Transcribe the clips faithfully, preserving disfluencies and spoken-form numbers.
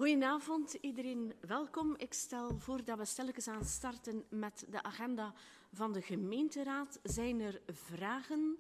Goedenavond, iedereen welkom. Ik stel voor dat we stilletjes aan starten met de agenda van de gemeenteraad. Zijn er vragen?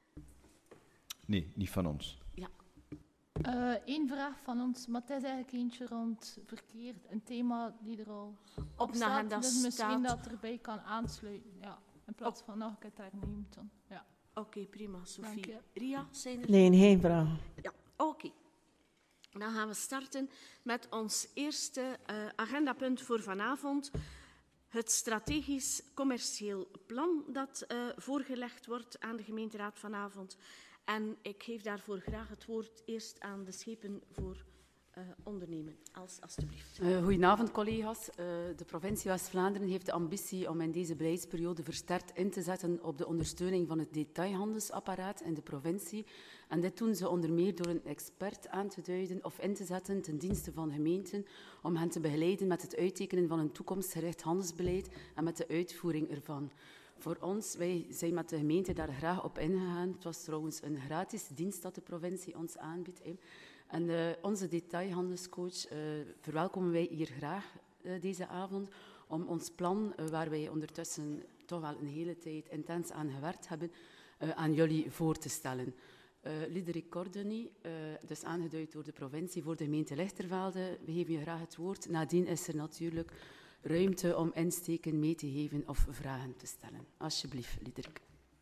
Nee, niet van ons. Ja. Eén uh, vraag van ons, maar het is eigenlijk eentje rond verkeer. Een thema die er al op, op de staat, agenda dus misschien staat. dat erbij kan aansluiten. Ja, in plaats van nog een keer daar neemt dan. Ja. Oké, okay, prima, Sophie. Ria, zijn er? Nee, geen vragen. Ja, oké. Okay. Dan gaan we starten met ons eerste uh, agendapunt voor vanavond. Het strategisch commercieel plan dat uh, voorgelegd wordt aan de gemeenteraad vanavond. En ik geef daarvoor graag het woord eerst aan de schepen voor uh, ondernemen. Als, alstublieft. Uh, goedenavond, collega's. Uh, de provincie West-Vlaanderen heeft de ambitie om in deze beleidsperiode versterkt in te zetten op de ondersteuning van het detailhandelsapparaat in de provincie. En dit doen ze onder meer door een expert aan te duiden of in te zetten ten dienste van gemeenten om hen te begeleiden met het uittekenen van een toekomstgericht handelsbeleid en met de uitvoering ervan. Voor ons, wij zijn met de gemeente daar graag op ingegaan. Het was trouwens een gratis dienst dat de provincie ons aanbiedt. Hè. En uh, onze detailhandelscoach uh, verwelkomen wij hier graag uh, deze avond om ons plan, uh, waar wij ondertussen toch wel een hele tijd intens aan gewerkt hebben, uh, aan jullie voor te stellen. Uh, Liederik Cordony, uh, dus aangeduid door de provincie voor de gemeente Lichtervelde. We geven je graag het woord. Nadien is er natuurlijk ruimte om insteken mee te geven of vragen te stellen. Alsjeblieft, Liederik.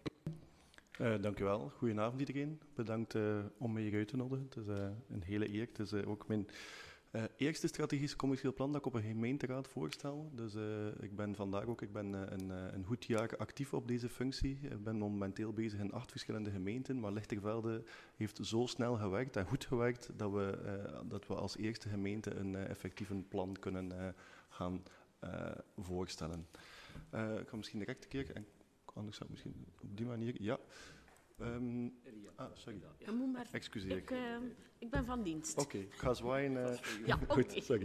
Uh, dank u wel. Goedenavond iedereen. Bedankt uh, om mij hier uit te nodigen. Het is uh, een hele eer. Het is uh, ook mijn uh, eerste strategisch commercieel plan dat ik op een gemeenteraad voorstel. Dus uh, ik ben vandaag ook ik ben, uh, een, uh, een goed jaar actief op deze functie. Ik ben momenteel bezig in acht verschillende gemeenten, maar Lichtervelde heeft zo snel gewerkt en goed gewerkt dat we, uh, dat we als eerste gemeente een uh, effectief plan kunnen uh, gaan uh, voorstellen. Uh, ik ga misschien direct een keer... En anders zou ik misschien op die manier... Ja. Um, ah, sorry. Ja, moet maar. Excuseer. Ik, uh, ik ben van dienst. Oké, okay, ik ga zwaaien. Uh, ja, goed, okay. sorry.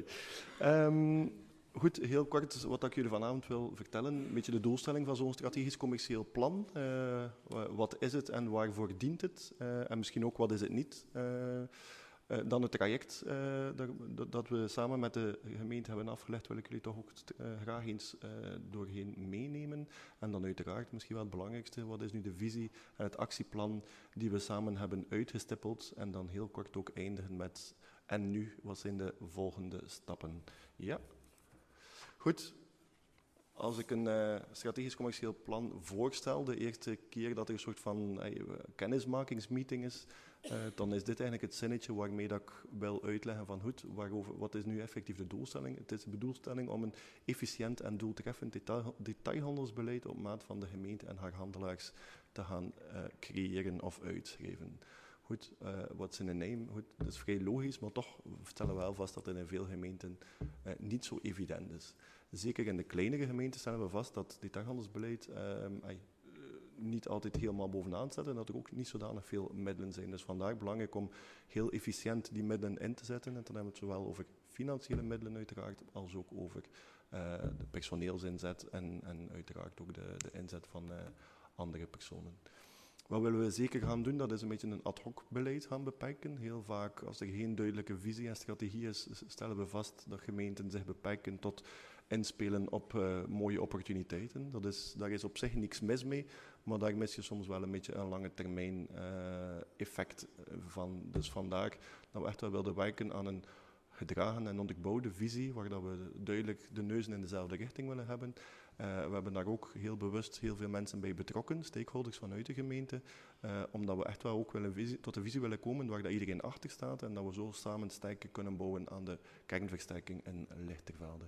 Um, goed, heel kort wat ik jullie vanavond wil vertellen. Een beetje de doelstelling van zo'n strategisch commercieel plan. Uh, wat is het en waarvoor dient het? Uh, en misschien ook wat is het niet? Uh, Uh, dan het traject uh, dat, dat we samen met de gemeente hebben afgelegd, wil ik jullie toch ook uh, graag eens uh, doorheen meenemen. En dan uiteraard misschien wel het belangrijkste, wat is nu de visie en het actieplan die we samen hebben uitgestippeld. En dan heel kort ook eindigen met, en nu, wat zijn de volgende stappen? Ja, goed. Als ik een uh, strategisch commercieel plan voorstel, de eerste keer dat er een soort van uh, kennismakingsmeeting is, uh, dan is dit eigenlijk het zinnetje waarmee dat ik wil uitleggen van goed, waarover, wat is nu effectief de doelstelling? Het is de doelstelling om een efficiënt en doeltreffend detail, detailhandelsbeleid op maat van de gemeente en haar handelaars te gaan uh, creëren of uitschrijven. Goed, uh, wat is in een naam? Goed, dat is vrij logisch, maar toch stellen we wel vast dat het in veel gemeenten uh, niet zo evident is. Zeker in de kleinere gemeenten stellen we vast dat detailhandelsbeleid uh, uh, niet altijd helemaal bovenaan staat en dat er ook niet zodanig veel middelen zijn. Dus vandaar belangrijk om heel efficiënt die middelen in te zetten. En dan hebben we het zowel over financiële middelen uiteraard, als ook over uh, de personeelsinzet en, en uiteraard ook de, de inzet van uh, andere personen. Wat willen we zeker gaan doen? Dat is een beetje een ad hoc beleid gaan beperken. Heel vaak, als er geen duidelijke visie en strategie is, stellen we vast dat gemeenten zich beperken tot inspelen op uh, mooie opportuniteiten. Dat is, daar is op zich niks mis mee, maar daar mis je soms wel een beetje een lange termijn uh, effect van. Dus vandaar dat we echt wel wilden werken aan een gedragen en onderbouwde visie, waar dat we duidelijk de neuzen in dezelfde richting willen hebben. Uh, we hebben daar ook heel bewust heel veel mensen bij betrokken, stakeholders vanuit de gemeente, uh, omdat we echt wel ook willen visie, tot een visie willen komen waar dat iedereen achter staat en dat we zo samen sterker kunnen bouwen aan de kernversterking in Lichtervelde.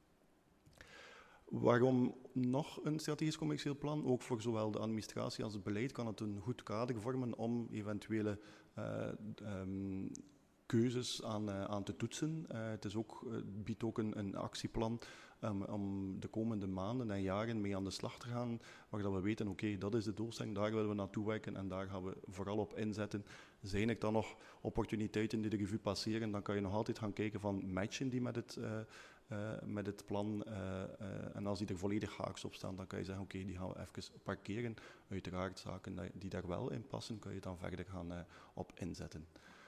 Waarom nog een strategisch commercieel plan? Ook voor zowel de administratie als het beleid kan het een goed kader vormen om eventuele uh, um, keuzes aan, uh, aan te toetsen. Uh, het is ook, uh, biedt ook een, een actieplan um, om de komende maanden en jaren mee aan de slag te gaan, waar dat we weten, oké, okay, dat is de doelstelling, daar willen we naartoe werken en daar gaan we vooral op inzetten. Zijn er dan nog opportuniteiten die de revue passeren, dan kan je nog altijd gaan kijken van matchen die met het, uh, uh, met het plan uh, uh, en als die er volledig haaks op staan, dan kan je zeggen, oké, okay, die gaan we even parkeren. Uiteraard zaken die daar wel in passen, kan je dan verder gaan uh, op inzetten.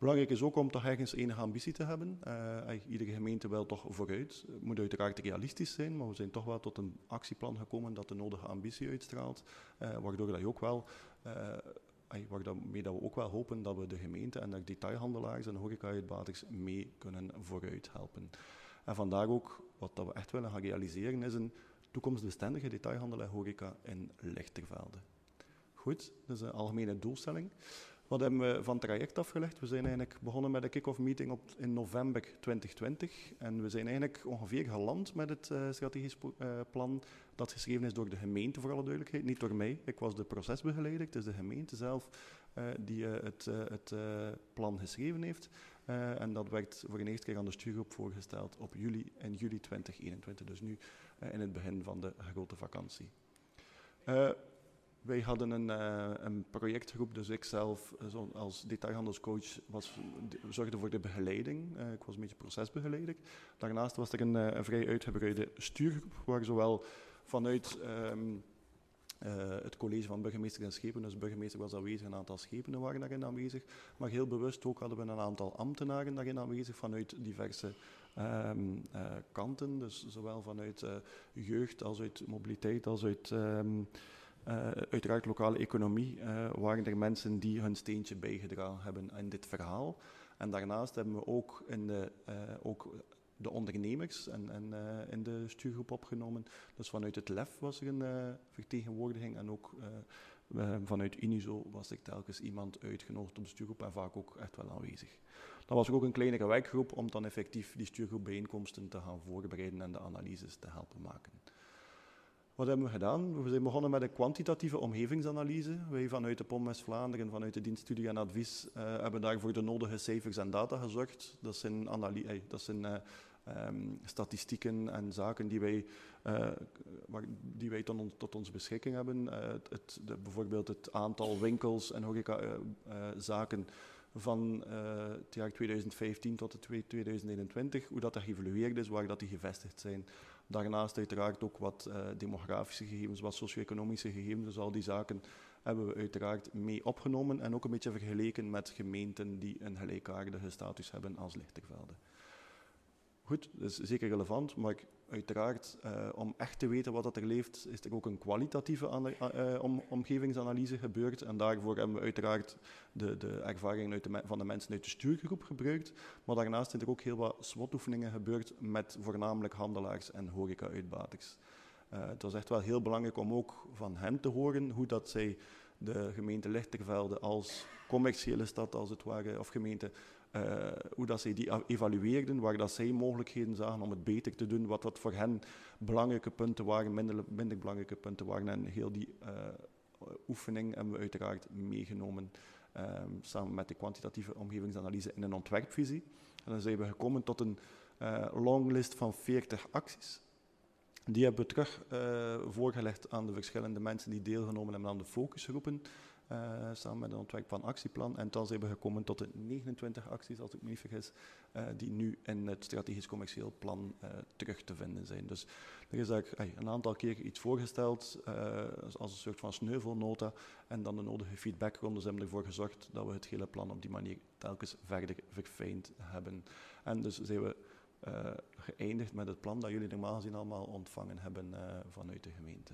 Belangrijk is ook om toch ergens enige ambitie te hebben. Uh, iedere gemeente wil toch vooruit. Het moet uiteraard realistisch zijn, maar we zijn toch wel tot een actieplan gekomen dat de nodige ambitie uitstraalt, uh, waardoor dat je ook wel... Uh, waarmee dat we ook wel hopen dat we de gemeente en de detailhandelaars en horeca-uitbaters mee kunnen vooruit helpen. En vandaar ook, wat dat we echt willen gaan realiseren, is een toekomstbestendige detailhandel en horeca in Lichtervelde. Goed, dat is een algemene doelstelling. Wat hebben we van het traject afgelegd? We zijn eigenlijk begonnen met een kick-off meeting op, in november twintig twintig. En we zijn eigenlijk ongeveer geland met het uh, strategisch uh, plan dat geschreven is door de gemeente, voor alle duidelijkheid. Niet door mij, ik was de procesbegeleider. Het is de gemeente zelf uh, die uh, het, uh, het uh, plan geschreven heeft. Uh, en dat werd voor een eerste keer aan de stuurgroep voorgesteld op juli, in juli twintig eenentwintig. Dus nu uh, in het begin van de grote vakantie. Uh, Wij hadden een, uh, een projectgroep, dus ik zelf uh, als detailhandelscoach was, de, zorgde voor de begeleiding. Uh, ik was een beetje procesbegeleider. Daarnaast was er een, uh, een vrij uitgebreide stuurgroep, waar zowel vanuit um, uh, het college van burgemeester en schepen, dus de burgemeester was aanwezig, een aantal schepenen waren daarin aanwezig, maar heel bewust ook hadden we een aantal ambtenaren daarin aanwezig vanuit diverse um, uh, kanten, dus zowel vanuit uh, jeugd als uit mobiliteit als uit... Um, Uh, uiteraard lokale economie, uh, waren er mensen die hun steentje bijgedragen hebben in dit verhaal. En daarnaast hebben we ook, in de, uh, ook de ondernemers en, en, uh, in de stuurgroep opgenomen. Dus vanuit het L E F was er een uh, vertegenwoordiging en ook uh, uh, vanuit Unizo was er telkens iemand uitgenodigd op de stuurgroep en vaak ook echt wel aanwezig. Dan was er ook een kleinere werkgroep om dan effectief die stuurgroepbijeenkomsten te gaan voorbereiden en de analyses te helpen maken. Wat hebben we gedaan? We zijn begonnen met een kwantitatieve omgevingsanalyse. Wij vanuit de P O M West-Vlaanderen, vanuit de dienst Studie en Advies, uh, hebben daarvoor de nodige cijfers en data gezorgd. Dat zijn, analy- eh, dat zijn uh, um, statistieken en zaken die wij, uh, waar, die wij tot, on- tot onze beschikking hebben. Uh, het, de, bijvoorbeeld het aantal winkels en horeca-zaken uh, uh, van uh, het jaar tweeduizend vijftien tot het tweeduizend eenentwintig, hoe dat, dat geëvolueerd is, waar dat die gevestigd zijn. Daarnaast uiteraard ook wat uh, demografische gegevens, wat socio-economische gegevens. Dus al die zaken hebben we uiteraard mee opgenomen en ook een beetje vergeleken met gemeenten die een gelijkaardige status hebben als Lichtervelde. Goed, dat is zeker relevant, maar uiteraard uh, om echt te weten wat dat er leeft, is er ook een kwalitatieve ana- uh, om, omgevingsanalyse gebeurd. En daarvoor hebben we uiteraard de, de ervaringen uit de me- van de mensen uit de stuurgroep gebruikt. Maar daarnaast zijn er ook heel wat SWOT-oefeningen gebeurd met voornamelijk handelaars en horeca-uitbaters. Uh, het was echt wel heel belangrijk om ook van hen te horen hoe dat zij de gemeente Lichtervelde als commerciële stad, als het ware, of gemeente, Uh, hoe dat zij die evalueerden, waar dat zij mogelijkheden zagen om het beter te doen, wat dat voor hen belangrijke punten waren, minder, minder belangrijke punten waren. En heel die uh, oefening hebben we uiteraard meegenomen, um, samen met de kwantitatieve omgevingsanalyse in een ontwerpvisie. En dan zijn we gekomen tot een uh, longlist van veertig acties. Die hebben we terug uh, voorgelegd aan de verschillende mensen die deelgenomen hebben aan de focusgroepen. Uh, samen met een ontwerp van actieplan. En dan zijn we gekomen tot de negenentwintig acties, als ik me niet vergis, uh, die nu in het strategisch commercieel plan uh, terug te vinden zijn. Dus er is daar hey, een aantal keer iets voorgesteld, uh, als een soort van sneuvelnota, en dan de nodige feedbackrondes hebben ervoor gezorgd dat we het hele plan op die manier telkens verder verfijnd hebben. En dus zijn we uh, geëindigd met het plan dat jullie normaal gezien allemaal ontvangen hebben uh, vanuit de gemeente.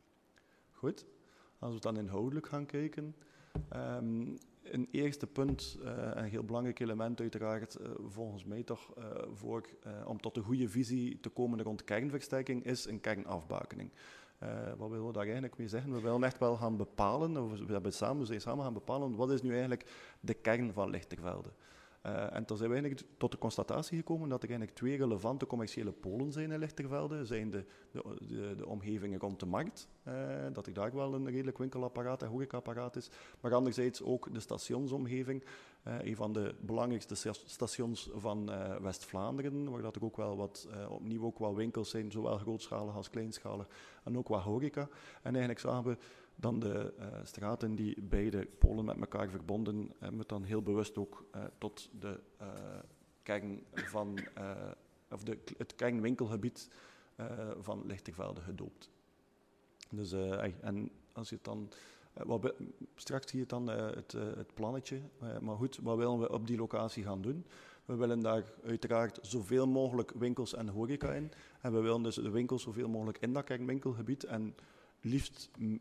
Goed. Als we dan inhoudelijk gaan kijken, um, een eerste punt, uh, een heel belangrijk element uiteraard, uh, volgens mij toch, uh, voor, uh, om tot een goede visie te komen rond kernversterking, is een kernafbakening. Uh, wat willen we daar eigenlijk mee zeggen? We willen echt wel gaan bepalen, of we, hebben samen, we zijn samen gaan bepalen, wat is nu eigenlijk de kern van Lichtervelde? Uh, en toen zijn we eigenlijk tot de constatatie gekomen dat er eigenlijk twee relevante commerciële polen zijn in Lichtervelde. Zijn de, de, de, de omgevingen rond de markt, uh, dat er daar wel een redelijk winkelapparaat en horecaapparaat is. Maar anderzijds ook de stationsomgeving, uh, een van de belangrijkste stations van uh, West-Vlaanderen, waar dat er ook wel wat, uh, opnieuw ook wel winkels zijn, zowel grootschalig als kleinschalig, en ook wat horeca. En eigenlijk zagen we dan de uh, straten die beide polen met elkaar verbonden, hebben we dan heel bewust ook uh, tot de uh, kern van, uh, of de, het kernwinkelgebied uh, van Lichtervelde gedoopt. Dus, uh, en als je het dan Uh, wat be- straks zie je dan uh, het, uh, het plannetje. Uh, maar goed, wat willen we op die locatie gaan doen? We willen daar uiteraard zoveel mogelijk winkels en horeca in. En we willen dus de winkels zoveel mogelijk in dat kernwinkelgebied. En liefst, uh,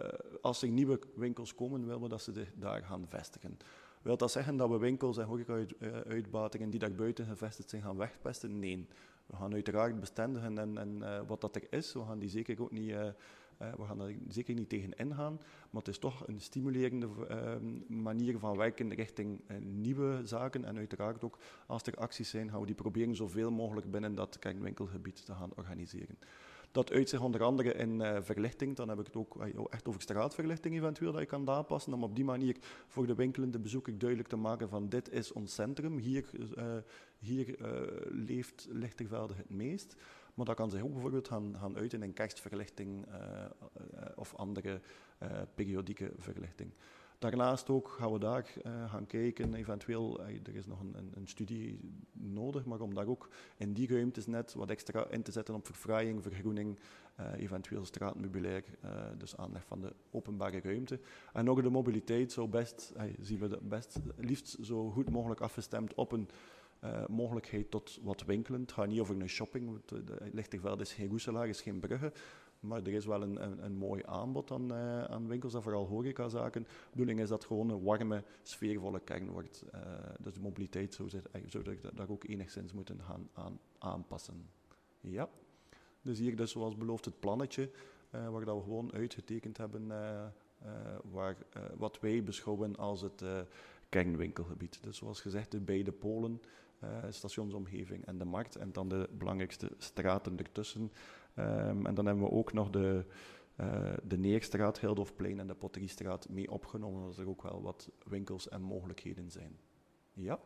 als er nieuwe winkels komen, willen we dat ze zich daar gaan vestigen. Wil dat zeggen dat we winkels en horeca-uitbatingen die daar buiten gevestigd zijn gaan wegpesten? Nee. We gaan uiteraard bestendigen en, en uh, wat dat er is, we gaan die zeker ook niet... Uh, Uh, we gaan daar zeker niet tegen ingaan, maar het is toch een stimulerende uh, manier van werken richting uh, nieuwe zaken. En uiteraard ook, als er acties zijn, gaan we die proberen zoveel mogelijk binnen dat kernwinkelgebied te gaan organiseren. Dat uit zich onder andere in uh, verlichting, dan heb ik het ook uh, echt over straatverlichting eventueel, dat je kan aanpassen, om op die manier voor de winkelende bezoeker duidelijk te maken van dit is ons centrum, hier, uh, hier uh, leeft Lichtervelde het meest. Maar dat kan zich ook bijvoorbeeld gaan, gaan uiten in kerstverlichting uh, uh, of andere uh, periodieke verlichting. Daarnaast ook gaan we daar uh, gaan kijken, eventueel, uh, er is nog een, een, een studie nodig, maar om daar ook in die ruimtes net wat extra in te zetten op verfraaiing, vergroening, uh, eventueel straatmeubilair, uh, dus aanleg van de openbare ruimte. En ook de mobiliteit zou best, uh, zien we best liefst zo goed mogelijk afgestemd op een Uh, mogelijkheid tot wat winkelen. Het gaat niet over een shopping. Lichtervelde is geen Roeselaar, is geen Brugge. Maar er is wel een, een, een mooi aanbod aan, uh, aan winkels en vooral horecazaken. De bedoeling is dat het gewoon een warme, sfeervolle kern wordt. Uh, dus de mobiliteit zou, zich, zou daar ook enigszins moeten gaan aan, aanpassen. Ja. Dus hier dus zoals beloofd het plannetje, uh, waar dat we gewoon uitgetekend hebben uh, uh, waar, uh, wat wij beschouwen als het uh, kernwinkelgebied. Dus zoals gezegd, de beide polen, uh, stationsomgeving en de markt, en dan de belangrijkste straten ertussen. Um, en dan hebben we ook nog de, uh, de Neerstraat, Hildhofplein en de Potteriestraat mee opgenomen, zodat er ook wel wat winkels en mogelijkheden zijn. Ja.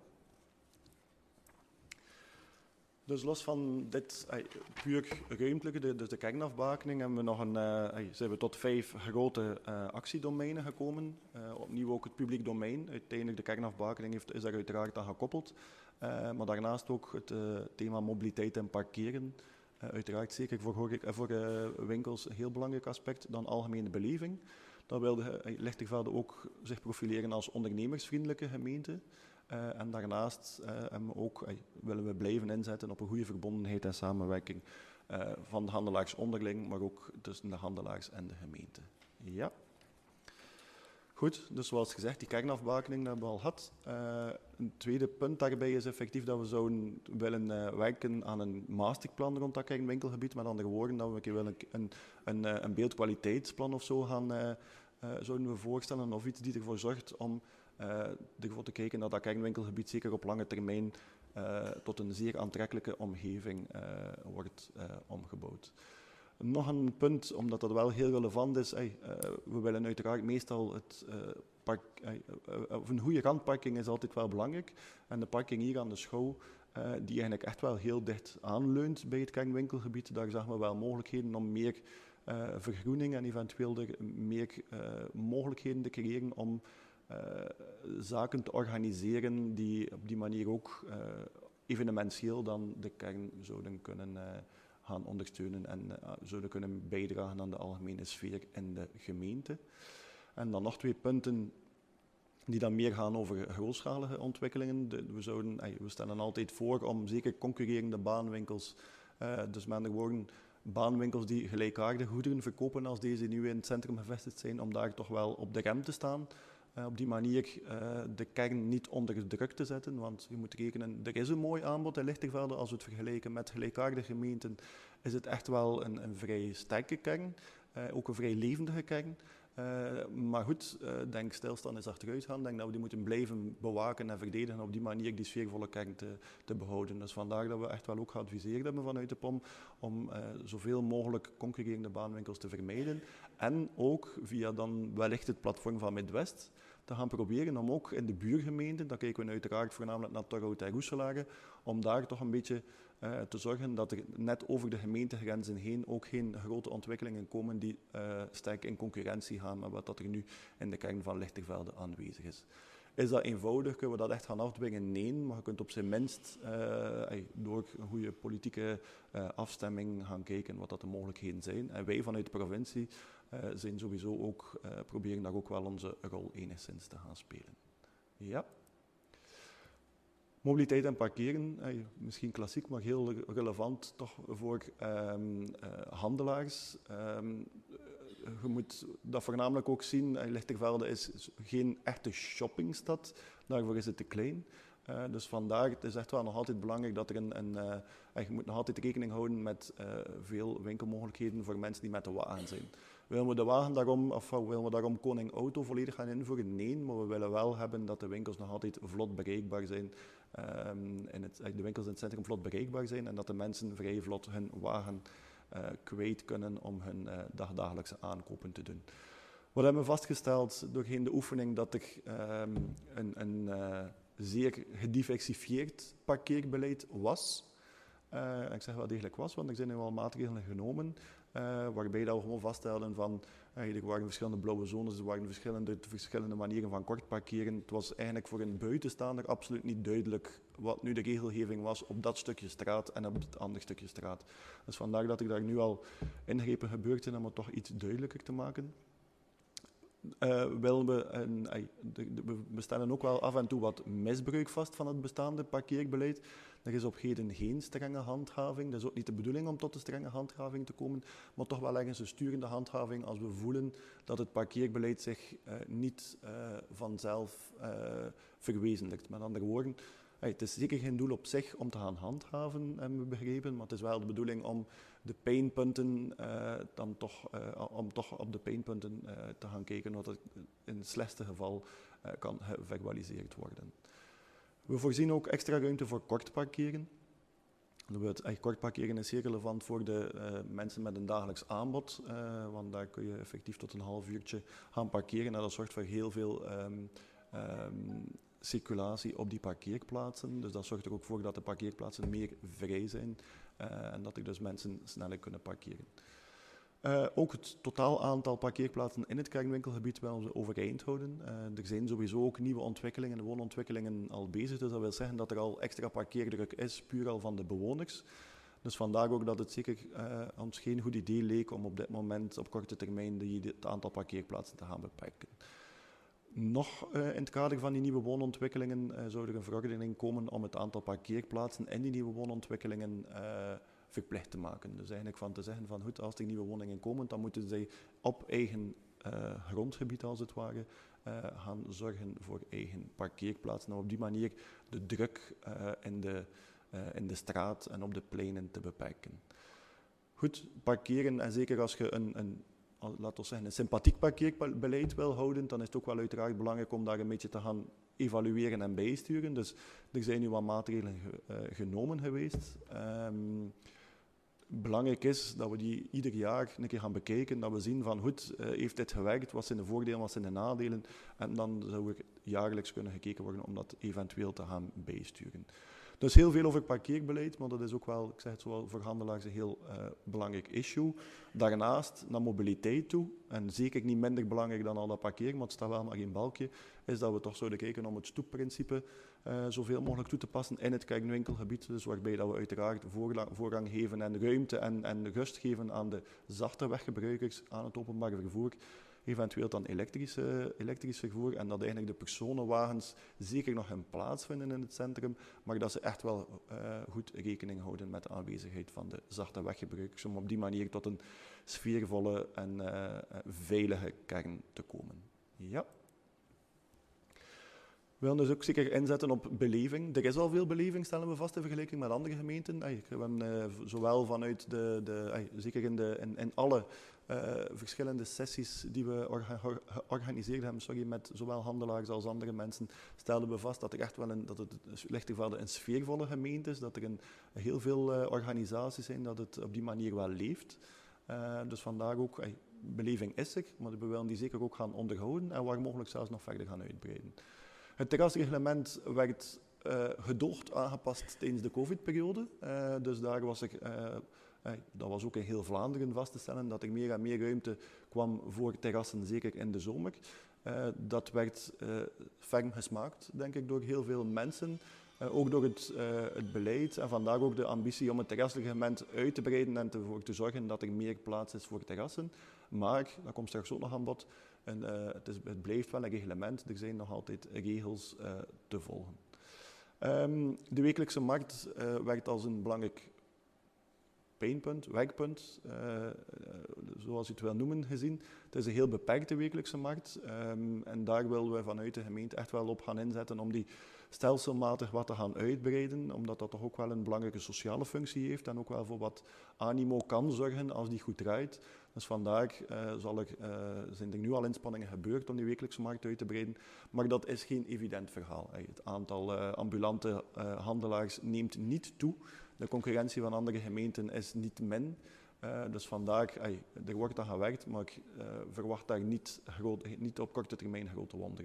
Dus los van dit ay, puur ruimtelijke, de, dus de kernafbakening, hebben we nog een, uh, ay, zijn we tot vijf grote uh, actiedomeinen gekomen. Uh, opnieuw ook het publiek domein. Uiteindelijk de kernafbakening heeft, is daar uiteraard aan gekoppeld. Uh, maar daarnaast ook het uh, thema mobiliteit en parkeren. Uh, uiteraard zeker voor, voor uh, winkels een heel belangrijk aspect. Dan algemene beleving. Dan wilde uh, Lichtervelde ook zich profileren als ondernemersvriendelijke gemeente. Uh, en daarnaast uh, we ook, uh, willen we blijven inzetten op een goede verbondenheid en samenwerking uh, van de handelaars onderling, maar ook tussen de handelaars en de gemeente. Ja. Goed, dus zoals gezegd, die kernafbakening hebben we al gehad. Uh, een tweede punt daarbij is effectief dat we zouden willen uh, werken aan een masterplan rond dat kernwinkelgebied. Met andere woorden, dat we een keer willen een, een, een, een beeldkwaliteitsplan of zo gaan, uh, uh, zouden we voorstellen, of iets die ervoor zorgt om Uh, ervoor te kijken dat dat kernwinkelgebied zeker op lange termijn uh, tot een zeer aantrekkelijke omgeving uh, wordt uh, omgebouwd. Nog een punt, omdat dat wel heel relevant is. Hey, uh, we willen uiteraard meestal het uh, park, uh, uh, of een goede randparking is altijd wel belangrijk. En de parking hier aan de Schouw, uh, die eigenlijk echt wel heel dicht aanleunt bij het kernwinkelgebied, daar zagen we wel mogelijkheden om meer uh, vergroening en eventueel er meer uh, mogelijkheden te creëren om Uh, zaken te organiseren die op die manier ook uh, evenementieel dan de kern zouden kunnen uh, gaan ondersteunen en uh, zouden kunnen bijdragen aan de algemene sfeer in de gemeente. En dan nog twee punten die dan meer gaan over grootschalige ontwikkelingen. De, we, zouden, uh, we stellen altijd voor om zeker concurrerende baanwinkels, uh, dus met andere woorden, baanwinkels die gelijkaardige goederen verkopen als deze nu in het centrum gevestigd zijn, om daar toch wel op de rem te staan. Uh, op die manier uh, de kern niet onder druk te zetten, want je moet rekenen, er is een mooi aanbod in Lichtervelde. Als we het vergelijken met gelijkaardige gemeenten, is het echt wel een, een vrij sterke kern, uh, ook een vrij levendige kern. Uh, maar goed, ik uh, denk stilstand is achteruit gaan. Ik denk dat we die moeten blijven bewaken en verdedigen en op die manier die sfeervolle kern te, te behouden. Dus vandaar dat we echt wel ook geadviseerd hebben vanuit de P O M om uh, zoveel mogelijk concurrerende baanwinkels te vermijden. En ook via dan wellicht het platform van Midwest te gaan proberen om ook in de buurgemeenten, dan kijken we uiteraard voornamelijk naar Torhout en Roeselare, om daar toch een beetje uh, te zorgen dat er net over de gemeentegrenzen heen ook geen grote ontwikkelingen komen die uh, sterk in concurrentie gaan met wat dat er nu in de kern van Lichtervelde aanwezig is. Is dat eenvoudig? Kunnen we dat echt gaan afdwingen? Nee, maar je kunt op zijn minst uh, door een goede politieke uh, afstemming gaan kijken wat dat de mogelijkheden zijn. En wij vanuit de provincie uh, zijn sowieso ook, uh, proberen daar ook wel onze rol enigszins te gaan spelen. Ja. Mobiliteit en parkeren, uh, misschien klassiek, maar heel relevant toch voor um, uh, handelaars. Um, Je moet dat voornamelijk ook zien, Lichtervelde is geen echte shoppingstad, daarvoor is het te klein. Uh, dus vandaar, het is echt wel nog altijd belangrijk dat er een, een uh, je moet nog altijd rekening houden met uh, veel winkelmogelijkheden voor mensen die met de wagen zijn. Willen we de wagen daarom, of willen we daarom Koning Auto volledig gaan invoeren? Nee, maar we willen wel hebben dat de winkels nog altijd vlot bereikbaar zijn. Um, in het, de winkels in het centrum vlot bereikbaar zijn en dat de mensen vrij vlot hun wagen Uh, kwijt kunnen om hun uh, dagdagelijkse aankopen te doen. Wat hebben we vastgesteld doorheen de oefening dat er um, een, een uh, zeer gediversifieerd parkeerbeleid was. Uh, ik zeg wel degelijk was, want er zijn nu al maatregelen genomen uh, waarbij dat we gewoon vaststelden van uh, er waren verschillende blauwe zones, er waren verschillende, verschillende manieren van kort parkeren. Het was eigenlijk voor een buitenstaander absoluut niet duidelijk wat nu de regelgeving was op dat stukje straat en op het andere stukje straat. Dus vandaar dat er daar nu al ingrepen gebeurd zijn om het toch iets duidelijker te maken. Uh, willen we, een, uh, de, de, we stellen ook wel af en toe wat misbruik vast van het bestaande parkeerbeleid. Er is op heden geen strenge handhaving. Dat is ook niet de bedoeling om tot een strenge handhaving te komen, maar toch wel ergens een sturende handhaving als we voelen dat het parkeerbeleid zich uh, niet uh, vanzelf uh, verwezenlijkt. Met andere woorden, uh, het is zeker geen doel op zich om te gaan handhaven, hebben we begrepen, maar het is wel de bedoeling om de pijnpunten uh, dan toch, uh, om toch op de pijnpunten uh, te gaan kijken, wat het in het slechtste geval uh, kan geverbaliseerd worden. We voorzien ook extra ruimte voor kort parkeren. Het kort parkeren is zeer relevant voor de uh, mensen met een dagelijks aanbod, uh, want daar kun je effectief tot een half uurtje gaan parkeren en dat zorgt voor heel veel um, um, circulatie op die parkeerplaatsen. Dus dat zorgt er ook voor dat de parkeerplaatsen meer vrij zijn uh, en dat er dus mensen sneller kunnen parkeren. Uh, ook het totaal aantal parkeerplaatsen in het kernwinkelgebied willen we overeind houden. Uh, er zijn sowieso ook nieuwe ontwikkelingen, woonontwikkelingen al bezig, dus dat wil zeggen dat er al extra parkeerdruk is, puur al van de bewoners. Dus vandaar ook dat het zeker uh, ons geen goed idee leek om op dit moment op korte termijn die, het aantal parkeerplaatsen te gaan beperken. Nog uh, in het kader van die nieuwe woonontwikkelingen uh, zou er een verordening komen om het aantal parkeerplaatsen in die nieuwe woonontwikkelingen uh, verplicht te maken. Dus eigenlijk van te zeggen van goed, als er nieuwe woningen komen, dan moeten zij op eigen uh, grondgebied als het ware uh, gaan zorgen voor eigen parkeerplaatsen. En op die manier de druk uh, in, de, uh, in de straat en op de pleinen te beperken. Goed, parkeren en zeker als je een, een laten we zeggen, een sympathiek parkeerbeleid wil houden, dan is het ook wel uiteraard belangrijk om daar een beetje te gaan evalueren en bijsturen. Dus er zijn nu wat maatregelen ge, uh, genomen geweest. Um, belangrijk is dat we die ieder jaar een keer gaan bekijken, dat we zien van goed, uh, heeft dit gewerkt, wat zijn de voordelen, wat zijn de nadelen, en dan zou er jaarlijks kunnen gekeken worden om dat eventueel te gaan bijsturen. Dus heel veel over parkeerbeleid, maar dat is ook wel, ik zeg het zo wel, voor handelaars een heel uh, belangrijk issue. Daarnaast naar mobiliteit toe, en zeker niet minder belangrijk dan al dat parkeren, maar het staat wel maar geen balkje, is dat we toch zouden kijken om het stoepprincipe uh, zoveel mogelijk toe te passen in het kernwinkelgebied, dus waarbij dat we uiteraard voorrang, voorrang geven en ruimte en, en rust geven aan de zachte weggebruikers, aan het openbaar vervoer, eventueel dan elektrische, elektrisch vervoer en dat eigenlijk de personenwagens zeker nog hun plaats vinden in het centrum, maar dat ze echt wel uh, goed rekening houden met de aanwezigheid van de zachte weggebruikers, om op die manier tot een sfeervolle en uh, veilige kern te komen. Ja. We willen dus ook zeker inzetten op beleving. Er is al veel beleving, stellen we vast in vergelijking met andere gemeenten. Ay, we hebben uh, zowel vanuit de, de ay, zeker in, de, in, in alle uh, verschillende sessies die we orga, georganiseerd hebben, sorry, met zowel handelaars als andere mensen, stelden we vast dat er echt wel een, dat het Lichtervelde een sfeervolle gemeente is, dat er een, heel veel uh, organisaties zijn, dat het op die manier wel leeft. Uh, dus vandaar ook, ay, beleving is er, maar we willen die zeker ook gaan onderhouden en waar mogelijk zelfs nog verder gaan uitbreiden. Het terrasreglement werd uh, gedoogd aangepast tijdens de COVID-periode. Uh, dus daar was er, uh, uh, dat was ook in heel Vlaanderen vast te stellen, dat er meer en meer ruimte kwam voor terrassen, zeker in de zomer. Uh, dat werd uh, ferm gesmaakt, denk ik, door heel veel mensen. Uh, ook door het, uh, het beleid en vandaar ook de ambitie om het terrasreglement uit te breiden en ervoor te zorgen dat er meer plaats is voor terrassen. Maar, dat komt straks ook nog aan bod, en, uh, het, is, het blijft wel een reglement. Er zijn nog altijd regels uh, te volgen. Um, de wekelijkse markt uh, werkt als een belangrijk pijnpunt, werkpunt, uh, uh, zoals je het wil noemen, gezien. Het is een heel beperkte wekelijkse markt um, en daar willen we vanuit de gemeente echt wel op gaan inzetten om die stelselmatig wat te gaan uitbreiden, omdat dat toch ook wel een belangrijke sociale functie heeft en ook wel voor wat animo kan zorgen als die goed draait. Dus vandaar uh, zal er, uh, zijn er nu al inspanningen gebeurd om die wekelijkse markt uit te breiden, maar dat is geen evident verhaal. Het aantal uh, ambulante uh, handelaars neemt niet toe. De concurrentie van andere gemeenten is niet min. Uh, dus vandaar, ey, er wordt aan gewerkt, maar ik uh, verwacht daar niet, groot, niet op korte termijn grote wonderen.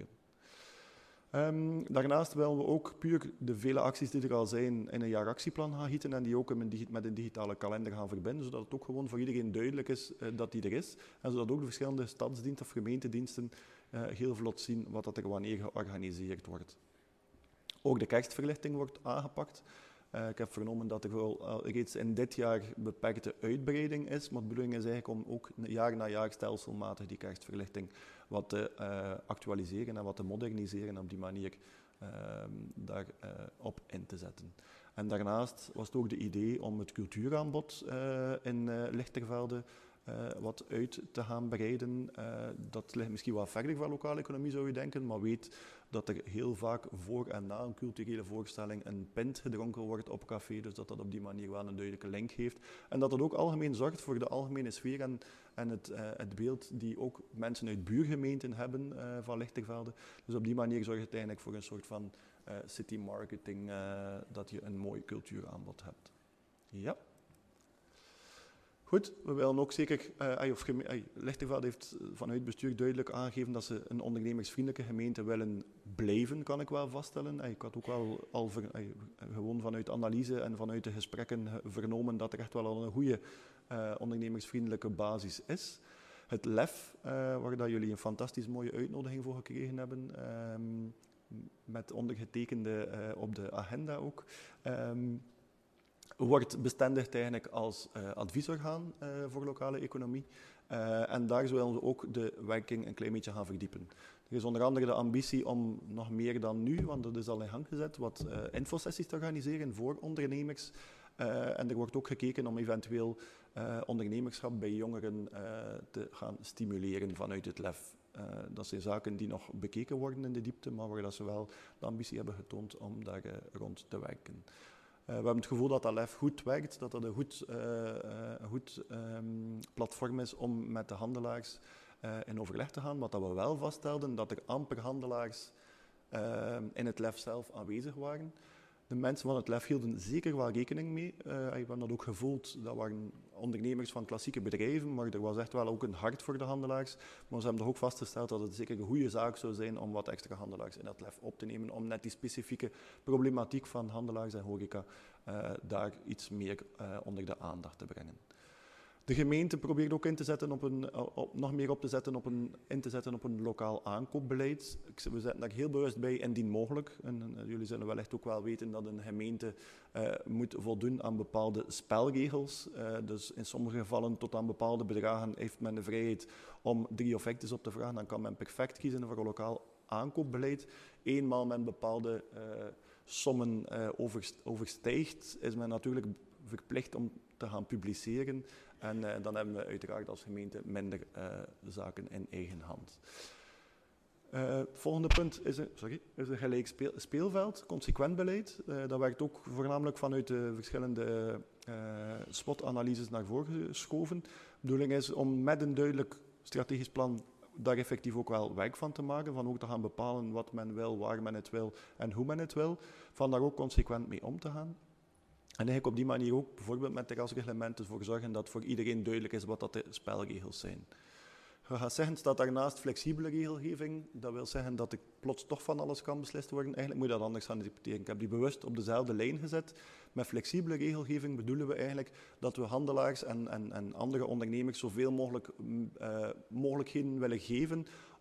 Um, daarnaast willen we ook puur de vele acties die er al zijn in een jaaractieplan gaan gieten en die ook met een digitale kalender gaan verbinden, zodat het ook gewoon voor iedereen duidelijk is uh, dat die er is. En zodat ook de verschillende stadsdiensten of gemeentediensten uh, heel vlot zien wat dat er wanneer georganiseerd wordt. Ook de kerstverlichting wordt aangepakt. Uh, ik heb vernomen dat er wel uh, reeds in dit jaar beperkte uitbreiding is, maar de bedoeling is eigenlijk om ook jaar na jaar stelselmatig die kerstverlichting wat te uh, actualiseren en wat te moderniseren en op die manier uh, daarop uh, in te zetten. En daarnaast was het ook de idee om het cultuuraanbod uh, in uh, Lichtervelde uh, wat uit te gaan breiden. Uh, dat ligt misschien wat verder van lokale economie, zou je denken, maar weet dat er heel vaak voor en na een culturele voorstelling een pint gedronken wordt op café, dus dat dat op die manier wel een duidelijke link heeft. En dat dat ook algemeen zorgt voor de algemene sfeer en, en het, uh, het beeld die ook mensen uit buurgemeenten hebben uh, van Lichtervelde. Dus op die manier zorgt het eigenlijk voor een soort van uh, city marketing, uh, dat je een mooi cultuuraanbod hebt. Ja. Goed, we willen ook zeker, uh, of geme- uh, Lichtervelde heeft vanuit het bestuur duidelijk aangegeven dat ze een ondernemersvriendelijke gemeente willen blijven, kan ik wel vaststellen. Uh, ik had ook wel al ver, uh, gewoon vanuit analyse en vanuit de gesprekken vernomen dat er echt wel al een goede uh, ondernemersvriendelijke basis is. Het L E F, uh, waar dat jullie een fantastisch mooie uitnodiging voor gekregen hebben, um, met ondergetekende uh, op de agenda ook. Um, wordt bestendigd eigenlijk als uh, adviesorgaan uh, voor lokale economie. Uh, en daar zullen we ook de werking een klein beetje gaan verdiepen. Er is onder andere de ambitie om nog meer dan nu, want dat is al in gang gezet, wat uh, infosessies te organiseren voor ondernemers. Uh, en er wordt ook gekeken om eventueel uh, ondernemerschap bij jongeren uh, te gaan stimuleren vanuit het L E F. Uh, dat zijn zaken die nog bekeken worden in de diepte, maar waar dat ze wel de ambitie hebben getoond om daar uh, rond te werken. Uh, we hebben het gevoel dat dat L E F goed werkt, dat dat een goed, uh, uh, goed um, platform is om met de handelaars uh, in overleg te gaan. Wat dat we wel vaststelden, dat er amper handelaars uh, in het L E F zelf aanwezig waren. De mensen van het L E F hielden zeker wel rekening mee. Uh, we hebben dat ook gevoeld, dat waren ondernemers van klassieke bedrijven, maar er was echt wel ook een hart voor de handelaars. Maar ze hebben toch ook vastgesteld dat het zeker een goede zaak zou zijn om wat extra handelaars in dat L E F op te nemen, om net die specifieke problematiek van handelaars en horeca uh, daar iets meer uh, onder de aandacht te brengen. De gemeente probeert ook in te zetten op een, op, nog meer op te zetten op een, in te zetten op een lokaal aankoopbeleid. We zetten daar heel bewust bij, indien mogelijk. En, en jullie zullen wellicht ook wel weten dat een gemeente uh, moet voldoen aan bepaalde spelregels. Uh, dus in sommige gevallen tot aan bepaalde bedragen heeft men de vrijheid om drie offertes op te vragen. Dan kan men perfect kiezen voor een lokaal aankoopbeleid. Eenmaal men bepaalde uh, sommen uh, overstijgt, is men natuurlijk verplicht om te gaan publiceren. En uh, dan hebben we uiteraard als gemeente minder uh, zaken in eigen hand. Uh, het volgende punt is een, sorry, is een gelijk speel, speelveld, consequent beleid. Uh, dat werkt ook voornamelijk vanuit de verschillende uh, SWOT-analyses naar voren geschoven. De bedoeling is om met een duidelijk strategisch plan daar effectief ook wel werk van te maken, van ook te gaan bepalen wat men wil, waar men het wil en hoe men het wil, van daar ook consequent mee om te gaan. En eigenlijk op die manier ook bijvoorbeeld met terrasreglementen ervoor zorgen dat voor iedereen duidelijk is wat dat de spelregels zijn. Je gaat zeggen, staat daarnaast flexibele regelgeving. Dat wil zeggen dat er plots toch van alles kan beslist worden. Eigenlijk moet je dat anders gaan interpreteren. Ik heb die bewust op dezelfde lijn gezet. Met flexibele regelgeving bedoelen we eigenlijk dat we handelaars en, en, en andere ondernemers zoveel mogelijk uh, mogelijkheden willen geven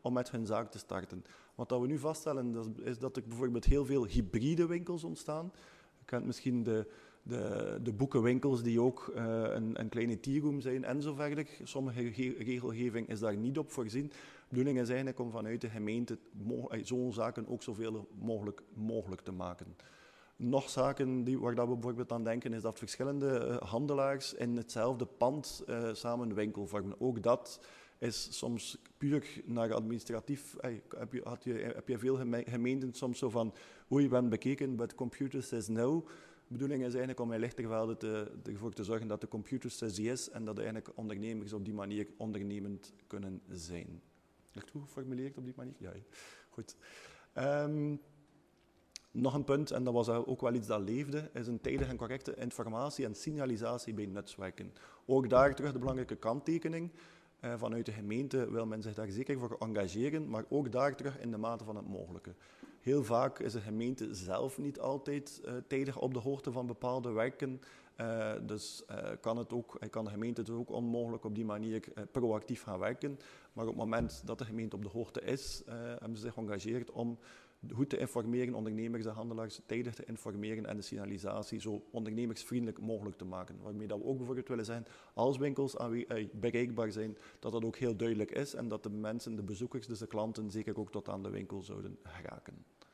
om met hun zaak te starten. Wat dat we nu vaststellen, dat is, is dat er bijvoorbeeld heel veel hybride winkels ontstaan. Je kent misschien de, de, de boekenwinkels die ook uh, een, een kleine tea-room zijn en zo verder. Sommige ge- regelgeving is daar niet op voorzien. De bedoeling is eigenlijk om vanuit de gemeente zo'n zaken ook zoveel mogelijk, mogelijk te maken. Nog zaken die, waar dat we bijvoorbeeld aan denken, is dat verschillende uh, handelaars in hetzelfde pand uh, samen winkel vormen. Ook dat is soms puur naar administratief. Hey, heb, je, had je, heb je veel gemeenten soms zo van, oei, we hebben bekeken, but computer says no. De bedoeling is eigenlijk om in Lichtervelde te, ervoor te zorgen dat de computer says yes en dat eigenlijk ondernemers op die manier ondernemend kunnen zijn. Echt goed geformuleerd op die manier? Ja, goed. Um, Nog een punt, en dat was ook wel iets dat leefde, is een tijdige en correcte informatie en signalisatie bij nutswerken. Ook daar terug de belangrijke kanttekening. Uh, vanuit de gemeente wil men zich daar zeker voor engageren, maar ook daar terug in de mate van het mogelijke. Heel vaak is de gemeente zelf niet altijd uh, tijdig op de hoogte van bepaalde werken. Uh, dus uh, kan, het ook, kan de gemeente het ook onmogelijk op die manier uh, proactief gaan werken. Maar op het moment dat de gemeente op de hoogte is, uh, hebben ze zich geëngageerd om goed te informeren, ondernemers en handelaars tijdig te informeren en de signalisatie zo ondernemersvriendelijk mogelijk te maken. Waarmee dat we ook bijvoorbeeld willen zeggen, als winkels aanwe- eh, bereikbaar zijn, dat dat ook heel duidelijk is en dat de mensen, de bezoekers, dus de klanten, zeker ook tot aan de winkel zouden geraken.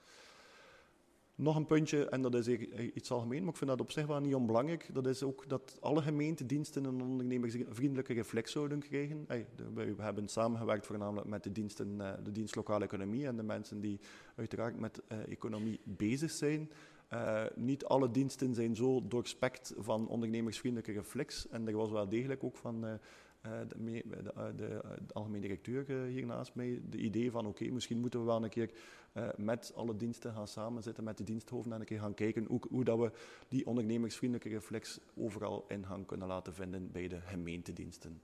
Nog een puntje, en dat is iets algemeen, maar ik vind dat op zich wel niet onbelangrijk. Dat is ook dat alle gemeentediensten een ondernemersvriendelijke reflex zouden krijgen. Hey, de, we hebben samengewerkt voornamelijk met de, diensten, de dienst lokale economie en de mensen die uiteraard met uh, economie bezig zijn. Uh, niet alle diensten zijn zo doorspekt van ondernemersvriendelijke reflex. En er was wel degelijk ook van uh, de, de, de, de algemeen directeur uh, hier naast mij de idee van oké, okay, misschien moeten we wel een keer uh, met alle diensten gaan samenzitten, met de diensthoofden en een keer gaan kijken hoe, hoe dat we die ondernemersvriendelijke reflex overal ingang kunnen laten vinden bij de gemeentediensten.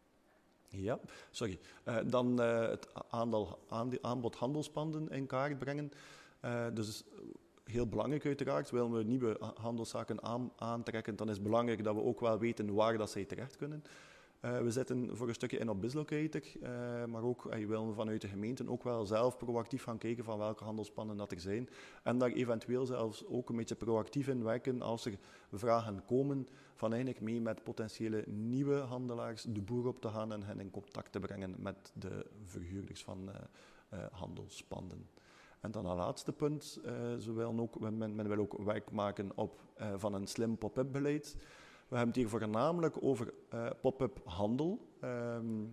Ja, sorry. Uh, dan uh, het aandeel, aanbod handelspanden in kaart brengen. Uh, dus heel belangrijk uiteraard, willen we nieuwe handelszaken aan, aantrekken, dan is het belangrijk dat we ook wel weten waar dat zij terecht kunnen. Uh, we zitten voor een stukje in op BizLocator, uh, maar ook uh, willen we vanuit de gemeenten ook wel zelf proactief gaan kijken van welke handelspannen dat er zijn. En daar eventueel zelfs ook een beetje proactief in werken als er vragen komen van eigenlijk mee met potentiële nieuwe handelaars de boer op te gaan en hen in contact te brengen met de verhuurders van uh, uh, handelspanden. En dan een laatste punt, uh, ze willen ook, men, men wil ook werk maken op, uh, van een slim pop-up beleid. We hebben het hier voornamelijk over uh, pop-up handel. Um,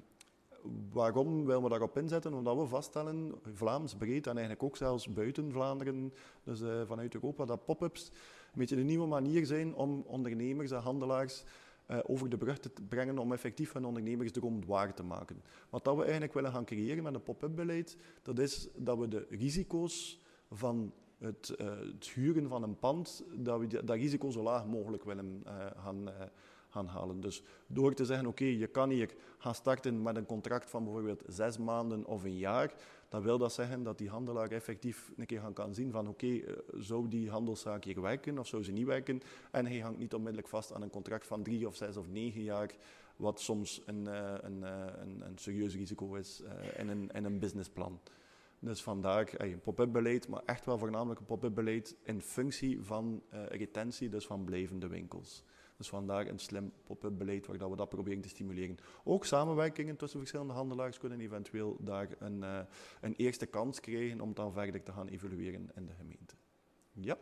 waarom willen we daarop inzetten? Omdat we vaststellen, Vlaams breed en eigenlijk ook zelfs buiten Vlaanderen, dus uh, vanuit Europa, dat pop-ups een beetje een nieuwe manier zijn om ondernemers en handelaars uh, over de brug te brengen om effectief hun ondernemersdroom waar te maken. Wat dat we eigenlijk willen gaan creëren met een pop-up beleid, dat is dat we de risico's van Het, uh, het huren van een pand, dat we die, dat risico zo laag mogelijk willen uh, gaan, uh, gaan halen. Dus door te zeggen, oké, okay, je kan hier gaan starten met een contract van bijvoorbeeld zes maanden of een jaar, dan wil dat zeggen dat die handelaar effectief een keer gaan kan zien van oké, okay, uh, zou die handelszaak hier werken of zou ze niet werken? En hij hangt niet onmiddellijk vast aan een contract van drie of zes of negen jaar, wat soms een, uh, een, uh, een, een serieus risico is uh, in, een, in een businessplan. Dus vandaar een pop-up beleid, maar echt wel voornamelijk een pop-up beleid in functie van uh, retentie, dus van blijvende winkels. Dus vandaar een slim pop-up beleid waar dat we dat proberen te stimuleren. Ook samenwerkingen tussen verschillende handelaars kunnen eventueel daar een, uh, een eerste kans krijgen om dan verder te gaan evolueren in de gemeente. Ja.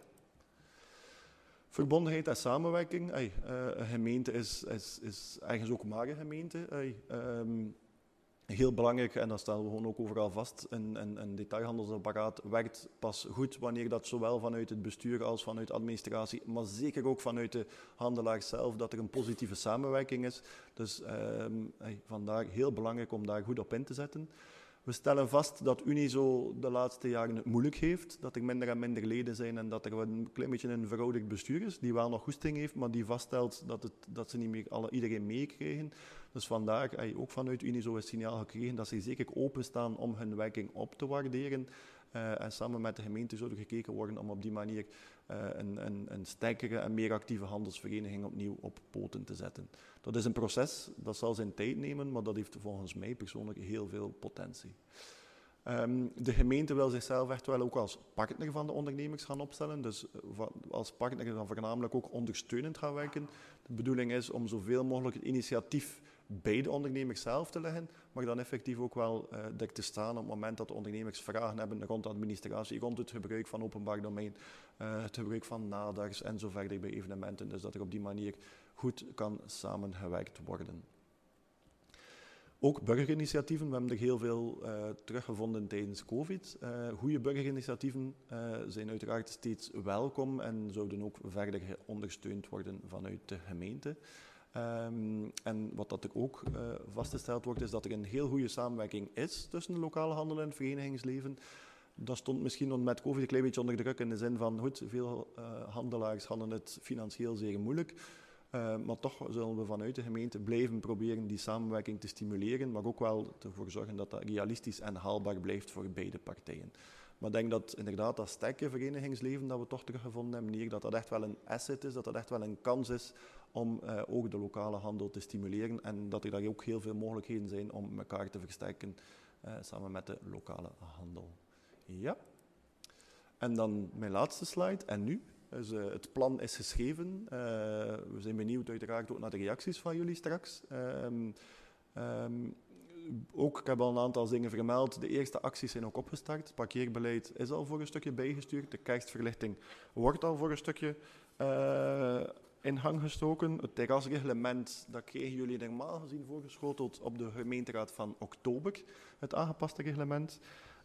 Verbondenheid en samenwerking. Hey, uh, een gemeente is, is, is ergens ook maar een gemeente. Hey, um, Heel belangrijk, en dat stellen we gewoon ook overal vast, een, een, een detailhandelsapparaat werkt pas goed wanneer dat zowel vanuit het bestuur als vanuit de administratie, maar zeker ook vanuit de handelaar zelf, dat er een positieve samenwerking is. Dus um, hey, vandaar heel belangrijk om daar goed op in te zetten. We stellen vast dat Unizo de laatste jaren het moeilijk heeft, dat er minder en minder leden zijn en dat er een klein beetje een verouderd bestuur is, die wel nog goesting heeft, maar die vaststelt dat, het, dat ze niet meer alle, iedereen meekrijgen. Dus vandaar heb je ook vanuit Unizo een signaal gekregen dat ze zeker openstaan om hun werking op te waarderen. Uh, en samen met de gemeente zou er gekeken worden om op die manier uh, een, een, een sterkere en meer actieve handelsvereniging opnieuw op poten te zetten. Dat is een proces, dat zal zijn tijd nemen, maar dat heeft volgens mij persoonlijk heel veel potentie. Um, de gemeente wil zichzelf echt wel ook als partner van de ondernemers gaan opstellen. Dus uh, als partner dan voornamelijk ook ondersteunend gaan werken. De bedoeling is om zoveel mogelijk het initiatief bij de ondernemers zelf te leggen, maar dan effectief ook wel uh, er te staan op het moment dat de ondernemers vragen hebben rond de administratie, rond het gebruik van openbaar domein, uh, het gebruik van nadars en zo verder bij evenementen. Dus dat er op die manier goed kan samengewerkt worden. Ook burgerinitiatieven, we hebben er heel veel uh, teruggevonden tijdens COVID. Uh, goede burgerinitiatieven uh, zijn uiteraard steeds welkom en zouden ook verder ondersteund worden vanuit de gemeente. Um, en wat dat er ook uh, vastgesteld wordt, is dat er een heel goede samenwerking is tussen de lokale handel en het verenigingsleven. Dat stond misschien met COVID een klein beetje onder druk in de zin van, goed, veel uh, handelaars hadden het financieel zeer moeilijk. Uh, maar toch zullen we vanuit de gemeente blijven proberen die samenwerking te stimuleren, maar ook wel ervoor zorgen dat dat realistisch en haalbaar blijft voor beide partijen. Maar ik denk dat inderdaad dat sterke verenigingsleven dat we toch teruggevonden hebben hier, dat dat echt wel een asset is, dat dat echt wel een kans is om uh, ook de lokale handel te stimuleren en dat er daar ook heel veel mogelijkheden zijn om elkaar te versterken uh, samen met de lokale handel. Ja. En dan mijn laatste slide, en nu? Dus, uh, het plan is geschreven. Uh, we zijn benieuwd uiteraard ook naar de reacties van jullie straks. Um, um, ook, ik heb al een aantal dingen vermeld. De eerste acties zijn ook opgestart. Het parkeerbeleid is al voor een stukje bijgestuurd. De kerstverlichting wordt al voor een stukje uh, in gang gestoken. Het terrasreglement, dat kregen jullie normaal gezien voorgeschoteld op de gemeenteraad van oktober. Het aangepaste reglement.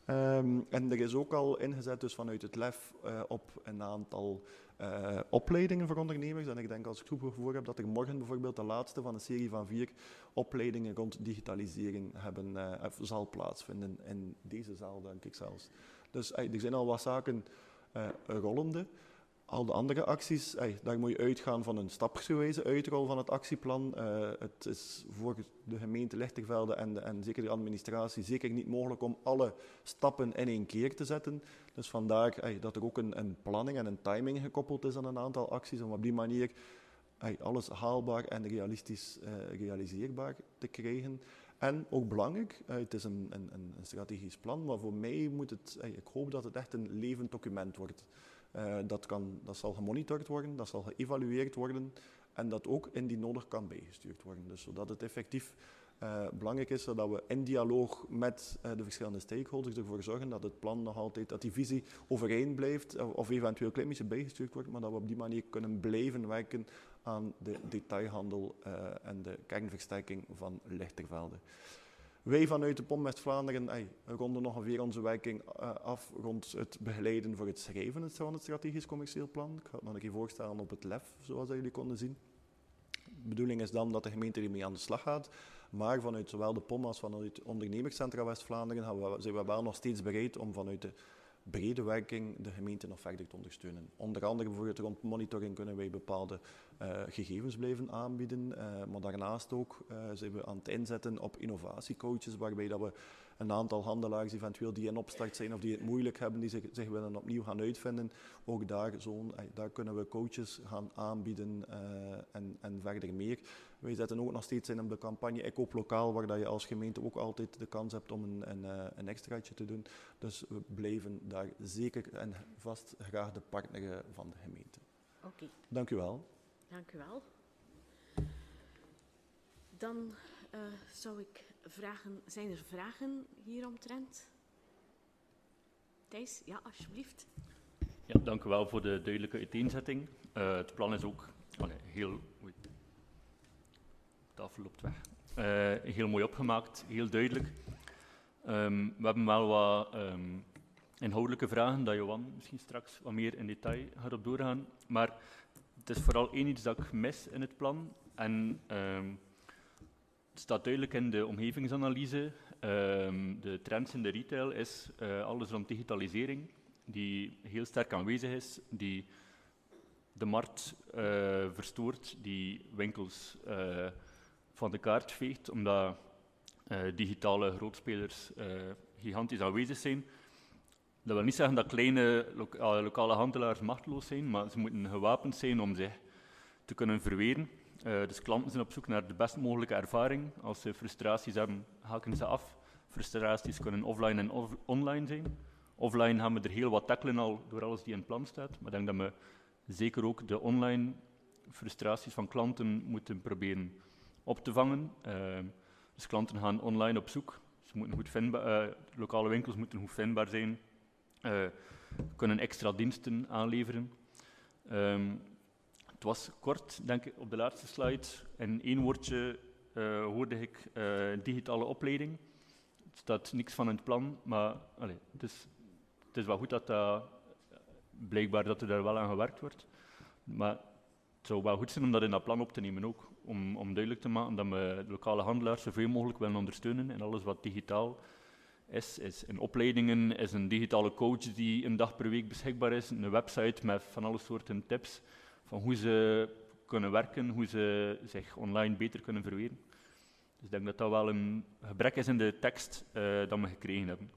Um, en er is ook al ingezet dus vanuit het L E F uh, op een aantal uh, opleidingen voor ondernemers. En ik denk als ik het goed voor heb dat er morgen bijvoorbeeld de laatste van een serie van vier opleidingen rond digitalisering hebben, uh, zal plaatsvinden in deze zaal, denk ik zelfs. Dus uh, er zijn al wat zaken uh, rollende. Al de andere acties, ey, daar moet je uitgaan van een stapsgewijze uitrol van het actieplan. Uh, het is voor de gemeente Lichtervelde en, de, en zeker de administratie zeker niet mogelijk om alle stappen in één keer te zetten. Dus vandaar ey, dat er ook een, een planning en een timing gekoppeld is aan een aantal acties, om op die manier ey, alles haalbaar en realistisch uh, realiseerbaar te krijgen. En ook belangrijk, uh, het is een, een, een strategisch plan, maar voor mij moet het, ey, ik hoop dat het echt een levend document wordt. Uh, dat, kan, dat zal gemonitord worden, dat zal geëvalueerd worden en dat ook indien nodig kan bijgestuurd worden. Dus zodat het effectief uh, belangrijk is dat we in dialoog met uh, de verschillende stakeholders ervoor zorgen dat het plan nog altijd, dat die visie overeind blijft of, of eventueel een klein beetje bijgestuurd wordt, maar dat we op die manier kunnen blijven werken aan de detailhandel uh, en de kernversterking van Lichtervelde. Wij vanuit de P O M West-Vlaanderen ey, ronden nog ongeveer onze werking uh, af rond het begeleiden voor het schrijven van het strategisch commercieel plan. Ik ga het nog een keer voorstellen op het L E F, zoals jullie konden zien. De bedoeling is dan dat de gemeente ermee aan de slag gaat, maar vanuit zowel de P O M als vanuit het ondernemerscentra West-Vlaanderen zijn we wel nog steeds bereid om vanuit de brede werking de gemeente nog verder te ondersteunen. Onder andere bijvoorbeeld rond monitoring kunnen wij bepaalde uh, gegevens blijven aanbieden, uh, maar daarnaast ook uh, zijn we aan het inzetten op innovatiecoaches, waarbij dat we een aantal handelaars eventueel die in opstart zijn of die het moeilijk hebben, die zich, zich willen opnieuw gaan uitvinden, ook daar, zo, daar kunnen we coaches gaan aanbieden uh, en, en verder meer. Wij zetten ook nog steeds in op de campagne Ik Koop Lokaal, waar dat je als gemeente ook altijd de kans hebt om een, een, een extraatje te doen. Dus we blijven daar zeker en vast graag de partner van de gemeente. Oké. Okay. Dank u wel. Dank u wel. Dan uh, zou ik vragen, zijn er vragen hieromtrent? Thijs, ja, alsjeblieft. Ja, dank u wel voor de duidelijke uiteenzetting. Uh, het plan is ook oh nee, heel... Oei. De tafel loopt weg. Uh, heel mooi opgemaakt, heel duidelijk. Um, we hebben wel wat um, inhoudelijke vragen, dat Johan misschien straks wat meer in detail gaat op doorgaan. Maar het is vooral één iets dat ik mis in het plan. En um, het staat duidelijk in de omgevingsanalyse. Um, de trends in de retail is uh, alles rond digitalisering, die heel sterk aanwezig is, die de markt uh, verstoort, die winkels uh, van de kaart veegt, omdat uh, digitale grootspelers uh, gigantisch aanwezig zijn. Dat wil niet zeggen dat kleine loka- lokale handelaars machteloos zijn, maar ze moeten gewapend zijn om zich te kunnen verweren. Uh, dus klanten zijn op zoek naar de best mogelijke ervaring. Als ze frustraties hebben, haken ze af, frustraties kunnen offline en off- online zijn. Offline gaan we er heel wat tackelen al door alles die in het plan staat, maar ik denk dat we zeker ook de online frustraties van klanten moeten proberen op te vangen. Uh, dus klanten gaan online op zoek. Ze moeten goed vindbaar, uh, lokale winkels moeten goed vindbaar zijn. Uh, kunnen extra diensten aanleveren. Um, het was kort, denk ik, op de laatste slide. In één woordje uh, hoorde ik uh, digitale opleiding. Er staat niks van in het plan, maar allez, het, is, het is wel goed dat dat, blijkbaar dat er daar wel aan gewerkt wordt. Maar het zou wel goed zijn om dat in dat plan op te nemen ook. Om, om duidelijk te maken dat we de lokale handelaars zoveel mogelijk willen ondersteunen en alles wat digitaal is, is in opleidingen, is een digitale coach die een dag per week beschikbaar is, een website met van alle soorten tips van hoe ze kunnen werken, hoe ze zich online beter kunnen verweren. Dus ik denk dat dat wel een gebrek is in de tekst uh, dat we gekregen hebben.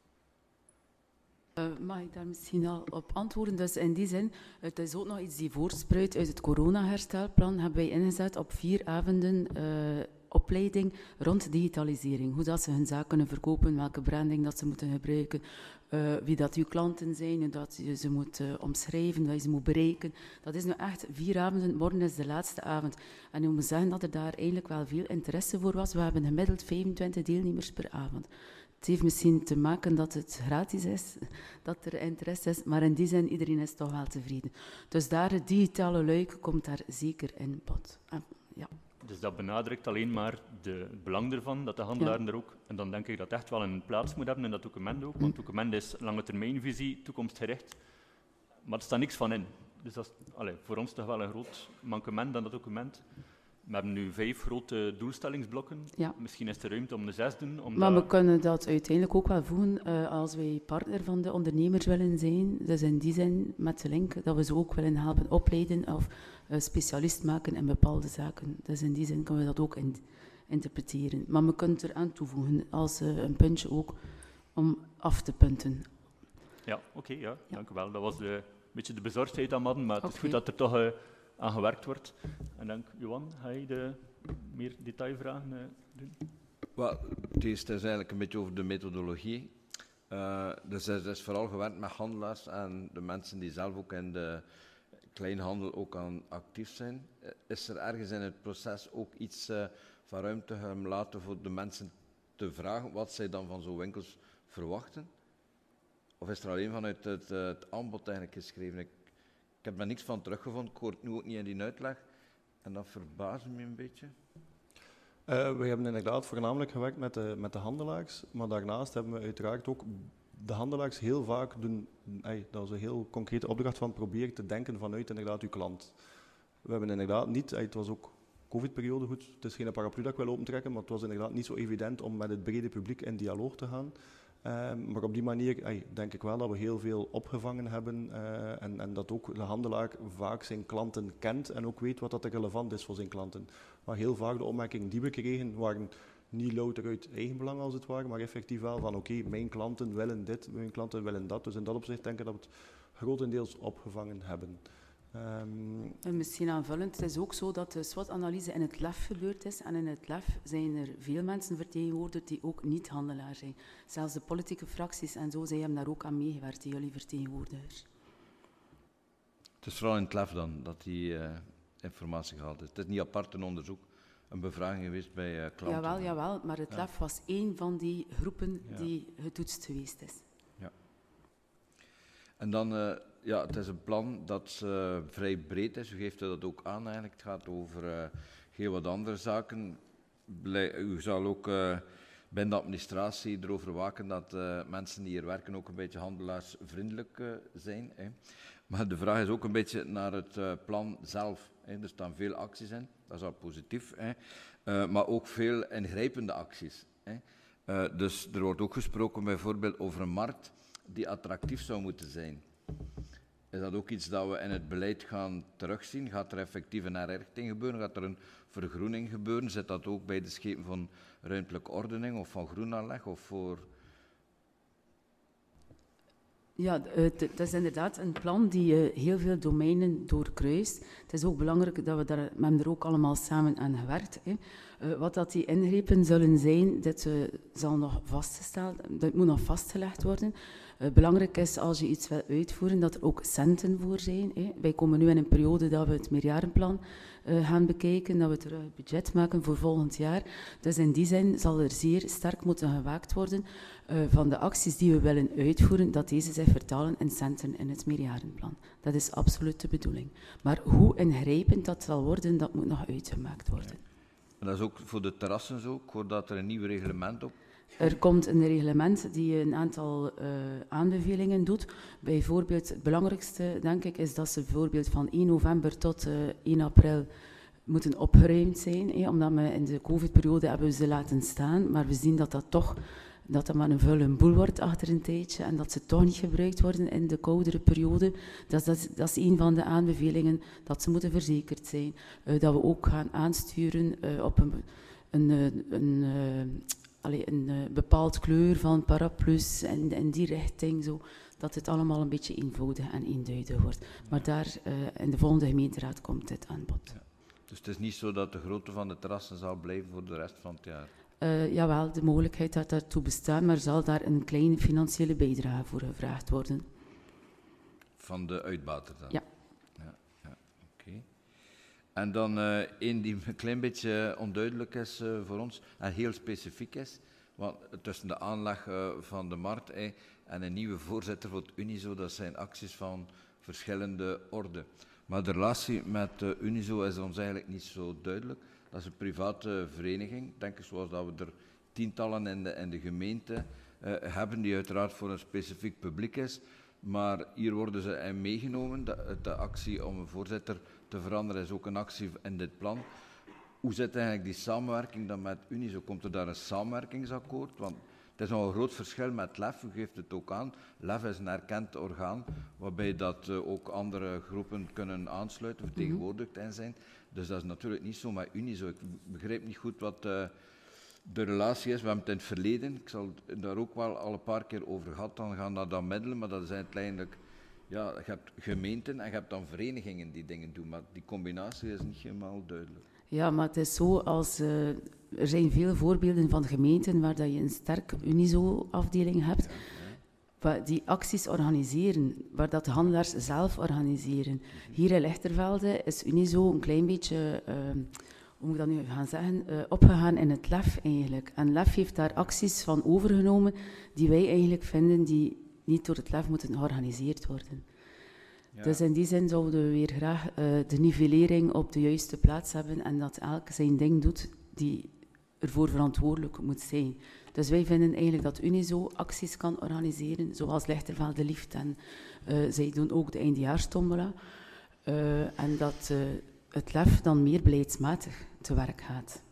Uh, mag ik daar misschien al op antwoorden? Dus in die zin, het is ook nog iets die voortspruit uit het coronaherstelplan, hebben wij ingezet op vier avonden uh, opleiding rond digitalisering. Hoe dat ze hun zaak kunnen verkopen, welke branding dat ze moeten gebruiken, uh, wie dat uw klanten zijn, hoe dat je ze moet uh, omschrijven, dat je ze moet bereiken. Dat is nu echt vier avonden, morgen is de laatste avond. En ik moet zeggen dat er daar eigenlijk wel veel interesse voor was. We hebben gemiddeld vijfentwintig deelnemers per avond. Het heeft misschien te maken dat het gratis is, dat er interesse is, maar in die zin, iedereen is toch wel tevreden. Dus daar, het digitale luik komt daar zeker in bod. En, ja. Dus dat benadrukt alleen maar de, het belang ervan, dat de handelaren ja. er ook... En dan denk ik dat het echt wel een plaats moet hebben in dat document ook, want het document is lange termijnvisie, toekomstgericht, maar er staat niks van in. Dus dat is allez, voor ons toch wel een groot mankement aan dat document. We hebben nu vijf grote doelstellingsblokken. Ja. Misschien is er ruimte om de zes te doen. Omdat... Maar we kunnen dat uiteindelijk ook wel voegen uh, als wij partner van de ondernemers willen zijn. Dus in die zin, met de link, dat we ze ook willen helpen opleiden of uh, specialist maken in bepaalde zaken. Dus in die zin kunnen we dat ook in, interpreteren. Maar we kunnen het eraan toevoegen als uh, een puntje ook om af te punten. Ja, oké, okay, ja, ja. dank u wel. Dat was de, een beetje de bezorgdheid aan Madden, maar het okay. is goed dat er toch... Uh, aan gewerkt wordt. En dank, Johan, ga je de meer detailvragen uh, doen? Well, het eerste is eigenlijk een beetje over de methodologie. Uh, dus er is vooral gewerkt met handelaars en de mensen die zelf ook in de kleinhandel ook aan actief zijn. Is er ergens in het proces ook iets uh, van ruimte gelaten voor de mensen te vragen wat zij dan van zo'n winkels verwachten? Of is er alleen vanuit het, uh, het aanbod eigenlijk geschreven? Ik Ik heb er niks van teruggevonden, ik hoor het nu ook niet in die uitleg. En dat verbaast me een beetje. Uh, we hebben inderdaad voornamelijk gewerkt met de, met de handelaars, maar daarnaast hebben we uiteraard ook de handelaars heel vaak doen, ey, dat is een heel concrete opdracht van proberen te denken vanuit inderdaad uw klant. We hebben inderdaad niet, ey, het was ook COVID-periode goed, het is geen paraplu dat ik wil opentrekken, maar het was inderdaad niet zo evident om met het brede publiek in dialoog te gaan. Uh, maar op die manier ey, denk ik wel dat we heel veel opgevangen hebben uh, en, en dat ook de handelaar vaak zijn klanten kent en ook weet wat dat relevant is voor zijn klanten. Maar heel vaak de opmerkingen die we kregen waren niet louter uit eigen belang als het ware, maar effectief wel van oké, okay, mijn klanten willen dit, mijn klanten willen dat. Dus in dat opzicht denk ik dat we het grotendeels opgevangen hebben. Um, en misschien aanvullend, het is ook zo dat de SWOT-analyse in het L E F gebeurd is. En in het L E F zijn er veel mensen vertegenwoordigd die ook niet handelaar zijn. Zelfs de politieke fracties en zo, zij hebben daar ook aan meegewerkt, jullie vertegenwoordigers. Het is vooral in het L E F dan dat die uh, informatie gehaald is. Het is niet apart een onderzoek, een bevraging geweest bij uh, klanten. Jawel, jawel, maar het ja. L E F was één van die groepen ja. die getoetst geweest is. Ja. En dan... Uh, Ja, het is een plan dat uh, vrij breed is. U geeft dat ook aan eigenlijk. Het gaat over uh, heel wat andere zaken. Blij, u zal ook uh, binnen de administratie erover waken dat uh, mensen die hier werken ook een beetje handelaarsvriendelijk uh, zijn. Hè. Maar de vraag is ook een beetje naar het uh, plan zelf. Hè. Er staan veel acties in, dat is al positief. Hè. Uh, maar ook veel ingrijpende acties. Hè. Uh, dus er wordt ook gesproken bijvoorbeeld over een markt die attractief zou moeten zijn. Is dat ook iets dat we in het beleid gaan terugzien? Gaat er effectief een herrichting gebeuren? Gaat er een vergroening gebeuren? Zit dat ook bij de schepen van ruimtelijke ordening of van groenaanleg? Of voor... Ja, het, het is inderdaad een plan die uh, heel veel domeinen doorkruist. Het is ook belangrijk dat we daar, we hebben er ook allemaal samen aan gewerkt. Hè. Uh, wat dat die ingrepen zullen zijn, dit uh, zal nog vastgesteld, dat moet nog vastgelegd worden. Uh, belangrijk is als je iets wil uitvoeren, dat er ook centen voor zijn. Hè. Wij komen nu in een periode dat we het meerjarenplan uh, gaan bekijken, dat we terug het budget maken voor volgend jaar. Dus in die zin zal er zeer sterk moeten gewaakt worden uh, van de acties die we willen uitvoeren, dat deze zich vertalen in centen in het meerjarenplan. Dat is absoluut de bedoeling. Maar hoe ingrijpend dat zal worden, dat moet nog uitgemaakt worden. En dat is ook voor de terrassen zo. Ik hoor dat er een nieuw reglement op. Er komt een reglement die een aantal uh, aanbevelingen doet. Bijvoorbeeld, het belangrijkste, denk ik, is dat ze bijvoorbeeld van één november tot uh, één april moeten opgeruimd zijn. Hè, omdat we in de covid-periode hebben we ze laten staan, maar we zien dat dat toch dat dat maar een vuile boel wordt achter een tijdje en dat ze toch niet gebruikt worden in de koudere periode. Dat, dat, dat is een van de aanbevelingen, dat ze moeten verzekerd zijn. Uh, dat we ook gaan aansturen uh, op een, een, een, een, uh, allee, een uh, bepaald kleur van paraplu's en in die richting, zo, dat het allemaal een beetje eenvoudig en eenduidig wordt. Maar daar, uh, in de volgende gemeenteraad komt dit aan bod. Ja. Dus het is niet zo dat de grootte van de terrassen zal blijven voor de rest van het jaar? Uh, jawel, de mogelijkheid dat daartoe bestaat, maar zal daar een kleine financiële bijdrage voor gevraagd worden. Van de uitbater dan? Ja. Ja, ja oké. Okay. En dan uh, één die een klein beetje onduidelijk is uh, voor ons en heel specifiek is, want tussen de aanleg uh, van de markt eh, en een nieuwe voorzitter voor het Unizo, dat zijn acties van verschillende orden. Maar de relatie met uh, Unizo is ons eigenlijk niet zo duidelijk. Dat is een private vereniging, denk ik, zoals dat we er tientallen in de, in de gemeente uh, hebben, die uiteraard voor een specifiek publiek is. Maar hier worden ze in meegenomen. De, de actie om een voorzitter te veranderen is ook een actie in dit plan. Hoe zit eigenlijk die samenwerking dan met Unizo? Komt er daar een samenwerkingsakkoord? Want het is nog een groot verschil met L E F, u geeft het ook aan. L E F is een erkend orgaan, waarbij dat, uh, ook andere groepen kunnen aansluiten, vertegenwoordigd in zijn. Dus dat is natuurlijk niet zo met Unizo. Ik begrijp niet goed wat uh, de relatie is. We hebben het in het verleden, ik zal daar ook wel al een paar keer over gehad, dan gaan dat dan middelen, maar dat is uiteindelijk, ja, je hebt gemeenten en je hebt dan verenigingen die dingen doen, maar die combinatie is niet helemaal duidelijk. Ja, maar het is zo, als, uh, er zijn veel voorbeelden van gemeenten waar dat je een sterk Unizo-afdeling hebt, ja, ja. die acties organiseren, waar dat de handelaars zelf organiseren. Mm-hmm. Hier in Lichtervelde is Unizo een klein beetje, uh, hoe moet ik dat nu gaan zeggen, uh, opgegaan in het L E F eigenlijk. En L E F heeft daar acties van overgenomen die wij eigenlijk vinden die niet door het L E F moeten georganiseerd worden. Ja. Dus in die zin zouden we weer graag uh, de nivellering op de juiste plaats hebben en dat elk zijn ding doet die ervoor verantwoordelijk moet zijn. Dus wij vinden eigenlijk dat Unizo acties kan organiseren, zoals Lichtervelde Lieft. En uh, zij doen ook de eindejaarstombola. Uh, en dat uh, het L E F dan meer beleidsmatig te werk gaat.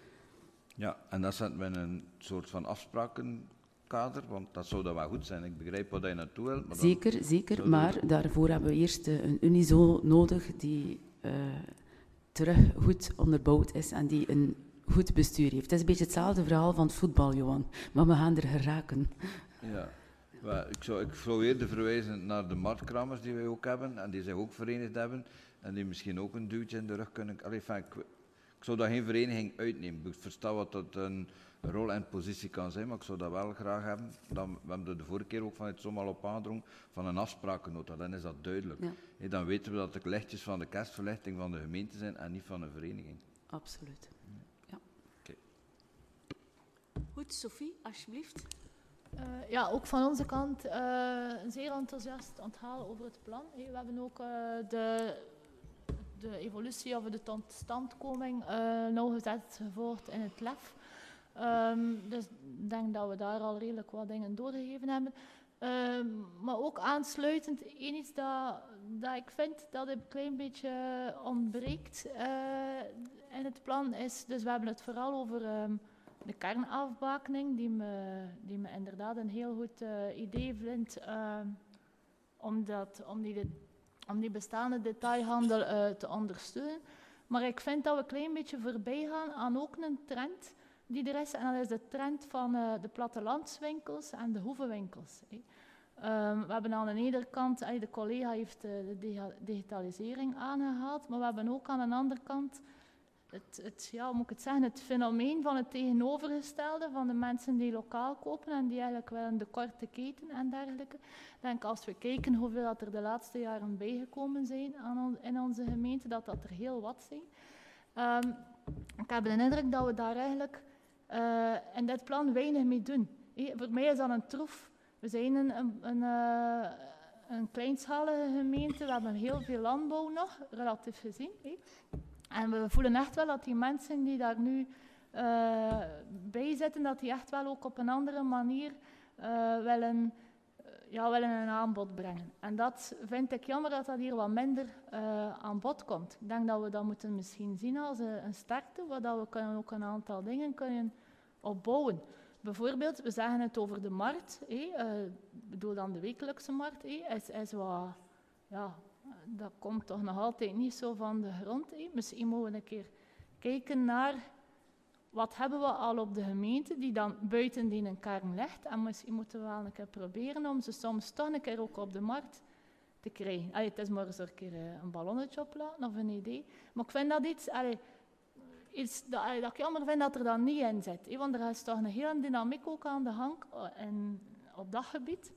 Ja, en dat zet men een soort van afspraken... kader, want dat zou dan wel goed zijn. Ik begrijp wat je naartoe wilt. Maar zeker, zeker. Maar we... daarvoor hebben we eerst uh, een Unizo nodig die uh, terug goed onderbouwd is en die een goed bestuur heeft. Het is een beetje hetzelfde verhaal van het voetbal, Johan. Maar we gaan er geraken. Ja, well, ik, zou, ik zou eerder verwijzen naar de marktkramers die wij ook hebben en die zich ook verenigd hebben en die misschien ook een duwtje in de rug kunnen... Allee, enfin, ik, ik zou daar geen vereniging uitnemen. Ik versta wat dat een... rol en positie kan zijn, maar ik zou dat wel graag hebben. Dan, we hebben er de vorige keer ook van het zomaar op aandrong van een afsprakennota, dan is dat duidelijk. Ja. He, dan weten we dat de lichtjes van de kerstverlichting van de gemeente zijn en niet van een vereniging. Absoluut. Ja. Okay. Goed, Sophie, alsjeblieft. Uh, ja, ook van onze kant uh, een zeer enthousiast onthalen over het plan. Hey, we hebben ook uh, de, de evolutie of de totstandkoming uh, nauwgezet gevolgd in het L E F. Um, dus ik denk dat we daar al redelijk wat dingen doorgegeven hebben. Um, maar ook aansluitend, één iets dat, dat ik vind dat een klein beetje ontbreekt uh, in het plan is, dus we hebben het vooral over um, de kernafbakening, die me, die me inderdaad een heel goed uh, idee vindt uh, om, dat, om, die, om die bestaande detailhandel uh, te ondersteunen. Maar ik vind dat we een klein beetje voorbij gaan aan ook een trend die er is, en dat is de trend van uh, de plattelandswinkels en de hoevenwinkels. Hey. Um, we hebben aan de ene kant, uh, de collega heeft uh, de dig- digitalisering aangehaald, maar we hebben ook aan de andere kant het, het, ja, hoe moet ik het zeggen, het fenomeen van het tegenovergestelde van de mensen die lokaal kopen en die eigenlijk willen de korte keten en dergelijke. Ik denk als we kijken hoeveel dat er de laatste jaren bijgekomen zijn aan on- in onze gemeente, dat dat er heel wat zijn. Um, ik heb de indruk dat we daar eigenlijk uh, in dit plan weinig mee doen. Hey, voor mij is dat een troef. We zijn een, een, een, uh, een kleinschalige gemeente, we hebben heel veel landbouw nog, relatief gezien. Hey. En we voelen echt wel dat die mensen die daar nu uh, bij zitten, dat die echt wel ook op een andere manier uh, willen, uh, ja, willen een aanbod brengen. En dat vind ik jammer dat dat hier wat minder uh, aan bod komt. Ik denk dat we dat moeten misschien zien als een, een sterkte, waar dat we kunnen ook een aantal dingen kunnen opbouwen. Bijvoorbeeld, we zeggen het over de markt, ik uh, bedoel dan de wekelijkse markt, eh, is, is wat, ja, dat komt toch nog altijd niet zo van de grond. Eh. Misschien moeten we een keer kijken naar wat hebben we al op de gemeente die dan buiten die een kern ligt. En misschien moeten we wel een keer proberen om ze soms toch een keer ook op de markt te krijgen. Allee, het is maar eens een keer een ballonnetje oplaten of een idee. Maar ik vind dat iets, allee, iets dat, allee, dat ik jammer vind dat er dan niet in zit. Eh. Want er is toch een hele dynamiek ook aan de gang en op dat gebied.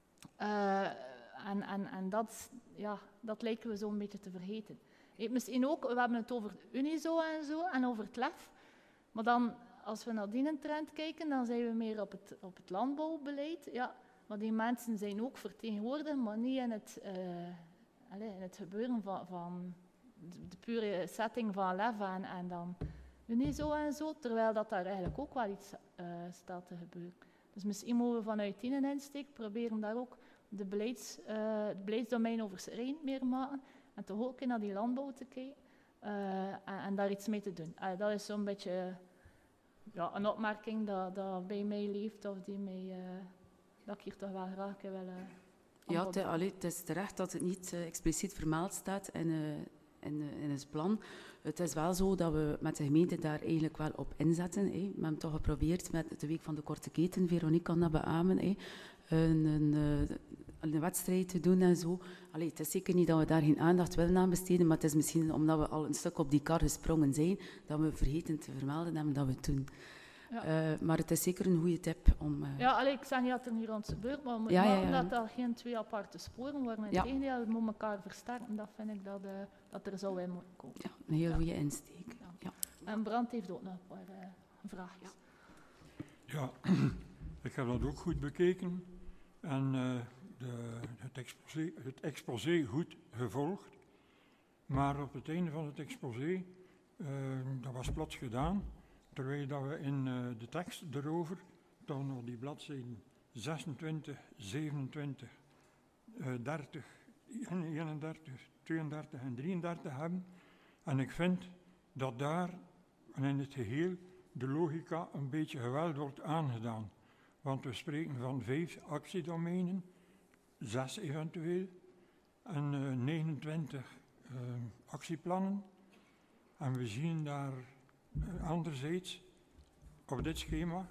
Uh, en, en, en dat, ja, dat lijken we zo'n beetje te vergeten. Eh, misschien ook, we hebben het over Unizo en zo en over het L E F. Maar dan, als we naar die trend kijken, dan zijn we meer op het, op het landbouwbeleid. Ja, maar die mensen zijn ook vertegenwoordigd, maar niet in het, uh, allez, in het gebeuren van, van de, de pure setting van L E F en, en dan Unizo en zo. Terwijl dat daar eigenlijk ook wel iets uh, staat te gebeuren. Dus misschien moeten we vanuit die insteek proberen daar ook de beleids, uh, het beleidsdomein overschrijdend meer maken. En toch ook naar die landbouw te kijken. Uh, en, en daar iets mee te doen. Uh, dat is zo'n beetje uh, ja, een opmerking dat, dat bij mij leeft, of die mij, uh, dat ik hier toch wel graag wil. Uh, ja, te, allee, het is terecht dat het niet uh, expliciet vermeld staat in, uh, in, uh, in het plan. Het is wel zo dat we met de gemeente daar eigenlijk wel op inzetten. Hè. We hebben toch geprobeerd met de week van de korte keten, Veronique kan dat beamen, hè, een, een, een wedstrijd te doen en zo. Allee, het is zeker niet dat we daar geen aandacht willen aan besteden, maar het is misschien omdat we al een stuk op die kar gesprongen zijn, dat we vergeten te vermelden hebben dat we het doen. Ja. Uh, maar het is zeker een goede tip om... Uh... Ja, allee, ik zeg niet dat er hier ons gebeurt, maar we moeten ja, maken ja, ja. dat dat geen twee aparte sporen worden. In ja. tegendeel, we moeten elkaar versterken. Dat vind ik dat, uh, dat er zo in moet komen. Ja, een heel ja. goede insteek. Ja. Ja. En Brand heeft ook nog een paar uh, vraagjes. Ja, ik heb dat ook goed bekeken. En uh, de, het, exposé, het exposé goed gevolgd. Maar op het einde van het exposé, uh, dat was plots gedaan, terwijl dat we in uh, de tekst erover toch nog die bladzijden zesentwintig, zevenentwintig, uh, dertig, eenendertig, tweeëndertig en drieëndertig hebben. En ik vind dat daar en in het geheel de logica een beetje geweld wordt aangedaan. Want we spreken van vijf actiedomeinen, zes eventueel, en uh, negenentwintig uh, actieplannen. En we zien daar uh, anderzijds op dit schema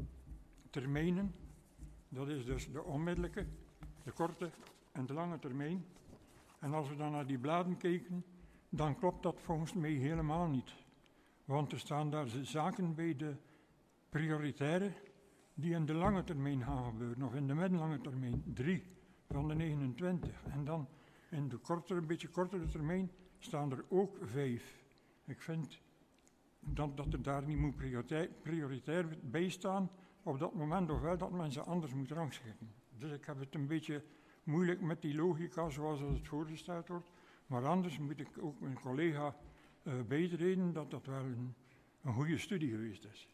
termijnen. Dat is dus de onmiddellijke, de korte en de lange termijn. En als we dan naar die bladen kijken, dan klopt dat volgens mij helemaal niet. Want er staan daar zaken bij de prioritaire die in de lange termijn gaan gebeuren, of in de middellange termijn, drie van de negenentwintig. En dan in de kortere, een beetje kortere termijn staan er ook vijf. Ik vind dat, dat er daar niet moet prioritair, prioritair bij staan op dat moment, of wel dat men ze anders moet rangschikken. Dus ik heb het een beetje moeilijk met die logica zoals het voorgesteld wordt. Maar anders moet ik ook mijn collega uh, bijtreden dat dat wel een, een goede studie geweest is.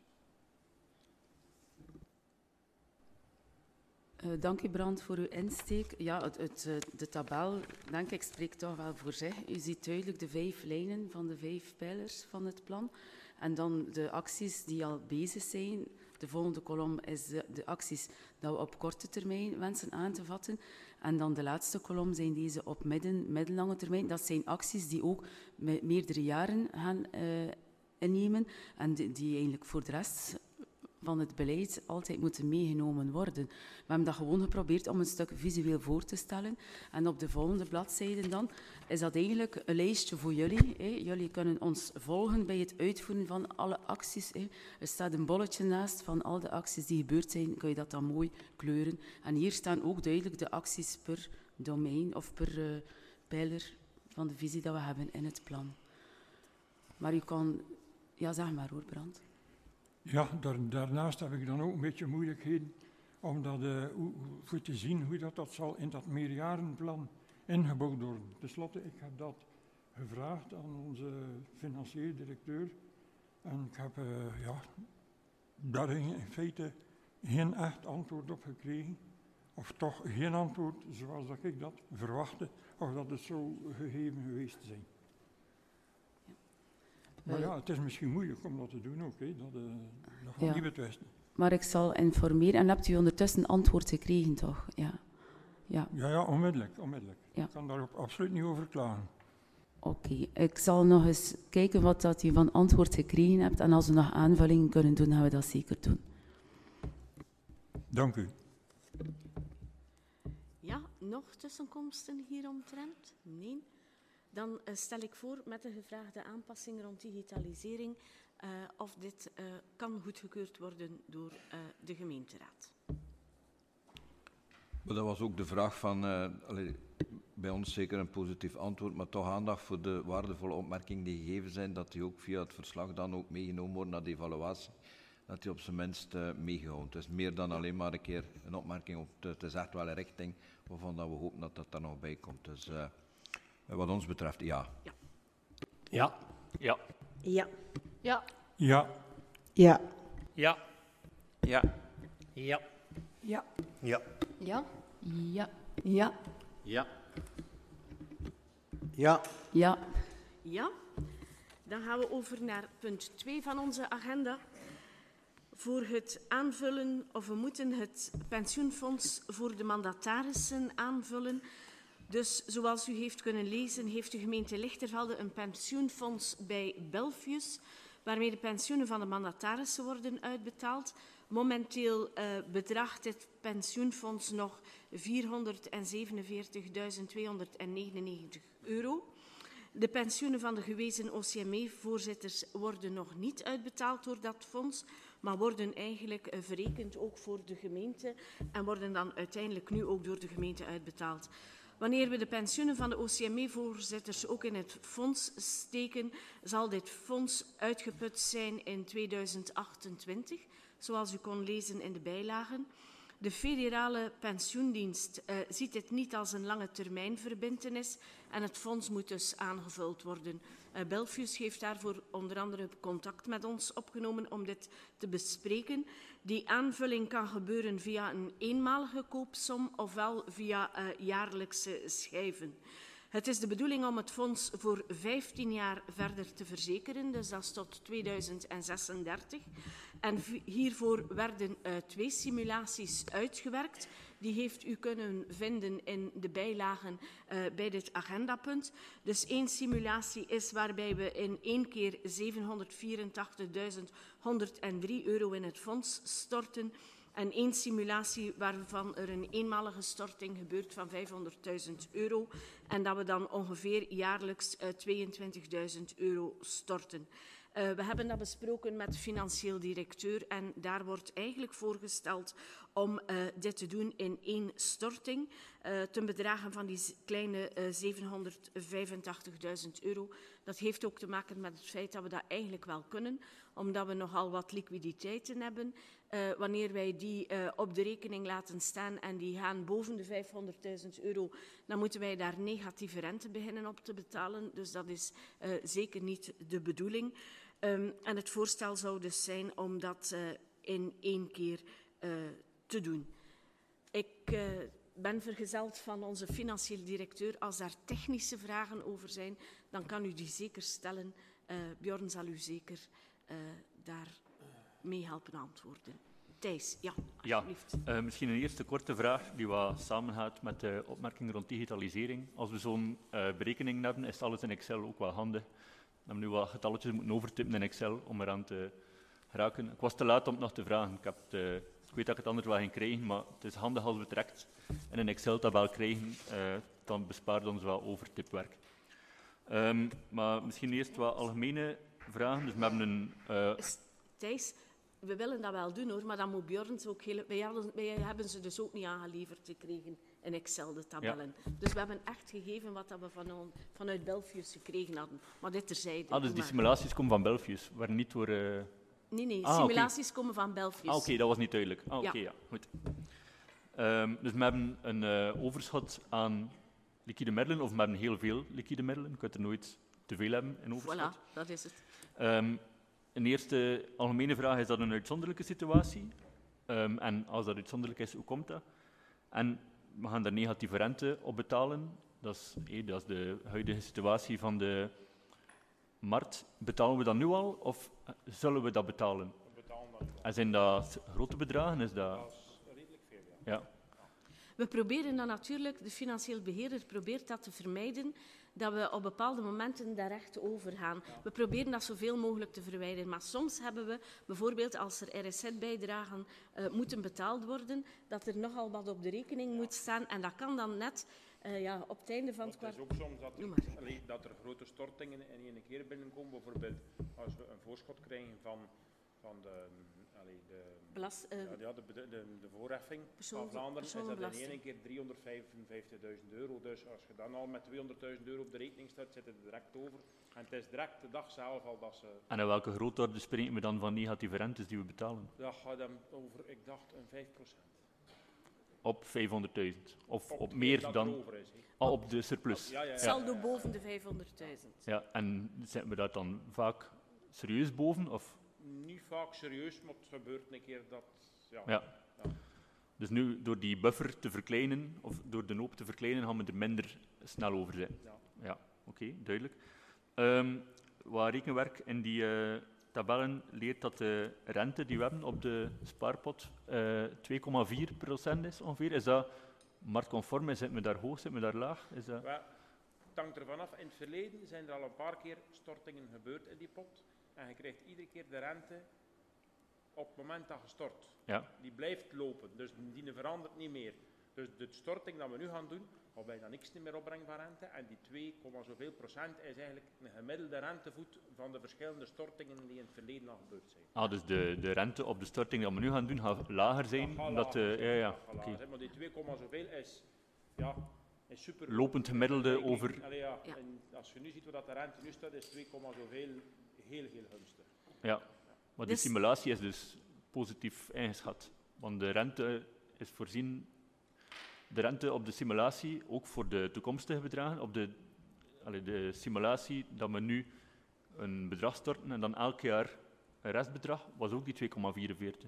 Uh, dank u, Brand, voor uw insteek. Ja, het, het, de tabel, denk ik, spreekt toch wel voor zich. U ziet duidelijk de vijf lijnen van de vijf pijlers van het plan. En dan de acties die al bezig zijn. De volgende kolom is de, de acties dat we op korte termijn wensen aan te vatten. En dan de laatste kolom zijn deze op midden, middellange termijn. Dat zijn acties die ook me, meerdere jaren gaan uh, innemen. En die, die eigenlijk voor de rest van het beleid altijd moeten meegenomen worden. We hebben dat gewoon geprobeerd om een stuk visueel voor te stellen. En op de volgende bladzijde dan is dat eigenlijk een lijstje voor jullie. Hè. Jullie kunnen ons volgen bij het uitvoeren van alle acties. Hè. Er staat een bolletje naast van al de acties die gebeurd zijn. Kun je dat dan mooi kleuren. En hier staan ook duidelijk de acties per domein of per uh, pijler van de visie dat we hebben in het plan. Maar u kan... Ja, zeg maar hoor, Brand. Ja, daar, daarnaast heb ik dan ook een beetje moeilijkheden om dat, uh, hoe, voor te zien hoe dat, dat zal in dat meerjarenplan ingebouwd worden. Ten slotte, ik heb dat gevraagd aan onze financieel directeur en ik heb uh, ja, daar in feite geen echt antwoord op gekregen. Of toch geen antwoord zoals dat ik dat verwachtte, of dat het zo gegeven geweest zijn. Maar ja, het is misschien moeilijk om dat te doen ook, hè. Dat, uh, dat gaat ja. niet betwisten. Maar ik zal informeren. En hebt u ondertussen antwoord gekregen, toch? Ja, ja, ja, ja onmiddellijk. onmiddellijk. Ja. Ik kan daar absoluut niet over klagen. Oké, okay. Ik zal nog eens kijken wat dat u van antwoord gekregen hebt. En als we nog aanvullingen kunnen doen, gaan we dat zeker doen. Dank u. Ja, nog tussenkomsten hieromtrent? Nee. Dan uh, stel ik voor met de gevraagde aanpassing rond digitalisering uh, of dit uh, kan goedgekeurd worden door uh, de gemeenteraad. Maar dat was ook de vraag van, uh, allee, bij ons zeker een positief antwoord, maar toch aandacht voor de waardevolle opmerkingen die gegeven zijn, dat die ook via het verslag dan ook meegenomen worden naar de evaluatie, dat die op zijn minst uh, meegehouden. Het is meer dan alleen maar een keer een opmerking, op de, het is echt wel een richting waarvan dat we hopen dat dat er nog bij komt. Dus uh, wat ons betreft, ja. Ja. Ja. Ja. Ja. Ja. Ja. Ja. Ja. Ja. Ja. Ja. Ja. Ja. Ja. Ja. Ja. Ja. Ja. Dan gaan we over naar punt twee van onze agenda. Voor het aanvullen, of we moeten het pensioenfonds voor de mandatarissen aanvullen. Dus zoals u heeft kunnen lezen, heeft de gemeente Lichtervelde een pensioenfonds bij Belfius, waarmee de pensioenen van de mandatarissen worden uitbetaald. Momenteel uh, bedraagt het pensioenfonds nog vierhonderdzevenenveertigduizend tweehonderdnegenennegentig euro. De pensioenen van de gewezen O C M E-voorzitters worden nog niet uitbetaald door dat fonds, maar worden eigenlijk uh, verrekend ook voor de gemeente en worden dan uiteindelijk nu ook door de gemeente uitbetaald. Wanneer we de pensioenen van de O C M E-voorzitters ook in het fonds steken, zal dit fonds uitgeput zijn in tweeduizend achtentwintig, zoals u kon lezen in de bijlagen. De federale pensioendienst uh, ziet dit niet als een lange termijn verbintenis en het fonds moet dus aangevuld worden. Uh, Belfius heeft daarvoor onder andere contact met ons opgenomen om dit te bespreken. Die aanvulling kan gebeuren via een eenmalige koopsom ofwel via uh, jaarlijkse schijven. Het is de bedoeling om het fonds voor vijftien jaar verder te verzekeren, dus dat is tot tweeduizend zesendertig. En hiervoor werden uh, twee simulaties uitgewerkt. Die heeft u kunnen vinden in de bijlagen uh, bij dit agendapunt. Dus één simulatie is waarbij we in één keer zevenhonderdvierentachtigduizend honderddrie euro in het fonds storten. En één simulatie waarvan er een eenmalige storting gebeurt van vijfhonderdduizend euro. En dat we dan ongeveer jaarlijks uh, tweeëntwintigduizend euro storten. Uh, we hebben dat besproken met de financieel directeur en daar wordt eigenlijk voorgesteld om uh, dit te doen in één storting uh, ten bedrage van die kleine uh, zevenhonderdvijfentachtigduizend euro. Dat heeft ook te maken met het feit dat we dat eigenlijk wel kunnen, omdat we nogal wat liquiditeiten hebben. Uh, wanneer wij die uh, op de rekening laten staan en die gaan boven de vijfhonderdduizend euro, dan moeten wij daar negatieve rente beginnen op te betalen. Dus dat is uh, zeker niet de bedoeling. Um, en het voorstel zou dus zijn om dat uh, in één keer uh, te doen. Ik uh, ben vergezeld van onze financieel directeur. Als daar technische vragen over zijn, dan kan u die zeker stellen. Uh, Bjorn zal u zeker uh, daar mee helpen antwoorden. Thijs, ja, alsjeblieft. Ja, uh, misschien een eerste korte vraag die wat samengaat met de opmerking rond digitalisering. Als we zo'n uh, berekening hebben, is alles in Excel ook wel handig. We hebben nu wat getalletjes moeten overtypen in Excel om eraan te geraken. Ik was te laat om het nog te vragen. Ik, heb de, ik weet dat ik het anders wel ging krijgen, maar het is handig als we het direct in een Excel-tabel krijgen. Uh, dan bespaart ons wel overtypwerk. Um, maar misschien eerst wat algemene vragen. Dus we hebben een... Uh... Thijs, we willen dat wel doen hoor, maar dan moet Björn ze ook heel... Wij, hadden, wij hebben ze dus ook niet aangeleverd gekregen in Excel, de tabellen. Ja. Dus we hebben echt gegeven wat we van on, vanuit Belfius gekregen hadden. Maar dit terzijde. Ah, dus die simulaties komen van Belfius, waren niet door... Uh... Nee, nee, ah, simulaties okay. komen van Belfius. Ah, oké, okay, dat was niet duidelijk. Ah, oké, okay, ja. ja, goed. Um, dus we hebben een uh, overschot aan liquide middelen, of we hebben heel veel liquide middelen. Je kunt er nooit te veel hebben in overschot. Voilà, dat is het. Um, een eerste algemene vraag, is dat een uitzonderlijke situatie? Um, en als dat uitzonderlijk is, hoe komt dat? En we gaan daar negatieve rente op betalen. Dat is, hey, dat is de huidige situatie van de markt. Betalen we dat nu al, of zullen we dat betalen? We betalen dat nu al. En zijn dat grote bedragen? Is dat... dat is redelijk veel, ja. ja. We proberen dan natuurlijk, de financieel beheerder probeert dat te vermijden, dat we op bepaalde momenten daar recht over gaan. Ja. We proberen dat zoveel mogelijk te verwijderen. Maar soms hebben we, bijvoorbeeld als er R S Z-bijdragen uh, moeten betaald worden, dat er nogal wat op de rekening ja. moet staan. En dat kan dan net uh, ja, op het einde van het kwartaal... Het is ook soms dat er, allee, dat er grote stortingen in één keer binnenkomen. Bijvoorbeeld als we een voorschot krijgen van, van de... Allee, de Belast, uh, ja, de, de, de, de voorheffing van Vlaanderen, is dat in één keer driehonderdvijfenvijftigduizend euro. Dus als je dan al met tweehonderdduizend euro op de rekening staat, zit het direct over. En het is direct de dag zelf al dat ze... En in welke grootorde spreken we dan van negatieve rentes die we betalen? Dat gaat dan over, ik dacht, een vijf procent. Op vijfhonderdduizend? Of op, op meer dan... Over is, ah, op de surplus? Ja, ja, ja. Saldo boven de vijfhonderdduizend. Ja, en zitten we daar dan vaak serieus boven? Of? Niet vaak serieus, maar het gebeurt een keer dat... Ja. Ja. Ja. Dus nu, door die buffer te verkleinen, of door de hoop te verkleinen, gaan we er minder snel over zijn. Ja, ja oké, okay, duidelijk. Um, wat rekenwerk in die uh, tabellen leert dat de rente die we hebben op de spaarpot uh, twee komma vier procent is ongeveer. Is dat marktconform? Zitten we daar hoog, zitten we daar laag? Is dat... Well, het hangt ervan af. In het verleden zijn er al een paar keer stortingen gebeurd in die pot. En je krijgt iedere keer de rente op het moment dat je stort. Ja. Die blijft lopen, dus die verandert niet meer. Dus de storting die we nu gaan doen, gaat bijna niks meer opbrengen van rente. En die twee, zoveel procent is eigenlijk een gemiddelde rentevoet van de verschillende stortingen die in het verleden al gebeurd zijn. Ah, dus de, de rente op de storting die we nu gaan doen, gaat lager zijn? Gaat omdat, lager uh, zijn, ja, ja. gaat lager Okay. zijn, maar die twee, zoveel is... Ja, is super... Lopend gemiddelde over... Allee, ja. Ja. En als je nu ziet wat de rente nu staat, is twee, zoveel heel, heel gunstig. Ja, maar Dus- de simulatie is dus positief ingeschat. Want de rente is voorzien... De rente op de simulatie, ook voor de toekomstige bedragen, op de, allee, de simulatie dat we nu een bedrag storten en dan elk jaar een restbedrag, was ook die twee komma vierenveertig.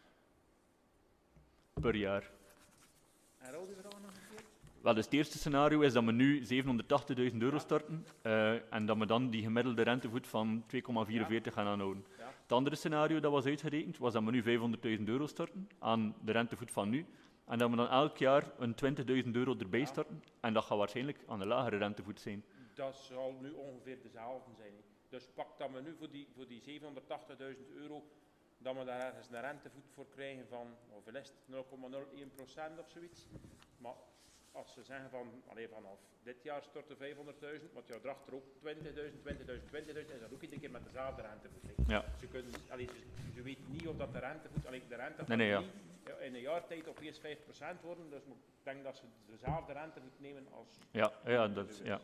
Per jaar. En al die vragen nog een keer? Wel, dus het eerste scenario is dat we nu zevenhonderdtachtigduizend euro storten uh, en dat we dan die gemiddelde rentevoet van twee komma vierenveertig gaan aanhouden. Ja. Het andere scenario dat was uitgerekend, was dat we nu vijfhonderdduizend euro storten aan de rentevoet van nu. En dat we dan elk jaar een twintigduizend euro erbij storten. En dat gaat waarschijnlijk aan de lagere rentevoet zijn. Dat zal nu ongeveer dezelfde zijn. He. Dus pak dat we nu voor die, voor die zevenhonderdtachtigduizend euro, dat we daar ergens een rentevoet voor krijgen van, hoeveel is het, nul komma nul één procent of zoiets. Maar als ze zeggen van, allee, vanaf dit jaar storten vijfhonderdduizend, maar het jaar erachter ook twintigduizend, twintigduizend, twintigduizend, is dat ook iedere keer met dezelfde rentevoet. Ja. Ze, kunnen, allee, ze, ze weten niet of dat de rentevoet, allee, de rente Nee, nee, ja. niet in een jaar tijd opeens vijf procent worden, dus ik denk dat ze dezelfde rentevoet nemen als... Ja, ja, dat, ja.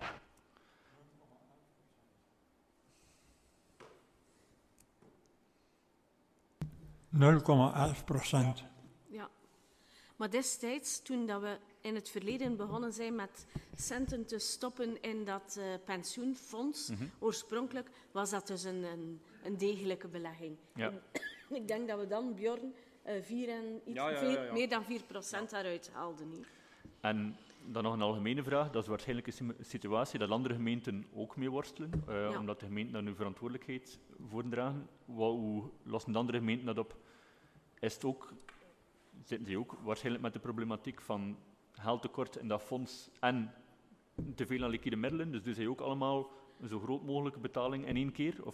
nul komma elf procent. Ja. Maar destijds, toen dat we in het verleden begonnen zijn met centen te stoppen in dat uh, pensioenfonds, Mhm. oorspronkelijk was dat dus een, een, een degelijke belegging. Ja. En ik denk dat we dan, Björn, uh, vier en iets, Ja, ja, ja, veel- ja. meer dan vier procent daaruit haalden. Niet? En dan nog een algemene vraag. Dat is waarschijnlijk een sim- situatie dat andere gemeenten ook mee worstelen, uh, Ja. omdat de gemeenten daar nu verantwoordelijkheid voor dragen. Wat, hoe lossen de andere gemeenten dat op? Is het ook, zitten die ook waarschijnlijk met de problematiek van geldtekort in dat fonds en te veel aan liquide middelen? Dus doen zij ook allemaal een zo groot mogelijke betaling in één keer? Of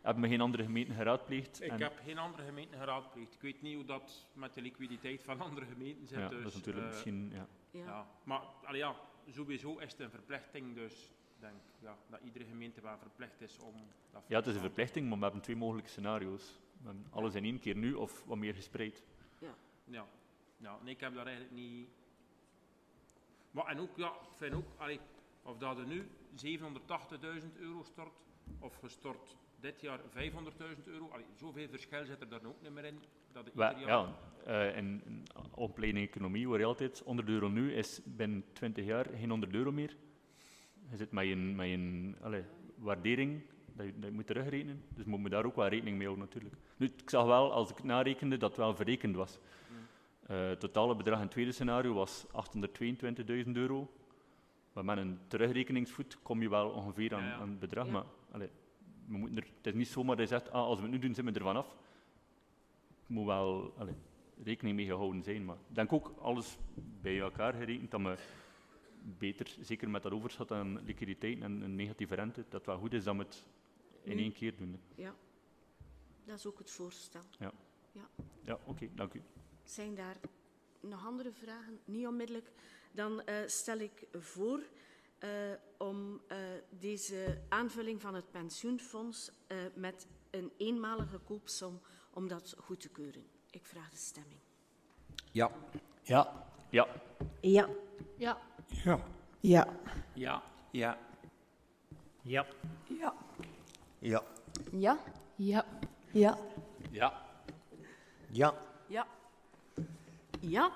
hebben we geen andere gemeenten geraadpleegd. Ik en... heb geen andere gemeenten geraadpleegd. Ik weet niet hoe dat met de liquiditeit van andere gemeenten zit. Ja, dus, dat is natuurlijk uh, misschien... Ja. Ja. Ja. Maar allee, ja, sowieso is het een verplichting, dus ik denk ja, dat iedere gemeente wel verplicht is om... Dat ja, het is een verplichting, maar we hebben twee mogelijke scenario's. We hebben alles in één keer nu of wat meer gespreid. Ja. Ja, ja nee, ik heb daar eigenlijk niet... Maar en ook, ja, ik vind ook, allee, of dat er nu zevenhonderdtachtigduizend euro stort, of gestort dit jaar vijfhonderdduizend euro, allee, zoveel verschil zit er dan ook niet meer in. Dat Wel, ieder jaar... ja, uh, in, in opleiding economie hoor je altijd, honderd euro nu is binnen twintig jaar geen honderd euro meer. Je zit met een, met een allee, waardering, dat je, dat je moet terugrekenen. Dus moet je daar ook wel rekening mee houden natuurlijk. Nu, ik zag wel, als ik narekende, dat het wel verrekend was. Uh, het totale bedrag in het tweede scenario was achthonderdtweeëntwintigduizend euro. Maar met een terugrekeningsvoet kom je wel ongeveer aan, Ja, ja. aan het bedrag. Ja. Maar allee, we moeten er, het is niet zomaar dat je zegt, ah, als we het nu doen, zijn we er vanaf. Het moet wel allee, rekening mee gehouden zijn. Maar ik denk ook, alles bij elkaar gerekend, dat we beter, zeker met dat overschot aan liquiditeit en een negatieve rente, dat het wel goed is dat we het in Nu. één keer doen. Hè. Ja, dat is ook het voorstel. Ja, Ja. ja oké, okay, dank u. Zijn daar nog andere vragen? Niet onmiddellijk. Dan uh, stel ik voor uh, om uh, deze aanvulling van het pensioenfonds uh, met een eenmalige koopsom om dat goed te keuren. Ik vraag de stemming. Ja. Ja. Ja. Ja. Ja. Ja. Ja. Ja. Ja. Ja. Ja. Ja. Ja. Ja. Ja. Ja. Ja. Ja. Ja.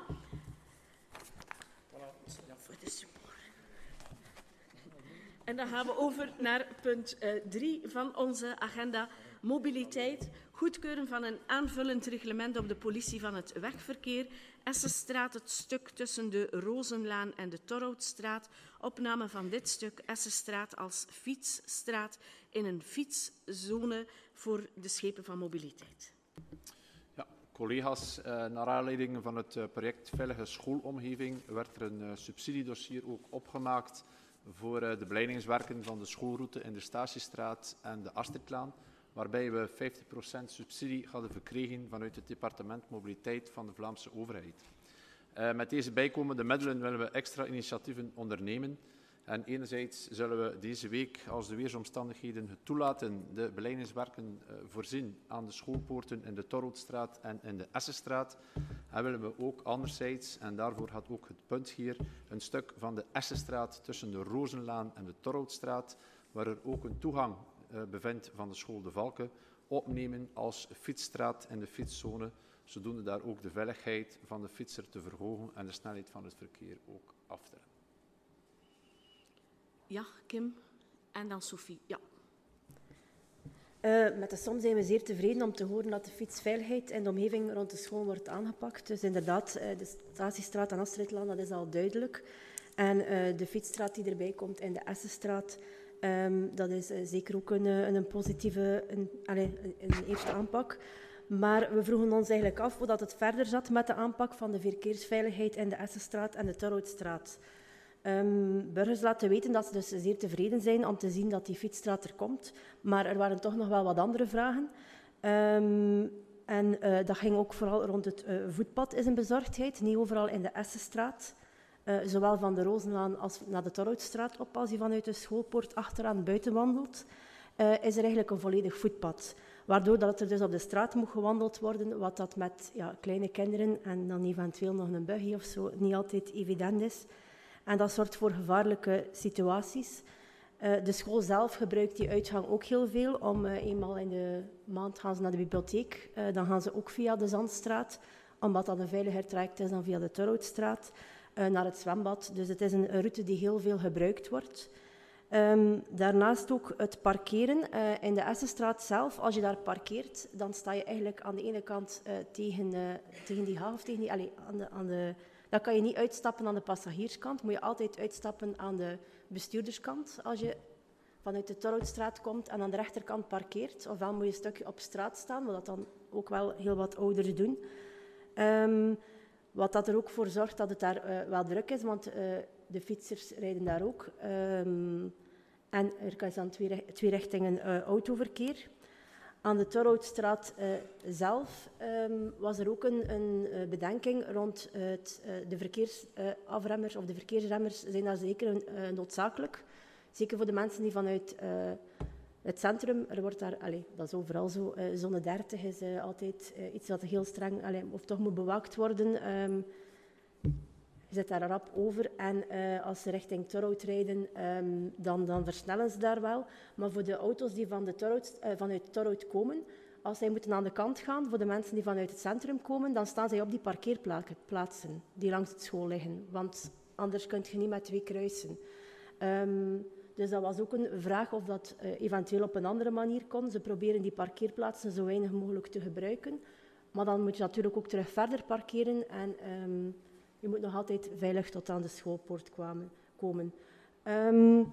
Voor de support. En dan gaan we over naar punt drie uh, van onze agenda. Mobiliteit. Goedkeuren van een aanvullend reglement op de politie van het wegverkeer. Essenstraat, het stuk tussen de Rozenlaan en de Torhoutstraat. Opname van dit stuk Essenstraat als fietsstraat in een fietszone voor de schepen van mobiliteit. Ja, collega's, eh, naar aanleiding van het uh, project Veilige Schoolomgeving werd er een uh, subsidiedossier ook opgemaakt voor uh, de beleidingswerken van de schoolroute in de Statiestraat en de Astridlaan, waarbij we vijftig procent subsidie hadden verkregen vanuit het departement Mobiliteit van de Vlaamse overheid. Uh, met deze bijkomende middelen willen we extra initiatieven ondernemen. En enerzijds zullen we deze week, als de weersomstandigheden het toelaten, de beleidingswerken uh, voorzien aan de schoolpoorten in de Torhoutstraat en in de Essenstraat. En willen we ook anderzijds, en daarvoor gaat ook het punt hier, een stuk van de Essenstraat tussen de Rozenlaan en de Torhoutstraat, waar er ook een toegang uh, bevindt van de school De Valken, opnemen als fietsstraat in de fietszone, zodoende daar ook de veiligheid van de fietser te verhogen en de snelheid van het verkeer ook af te remmen. Ja, Kim. En dan Sophie. Ja. Uh, met de som zijn we zeer tevreden om te horen dat de fietsveiligheid in de omgeving rond de school wordt aangepakt. Dus inderdaad, uh, de Statiestraat en Astridlaan, dat is al duidelijk. En uh, de fietsstraat die erbij komt in de Essenstraat, um, dat is uh, zeker ook een, een positieve, een, allez, een, een eerste aanpak. Maar we vroegen ons eigenlijk af hoe dat het verder zat met de aanpak van de verkeersveiligheid in de Essenstraat en de Torhoutstraat. Um, burgers laten weten dat ze dus zeer tevreden zijn om te zien dat die fietsstraat er komt. Maar er waren toch nog wel wat andere vragen. Um, en uh, dat ging ook vooral rond het uh, voetpad is een bezorgdheid. Niet overal in de Essenstraat. Uh, zowel van de Rozenlaan als naar de Torhoutstraat op, als je vanuit de schoolpoort achteraan buiten wandelt, uh, is er eigenlijk een volledig voetpad. Waardoor dat er dus op de straat moet gewandeld worden, wat dat met ja, kleine kinderen en dan eventueel nog een buggy of zo niet altijd evident is. En dat zorgt voor gevaarlijke situaties. Uh, de school zelf gebruikt die uitgang ook heel veel. Om uh, eenmaal in de maand gaan ze naar de bibliotheek. Uh, dan gaan ze ook via de Zandstraat, omdat dat een veiliger traject is dan via de Torhoutstraat, uh, naar het zwembad. Dus het is een route die heel veel gebruikt wordt. Um, daarnaast ook het parkeren. Uh, in de Essenstraat zelf, als je daar parkeert, dan sta je eigenlijk aan de ene kant uh, tegen, uh, tegen die haven, tegen die, allez, aan de... Aan de Dan kan je niet uitstappen aan de passagierskant. Moet je altijd uitstappen aan de bestuurderskant. Als je vanuit de Torhoutstraat komt en aan de rechterkant parkeert. Ofwel moet je een stukje op straat staan, wat dat dan ook wel heel wat ouders doen. Um, wat dat er ook voor zorgt dat het daar uh, wel druk is, want uh, de fietsers rijden daar ook. Um, en er is dan twee, twee richtingen uh, autoverkeer. Aan de Torhoutstraat uh, zelf um, was er ook een, een uh, bedenking rond uh, het, uh, de verkeersafremmers uh, of de verkeersremmers zijn daar zeker uh, noodzakelijk. Zeker voor de mensen die vanuit uh, het centrum, er wordt daar, allez, dat is overal zo, uh, zone dertig is uh, altijd uh, iets dat heel streng, allez, of toch moet bewaakt worden. Um, je zit daar rap over en uh, als ze richting Torhout rijden, um, dan, dan versnellen ze daar wel. Maar voor de auto's die van de Torhout, uh, vanuit Torhout komen, als zij moeten aan de kant gaan, voor de mensen die vanuit het centrum komen, dan staan zij op die parkeerplaatsen die langs het school liggen. Want anders kun je niet met twee kruisen. Um, dus dat was ook een vraag of dat uh, eventueel op een andere manier kon. Ze proberen die parkeerplaatsen zo weinig mogelijk te gebruiken. Maar dan moet je natuurlijk ook terug verder parkeren en um, je moet nog altijd veilig tot aan de schoolpoort kwamen, komen. Um,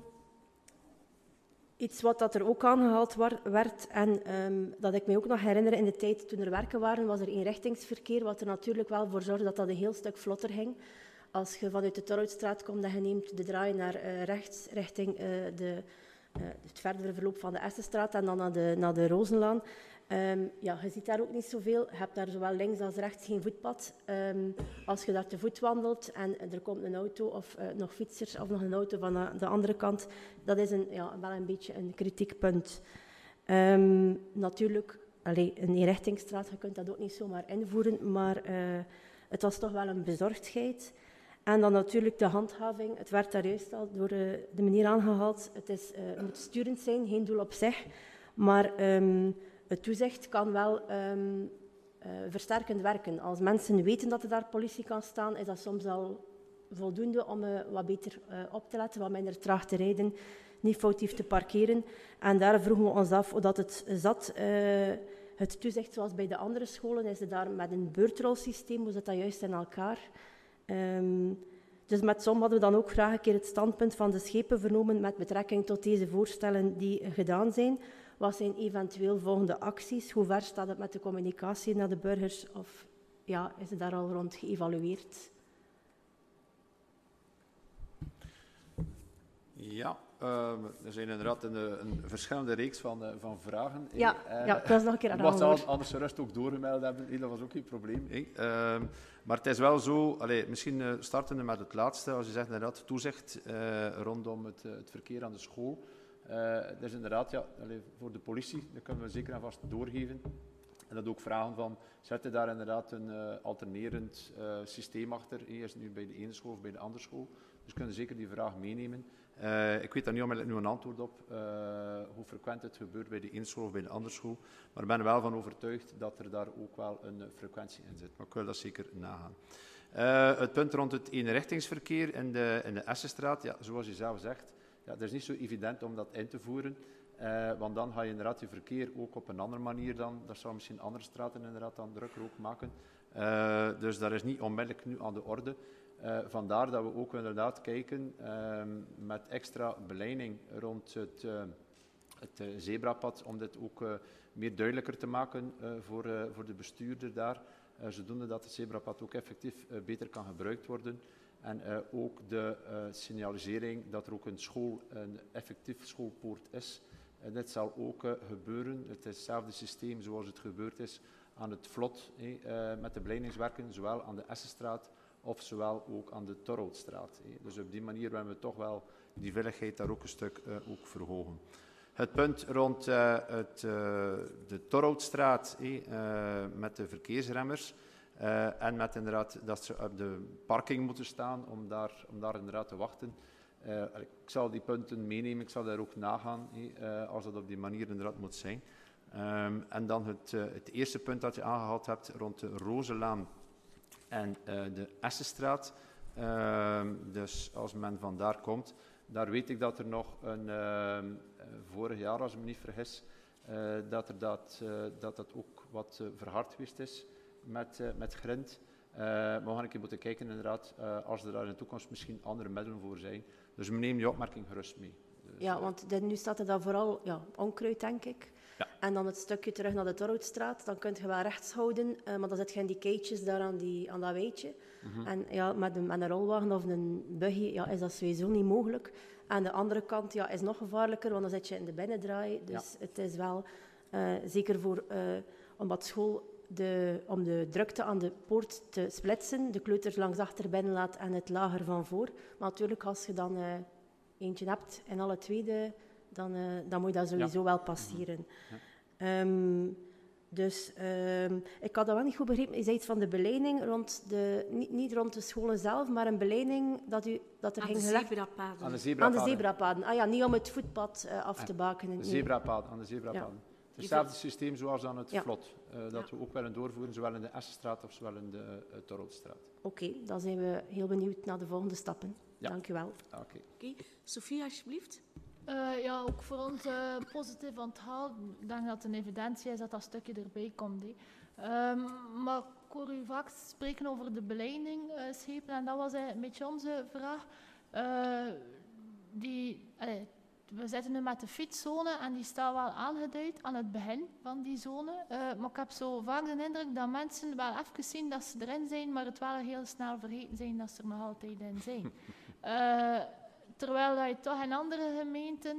iets wat dat er ook aangehaald war, werd en um, dat ik me ook nog herinner in de tijd toen er werken waren, was er eenrichtingsverkeer, wat er natuurlijk wel voor zorgde dat dat een heel stuk vlotter ging. Als je vanuit de Torhoutstraat komt en je neemt de draai naar uh, rechts richting uh, de, uh, het verdere verloop van de Essenstraat en dan naar de, naar de Rozenlaan. Um, ja, je ziet daar ook niet zoveel. Je hebt daar zowel links als rechts geen voetpad. Um, als je daar te voet wandelt en er komt een auto of uh, nog fietsers of nog een auto van de, de andere kant, dat is een, ja, wel een beetje een kritiekpunt. Um, natuurlijk, allez, een eenrichtingsstraat, je kunt dat ook niet zomaar invoeren, maar uh, het was toch wel een bezorgdheid. En dan natuurlijk de handhaving. Het werd daar juist al door uh, de meneer aangehaald. Het, is, uh, het moet sturend zijn, geen doel op zich. Maar um, het toezicht kan wel um, uh, versterkend werken. Als mensen weten dat er daar politie kan staan, is dat soms al voldoende om uh, wat beter uh, op te letten, wat minder traag te rijden, niet foutief te parkeren. En daar vroegen we ons af hoe dat het zat. Uh, het toezicht, zoals bij de andere scholen, is het daar met een beurtrolsysteem. Hoe zit dat juist in elkaar? Um, dus met som hadden we dan ook graag een keer het standpunt van de schepen vernomen met betrekking tot deze voorstellen die gedaan zijn. Wat zijn eventueel volgende acties? Hoe ver staat het met de communicatie naar de burgers? Of ja, is het daar al rond geëvalueerd? Ja, uh, er zijn inderdaad een, een verschillende reeks van, uh, van vragen. Ja, uh, ja, ik was nog een keer aan het woord. Anders de rest ook doorgemeld hebben, hey, dat was ook geen probleem. Hey. Uh, maar het is wel zo, allez, misschien uh, startende met het laatste, als je zegt inderdaad toezicht uh, rondom het, uh, het verkeer aan de school. Uh, dat is inderdaad, ja, allez, voor de politie, dat kunnen we zeker en vast doorgeven. En dat ook vragen van, zet je daar inderdaad een uh, alternerend uh, systeem achter? Hey, is het nu bij de ene school of bij de andere school? Dus kunnen we zeker die vraag meenemen. Uh, ik weet daar niet onmiddellijk nu een antwoord op, uh, hoe frequent het gebeurt bij de ene school of bij de andere school. Maar ik ben er wel van overtuigd dat er daar ook wel een uh, frequentie in zit. Maar ik wil dat zeker nagaan. Uh, het punt rond het eenrichtingsverkeer in de, in de Essenstraat, ja, zoals je zelf zegt, ja, het is niet zo evident om dat in te voeren. Uh, want dan ga je inderdaad je verkeer ook op een andere manier dan, dat zou misschien andere straten inderdaad dan drukker ook maken. Uh, dus dat is niet onmiddellijk nu aan de orde. Uh, vandaar dat we ook inderdaad kijken uh, met extra beleiding rond het, uh, het uh, zebrapad, om dit ook uh, meer duidelijker te maken uh, voor, uh, voor de bestuurder daar, uh, zodoende dat het zebrapad ook effectief uh, beter kan gebruikt worden. En uh, ook de uh, signalisering dat er ook een school, een effectief schoolpoort is. Uh, dit zal ook uh, gebeuren. Het is hetzelfde systeem zoals het gebeurd is aan het vlot eh, uh, met de beleidingswerken, zowel aan de Essenstraat of zowel ook aan de Torhoutstraat. Eh. Dus op die manier willen we toch wel die veiligheid daar ook een stuk uh, ook verhogen. Het punt rond uh, het, uh, de Torhoutstraat eh, uh, met de verkeersremmers uh, en met inderdaad dat ze op de parking moeten staan om daar, om daar inderdaad te wachten. Uh, ik zal die punten meenemen, ik zal daar ook nagaan eh, uh, als dat op die manier inderdaad moet zijn. Um, en dan het, uh, het eerste punt dat je aangehaald hebt rond de Rozenlaan en uh, de Essenstraat. Uh, dus als men vandaar komt, daar weet ik dat er nog een, uh, vorig jaar, als ik me niet vergis, uh, dat, er dat, uh, dat dat ook wat uh, verhard geweest is met, uh, met grind. Uh, maar we gaan een keer moeten kijken inderdaad, uh, als er daar in de toekomst misschien andere middelen voor zijn. Dus we nemen die opmerking gerust mee. Dus, ja, want de, nu staat er dan vooral ja, onkruid, denk ik. Ja. En dan het stukje terug naar de Torhoutstraat, dan kun je wel rechts houden, uh, maar dan zit je in die keitjes daar aan, die, aan dat weidje. Mm-hmm. En ja, met een, met een rolwagen of een buggy ja, is dat sowieso niet mogelijk. Aan de andere kant ja, is nog gevaarlijker, want dan zit je in de binnendraai. Dus ja. Het is wel Uh, zeker voor, uh, omdat school de, om de drukte aan de poort te splitsen, de kleuters langs achter binnen laat en het lager van voor. Maar natuurlijk, als je dan uh, eentje hebt en alle tweede, dan, uh, dan moet dat sowieso ja. wel passeren. Ja. Um, dus um, ik had dat wel niet goed begrepen. Je zei iets van de beleiding, rond de, niet, niet rond de scholen zelf, maar een beleiding dat, u, dat er aan ging de gelegd... zebrapaden. Aan de zebrapaden. Aan de zebrapaden. Ah ja, niet om het voetpad uh, af te bakenen. De zebrapaden, aan de zebrapaden. Ja. Het is hetzelfde systeem zoals aan het ja. vlot, uh, dat ja. we ook willen doorvoeren, zowel in de Essenstraat of zowel in de uh, Torhoutstraat. Oké, okay, dan zijn we heel benieuwd naar de volgende stappen. Ja. Dank u wel. Oké. Okay. Okay. Sophie, alsjeblieft. Uh, ja, ook voor ons uh, positief onthaal. Ik denk dat het een evidentie is dat dat stukje erbij komt. Um, maar ik hoor u vaak spreken over de beleiding uh, schepen en dat was een beetje onze vraag. Uh, die, uh, we zitten nu met de fietszone en die staat wel aangeduid aan het begin van die zone. Uh, maar ik heb zo vaak de indruk dat mensen wel even zien dat ze erin zijn, maar het wel heel snel vergeten zijn dat ze er nog altijd in zijn. Uh, terwijl dat je toch in andere gemeenten,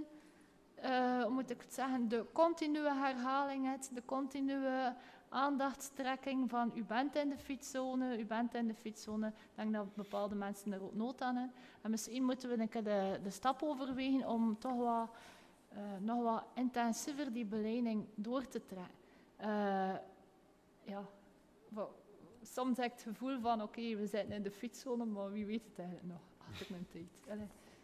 uh, hoe moet ik het zeggen, de continue herhaling hebt, de continue aandachtstrekking van u bent in de fietszone, u bent in de fietszone. Ik denk dat bepaalde mensen er ook nood aan hebben. En misschien moeten we een keer de, de stap overwegen om toch wat, uh, nog wat intensiever die beleiding door te trekken. Uh, ja, well, soms heb ik het gevoel van oké, okay, we zitten in de fietszone, maar wie weet het eigenlijk nog achter mijn tijd.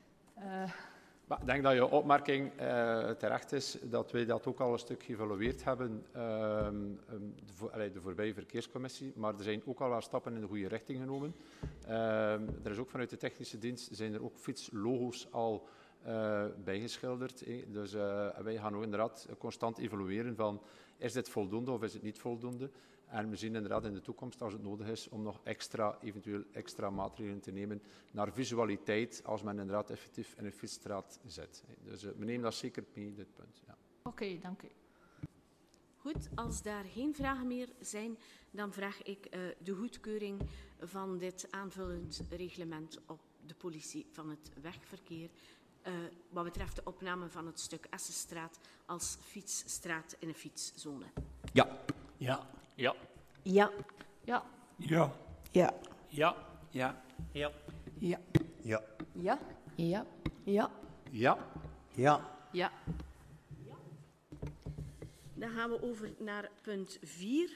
Uh, Maar ik denk dat je opmerking uh, terecht is, dat wij dat ook al een stuk geëvalueerd hebben, uh, um, de, vo allee, de voorbije verkeerscommissie, maar er zijn ook al wat stappen in de goede richting genomen. Uh, er is ook vanuit de technische dienst zijn er ook fietslogo's al uh, bijgeschilderd. Eh. Dus uh, wij gaan ook inderdaad constant evalueren van, is dit voldoende of is het niet voldoende? En we zien inderdaad in de toekomst, als het nodig is, om nog extra, eventueel extra maatregelen te nemen naar visualiteit, als men inderdaad effectief in een fietsstraat zit. Dus uh, we nemen dat zeker mee, dit punt. Ja. Oké, okay, dank u. Goed, als daar geen vragen meer zijn, dan vraag ik uh, de goedkeuring van dit aanvullend reglement op de politie van het wegverkeer, uh, wat betreft de opname van het stuk Essenstraat als fietsstraat in een fietszone. Ja. Ja. Ja. Ja. Ja. Ja. Ja. Ja. Ja. Ja. Ja. Ja. Ja. Ja. Ja. Ja. Ja. Ja. Dan gaan we over naar punt vier.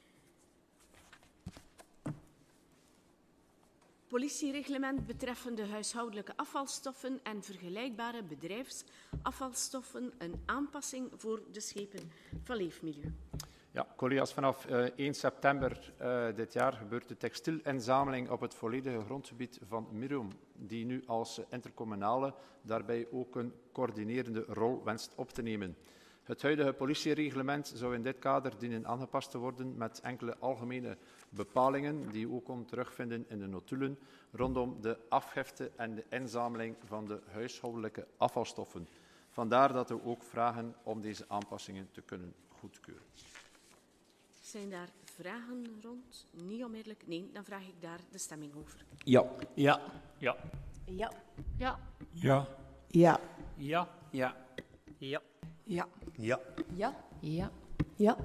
Politiereglement betreffende huishoudelijke afvalstoffen en vergelijkbare bedrijfsafvalstoffen, een aanpassing voor de schepen van Leefmilieu. Ja, collega's, vanaf uh, één september uh, dit jaar gebeurt de textielinzameling op het volledige grondgebied van Mirum, die nu als uh, intercommunale daarbij ook een coördinerende rol wenst op te nemen. Het huidige politiereglement zou in dit kader dienen aangepast te worden met enkele algemene bepalingen die u ook kon terugvinden in de notulen rondom de afgifte en de inzameling van de huishoudelijke afvalstoffen. Vandaar dat we ook vragen om deze aanpassingen te kunnen goedkeuren. Zijn daar vragen rond? Niet onmiddellijk? Nee, dan vraag ik daar de stemming over. Ja. Ja. Ja. Ja. Ja. Ja. Ja. Ja. Ja. Ja. Ja. Ja. Ja. Ja. Ja.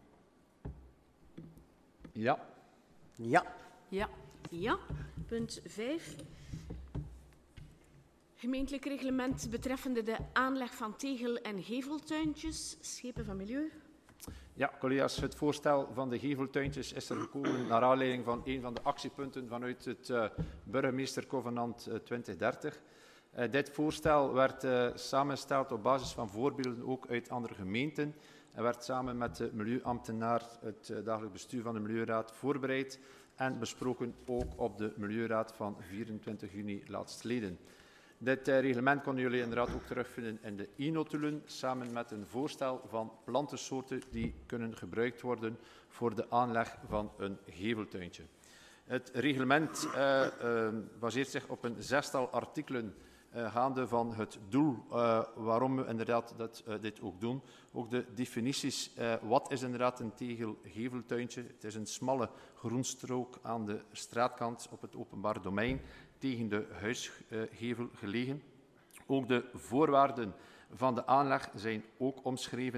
Ja. Ja. Ja. Ja. Punt vijf. Gemeentelijk reglement betreffende de aanleg van tegel- en geveltuintjes, schepen van Milieu. Ja, collega's, het voorstel van de geveltuintjes is er gekomen naar aanleiding van een van de actiepunten vanuit het uh, burgemeestercovenant uh, twintig dertig. Uh, dit voorstel werd uh, samengesteld op basis van voorbeelden ook uit andere gemeenten en werd samen met de milieuambtenaar, het uh, dagelijks bestuur van de Milieuraad, voorbereid en besproken ook op de Milieuraad van vierentwintig juni laatstleden. Dit uh, reglement konden jullie inderdaad ook terugvinden in de e-notulen, samen met een voorstel van plantensoorten die kunnen gebruikt worden voor de aanleg van een geveltuintje. Het reglement uh, uh, baseert zich op een zestal artikelen uh, gaande van het doel uh, waarom we inderdaad dat, uh, dit ook doen. Ook de definities, uh, wat is inderdaad een tegel-geveltuintje? Het is een smalle groenstrook aan de straatkant op het openbaar domein, tegen de huisgevel gelegen. Ook de voorwaarden van de aanleg zijn ook omschreven.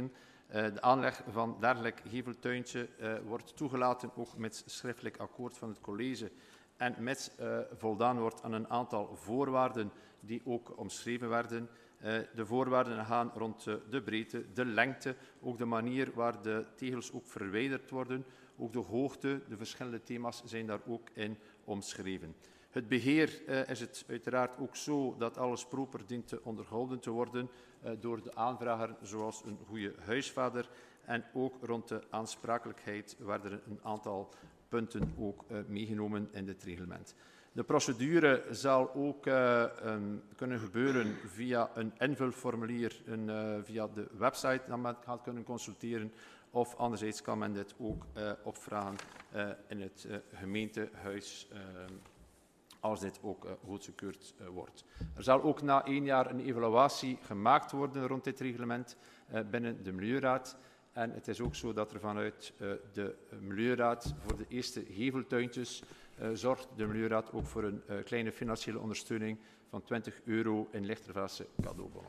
Uh, de aanleg van dergelijk geveltuintje uh, wordt toegelaten, ook met schriftelijk akkoord van het college en met uh, voldaan wordt aan een aantal voorwaarden die ook omschreven werden. Uh, de voorwaarden gaan rond uh, de breedte, de lengte, ook de manier waar de tegels ook verwijderd worden, ook de hoogte, de verschillende thema's zijn daar ook in omschreven. Het beheer uh, is het uiteraard ook zo dat alles proper dient te onderhouden te worden uh, door de aanvrager zoals een goede huisvader. En ook rond de aansprakelijkheid werden er een aantal punten ook uh, meegenomen in dit reglement. De procedure zal ook uh, um, kunnen gebeuren via een invulformulier, een, uh, via de website dat men gaat kunnen consulteren. Of anderzijds kan men dit ook uh, opvragen uh, in het uh, gemeentehuis, uh, als dit ook uh, goedgekeurd uh, wordt. Er zal ook na één jaar een evaluatie gemaakt worden rond dit reglement uh, binnen de Milieuraad. En het is ook zo dat er vanuit uh, de Milieuraad voor de eerste geveltuintjes uh, zorgt de Milieuraad ook voor een uh, kleine financiële ondersteuning van twintig euro in lichtervaartse cadeaubonnen.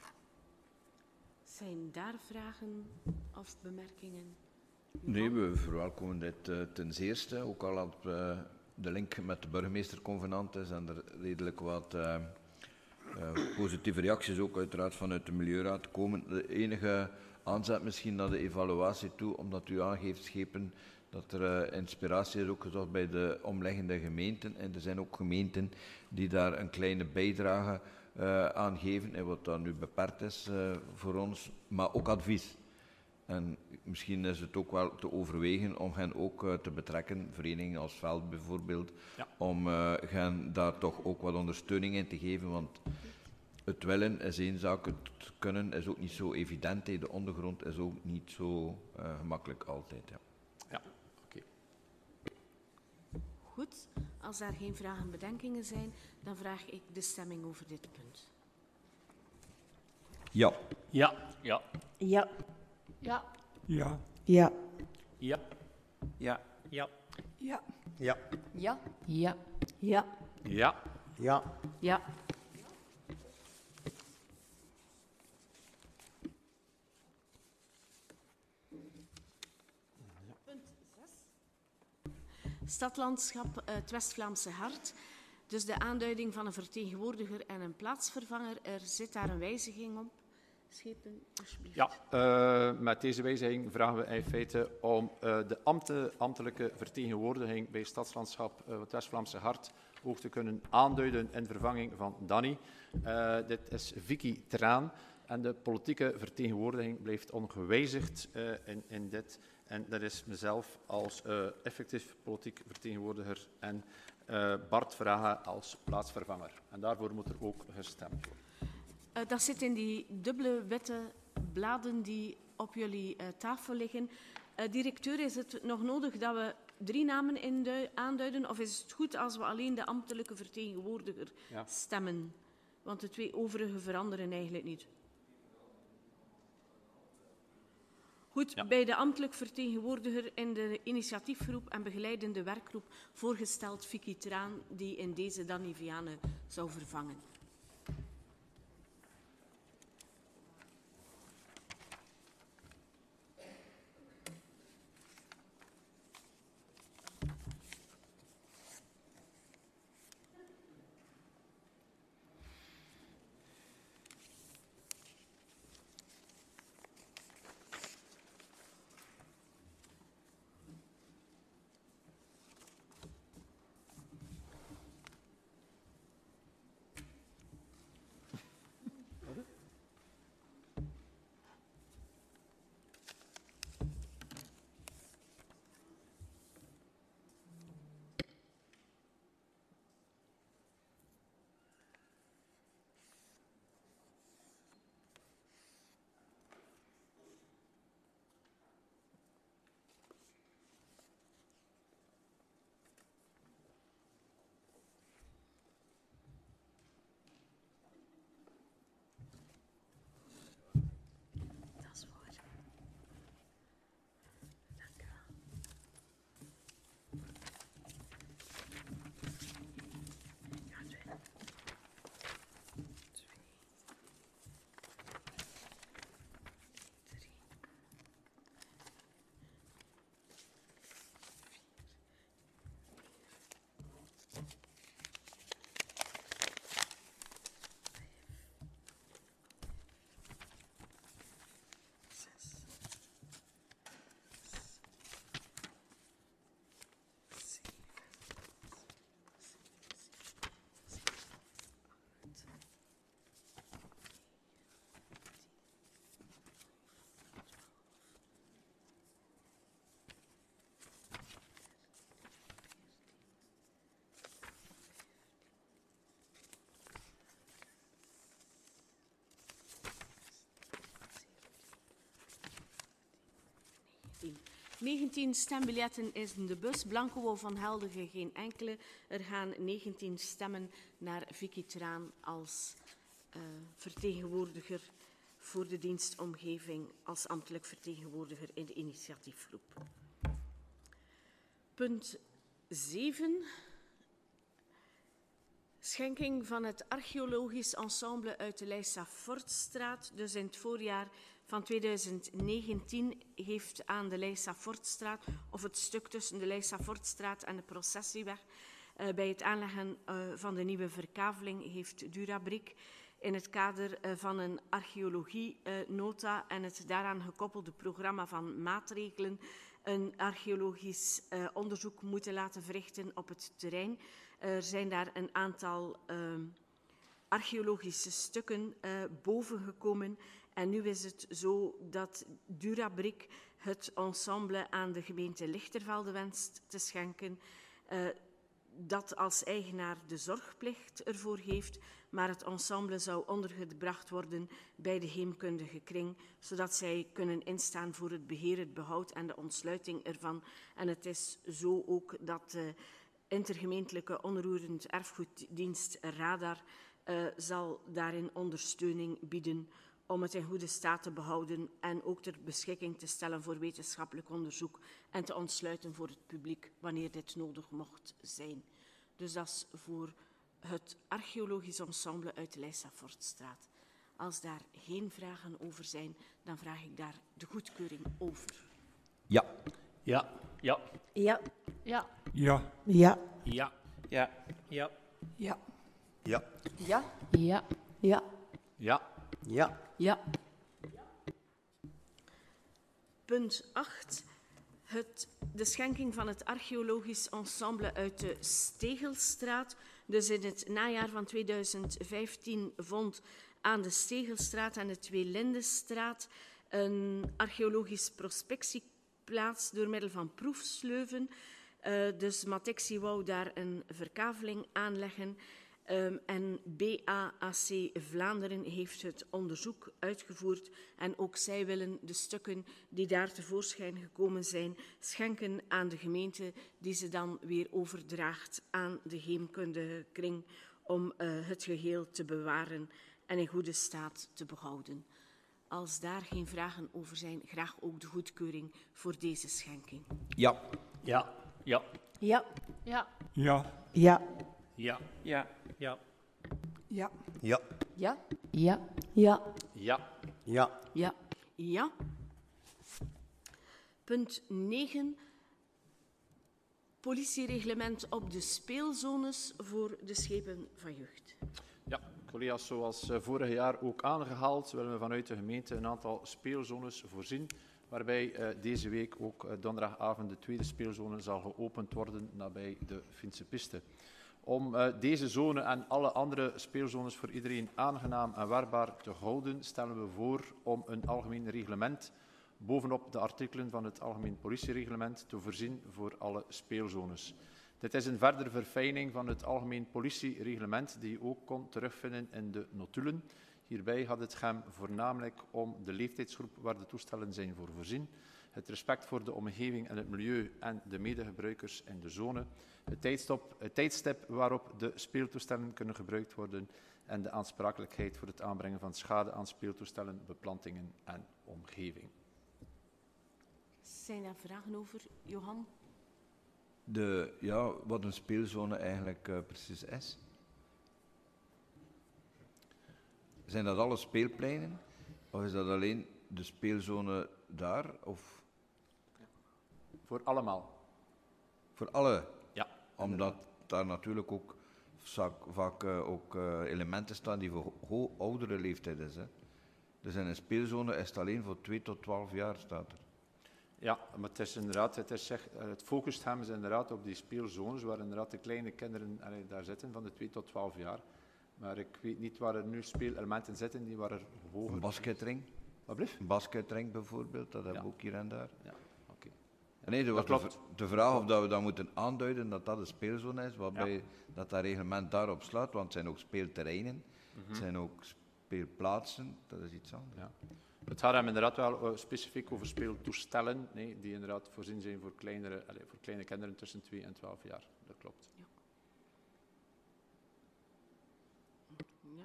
Zijn daar vragen of bemerkingen? Nee, we verwelkomen dit uh, ten zeerste, ook al had uh, de link met de burgemeester convenant is en er redelijk wat uh, uh, positieve reacties ook uiteraard vanuit de Milieuraad komen. De enige aanzet misschien naar de evaluatie toe, omdat u aangeeft, Schepen, dat er uh, inspiratie is ook gezocht bij de omliggende gemeenten. En er zijn ook gemeenten die daar een kleine bijdrage uh, aan geven, en wat dan nu beperkt is uh, voor ons, maar ook advies. En misschien is het ook wel te overwegen om hen ook uh, te betrekken, verenigingen als Veld bijvoorbeeld, ja. om uh, hen daar toch ook wat ondersteuning in te geven, want het willen is één zaak, het kunnen is ook niet zo evident. De ondergrond is ook niet zo uh, gemakkelijk altijd. Ja, ja oké. Okay. Goed, als daar geen vragen en bedenkingen zijn, dan vraag ik de stemming over dit punt. Ja. Ja. Ja. Ja. Ja. Ja. Ja. Ja. Ja. Ja. Ja. Ja. Ja. Ja. Ja. Ja. Ja. Ja. Stadlandschap, uh, het West-Vlaamse Hart. Dus de aanduiding van een vertegenwoordiger en een plaatsvervanger. Er zit daar een wijziging op. Schepen, alsjeblieft. Ja, uh, met deze wijziging vragen we in feite om uh, de ambte, ambtelijke vertegenwoordiging bij Stadslandschap, uh, het West-Vlaamse Hart, ook te kunnen aanduiden in vervanging van Danny. Uh, dit is Vicky Traan en de politieke vertegenwoordiging blijft ongewijzigd uh, in, in dit. En dat is mezelf als uh, effectief politiek vertegenwoordiger en uh, Bart Vraga als plaatsvervanger. En daarvoor moet er ook gestemd worden. Uh, dat zit in die dubbele witte bladen die op jullie uh, tafel liggen. Uh, directeur, is het nog nodig dat we drie namen indui- aanduiden? Of is het goed als we alleen de ambtelijke vertegenwoordiger ja. stemmen? Want de twee overige veranderen eigenlijk niet. Goed, ja. Bij de ambtelijk vertegenwoordiger in de initiatiefgroep en begeleidende werkgroep voorgesteld Vicky Traan, die in deze Danny Vianen zou vervangen. achttien. negentien stembiljetten is in de bus. Blanco van Heldige geen enkele. Er gaan negentien stemmen naar Vicky Traan als uh, vertegenwoordiger voor de dienstomgeving, als ambtelijk vertegenwoordiger in de initiatiefgroep. Punt zeven. Schenking van het archeologisch ensemble uit de Leijsa-Fortstraat. Dus in het voorjaar van tweeduizend negentien heeft aan de Leijsa-Fortstraat, of het stuk tussen de Leijsa-Fortstraat en de Processieweg, uh, bij het aanleggen uh, van de nieuwe verkaveling, heeft Durabric in het kader uh, van een archeologie-nota uh, en het daaraan gekoppelde programma van maatregelen een archeologisch uh, onderzoek moeten laten verrichten op het terrein. Er zijn daar een aantal uh, archeologische stukken uh, bovengekomen. En nu is het zo dat Durabric het ensemble aan de gemeente Lichtervelde wenst te schenken. Uh, dat als eigenaar de zorgplicht ervoor heeft, maar het ensemble zou ondergebracht worden bij de heemkundige kring, zodat zij kunnen instaan voor het beheer, het behoud en de ontsluiting ervan. En het is zo ook dat de intergemeentelijke onroerend erfgoeddienst Radar uh, zal daarin ondersteuning bieden om het in goede staat te behouden en ook ter beschikking te stellen voor wetenschappelijk onderzoek en te ontsluiten voor het publiek wanneer dit nodig mocht zijn. Dus dat is voor het archeologisch ensemble uit de Leijsa-Fortstraat. Als daar geen vragen over zijn, dan vraag ik daar de goedkeuring over. Ja. Ja. Ja. Ja. Ja. Ja. Ja. Ja. Ja. Ja. Ja. Ja. Ja. Ja. Ja. Ja. Ja. Ja. Punt acht. Het, de schenking van het archeologisch ensemble uit de Stegelstraat. Dus in het najaar van tweeduizend vijftien vond aan de Stegelstraat en de Tweelindenstraat een archeologisch prospectie plaats door middel van proefsleuven. Uh, dus Matexi wou daar een verkaveling aanleggen. Um, en B A A C Vlaanderen heeft het onderzoek uitgevoerd en ook zij willen de stukken die daar tevoorschijn gekomen zijn schenken aan de gemeente, die ze dan weer overdraagt aan de heemkundige kring om uh, het geheel te bewaren en in goede staat te behouden. Als daar geen vragen over zijn, graag ook de goedkeuring voor deze schenking. Ja. Ja. Ja. Ja. Ja. Ja. Ja. Ja. Ja. Ja. Ja. Ja. Ja. Ja. Ja. Ja. Ja. Ja. Ja. Punt negen. Politiereglement op de speelzones voor de schepen van jeugd. Ja, collega's, zoals vorig jaar ook aangehaald, willen we vanuit de gemeente een aantal speelzones voorzien, waarbij uh, deze week ook uh, donderdagavond de tweede speelzone zal geopend worden nabij de Finse piste. Om uh, deze zone en alle andere speelzones voor iedereen aangenaam en werkbaar te houden, stellen we voor om een algemeen reglement bovenop de artikelen van het algemeen politiereglement te voorzien voor alle speelzones. Dit is een verdere verfijning van het algemeen politiereglement die je ook kon terugvinden in de notulen. Hierbij gaat het gaan voornamelijk om de leeftijdsgroep waar de toestellen zijn voor voorzien, het respect voor de omgeving en het milieu en de medegebruikers in de zone, het, tijdstop, het tijdstip waarop de speeltoestellen kunnen gebruikt worden en de aansprakelijkheid voor het aanbrengen van schade aan speeltoestellen, beplantingen en omgeving. Zijn daar vragen over, Johan? De, ja, wat een speelzone eigenlijk uh, precies is. Zijn dat alle speelpleinen? Of is dat alleen de speelzone daar? Of? Voor allemaal. Voor alle? Ja. Omdat daar natuurlijk ook vaak, vaak uh, ook uh, elementen staan die voor ho- oudere leeftijd is. Hè. Dus in een speelzone is het alleen voor twee tot twaalf jaar, staat er. Ja, maar het is inderdaad, het, is echt, het focust hem is inderdaad op die speelzones waar inderdaad de kleine kinderen allee, daar zitten van de twee tot twaalf jaar. Maar ik weet niet waar er nu speelelementen zitten die waar er hoger... Een basketring. Wat blieft? Een basketring bijvoorbeeld, dat hebben we ja. ook hier en daar. Ja, oké. Okay. Ja, nee, er was dat de, klopt. de vraag of dat we dan moeten aanduiden dat dat een speelzone is, waarbij ja. dat dat reglement daarop slaat, want het zijn ook speelterreinen, mm-hmm. het zijn ook speelplaatsen, dat is iets anders. Ja. Het gaat hem inderdaad wel uh, specifiek over speeltoestellen, nee, die inderdaad voorzien zijn voor, kleinere, allez, voor kleine kinderen tussen twee en twaalf jaar. Dat klopt. Ja. Ja.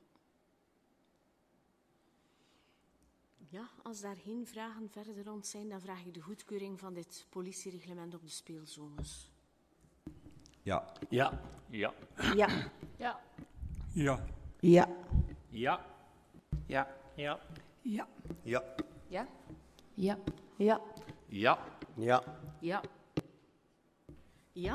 Ja, als daar geen vragen verder rond zijn, dan vraag ik de goedkeuring van dit politiereglement op de speelzones. Ja. Ja. Ja. Ja. Ja. Ja. Ja. Ja. Ja. Ja. Ja. Ja. Ja. Ja. Ja. Ja. Ja. Ja. Ja.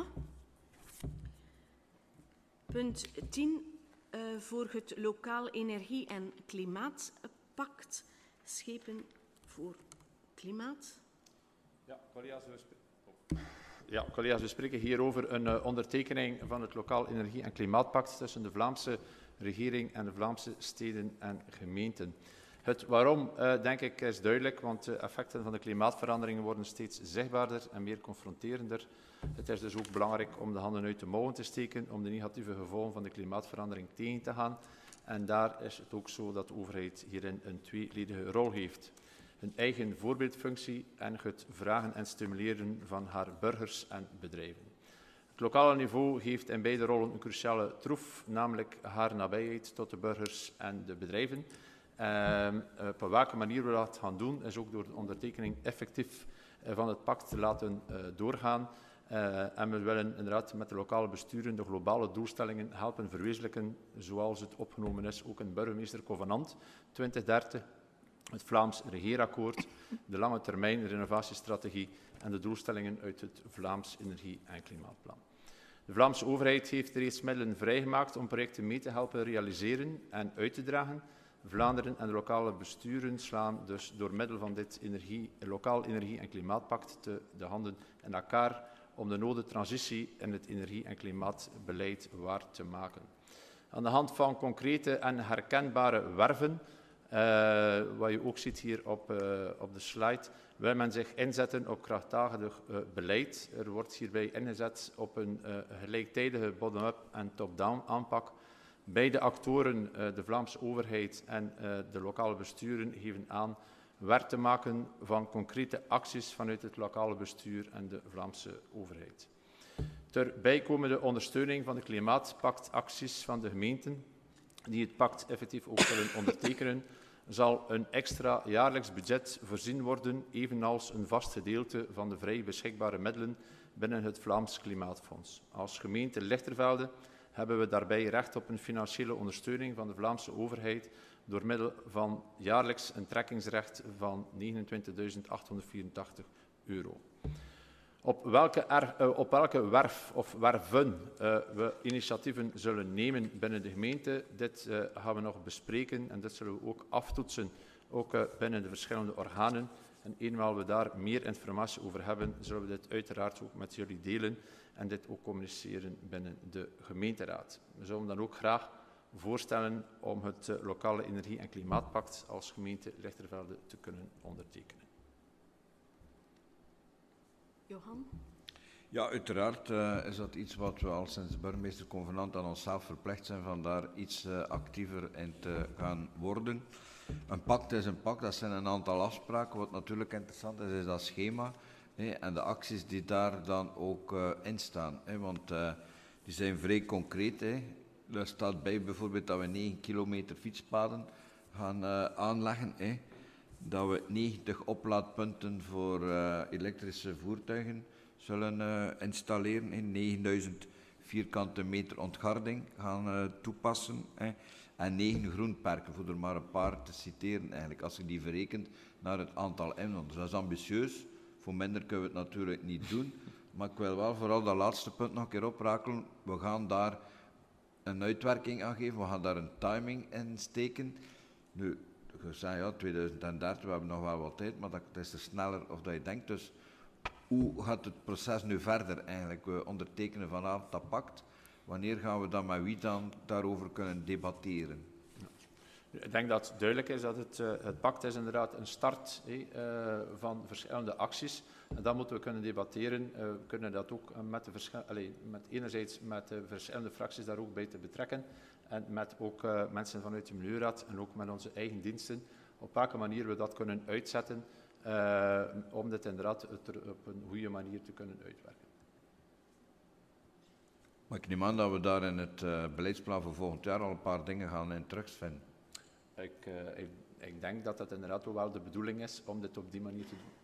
Punt tien. Uh, voor het lokaal energie- en klimaatpact. Schepen voor klimaat. Ja, collega's, we, oh. ja, collega's, we spreken hier over een uh, ondertekening van het lokaal energie- en klimaatpact tussen de Vlaamse regering en de Vlaamse steden en gemeenten. Het waarom, uh, denk ik, is duidelijk, want de effecten van de klimaatveranderingen worden steeds zichtbaarder en meer confronterender. Het is dus ook belangrijk om de handen uit de mouwen te steken om de negatieve gevolgen van de klimaatverandering tegen te gaan. En daar is het ook zo dat de overheid hierin een tweeledige rol heeft. Een eigen voorbeeldfunctie en het vragen en stimuleren van haar burgers en bedrijven. Het lokale niveau heeft in beide rollen een cruciale troef, namelijk haar nabijheid tot de burgers en de bedrijven. Uh, op welke manier we dat gaan doen, is ook door de ondertekening effectief uh, van het pact te laten uh, doorgaan. Uh, en we willen inderdaad met de lokale besturen de globale doelstellingen helpen verwezenlijken, zoals het opgenomen is ook in het burgemeestercovenant twintig dertig, het Vlaams regeerakkoord, de lange termijn renovatiestrategie en de doelstellingen uit het Vlaams energie- en klimaatplan. De Vlaamse overheid heeft reeds middelen vrijgemaakt om projecten mee te helpen realiseren en uit te dragen. Vlaanderen en de lokale besturen slaan dus door middel van dit energie, lokaal energie- en klimaatpact te, de handen in elkaar om de nodige transitie in het energie- en klimaatbeleid waar te maken. Aan de hand van concrete en herkenbare werven, uh, wat je ook ziet hier op, uh, op de slide, wil men zich inzetten op krachtdadig uh, beleid. Er wordt hierbij ingezet op een uh, gelijktijdige bottom-up en top-down aanpak. Beide actoren, uh, de Vlaamse overheid en uh, de lokale besturen, geven aan werk te maken van concrete acties vanuit het lokale bestuur en de Vlaamse overheid. Ter bijkomende ondersteuning van de klimaatpactacties van de gemeenten, die het pact effectief ook zullen ondertekenen, zal een extra jaarlijks budget voorzien worden, evenals een vast gedeelte van de vrij beschikbare middelen binnen het Vlaams Klimaatfonds. Als gemeente Lichtervelde hebben we daarbij recht op een financiële ondersteuning van de Vlaamse overheid door middel van jaarlijks een trekkingsrecht van negenentwintigduizend achthonderdvierentachtig euro. Op welke, er, uh, op welke werf of werven uh, we initiatieven zullen nemen binnen de gemeente, dit uh, gaan we nog bespreken en dit zullen we ook aftoetsen, ook uh, binnen de verschillende organen. En eenmaal we daar meer informatie over hebben, zullen we dit uiteraard ook met jullie delen en dit ook communiceren binnen de gemeenteraad. We zullen dan ook graag voorstellen om het uh, lokale energie- en klimaatpact als gemeente Lichtervelde te kunnen ondertekenen. Johan? Ja, uiteraard uh, is dat iets wat we al sinds de burgemeesterconvenant aan onszelf verplicht zijn van daar iets uh, actiever in te gaan worden. Een pact is een pact, dat zijn een aantal afspraken. Wat natuurlijk interessant is, is dat schema hè, en de acties die daar dan ook uh, in staan. Hè, want uh, die zijn vrij concreet. Hè. Er staat bij bijvoorbeeld dat we negen kilometer fietspaden gaan uh, aanleggen. Hè. Dat we negentig oplaadpunten voor uh, elektrische voertuigen zullen uh, installeren. In negenduizend vierkante meter ontgarding gaan uh, toepassen. Hè. En negen groenperken, voor er maar een paar te citeren eigenlijk, als je die verrekent naar het aantal inwoners. Dat is ambitieus, voor minder kunnen we het natuurlijk niet doen. Maar ik wil wel vooral dat laatste punt nog een keer oprakelen. We gaan daar een uitwerking aan geven, we gaan daar een timing in steken. Nu, je zei ja, tweeduizend dertig, we hebben nog wel wat tijd, maar dat is er sneller of dat je denkt. Dus hoe gaat het proces nu verder eigenlijk? We ondertekenen vanavond dat pact. Wanneer gaan we dan met wie dan daarover kunnen debatteren? Ik denk dat het duidelijk is dat het, uh, het pact is inderdaad een start hey, uh, van verschillende acties. En dan moeten we kunnen debatteren. Uh, we kunnen dat ook met, de verschil, allez, met enerzijds met de verschillende fracties daar ook bij te betrekken. En met ook uh, mensen vanuit de Milieuraad en ook met onze eigen diensten. op welke manier we dat kunnen uitzetten, uh, om dit inderdaad het op een goede manier te kunnen uitwerken. Maar ik neem aan dat we daar in het uh, beleidsplan voor volgend jaar al een paar dingen gaan in terugvinden. Ik, uh, ik, ik denk dat dat inderdaad wel de bedoeling is om dit op die manier te doen.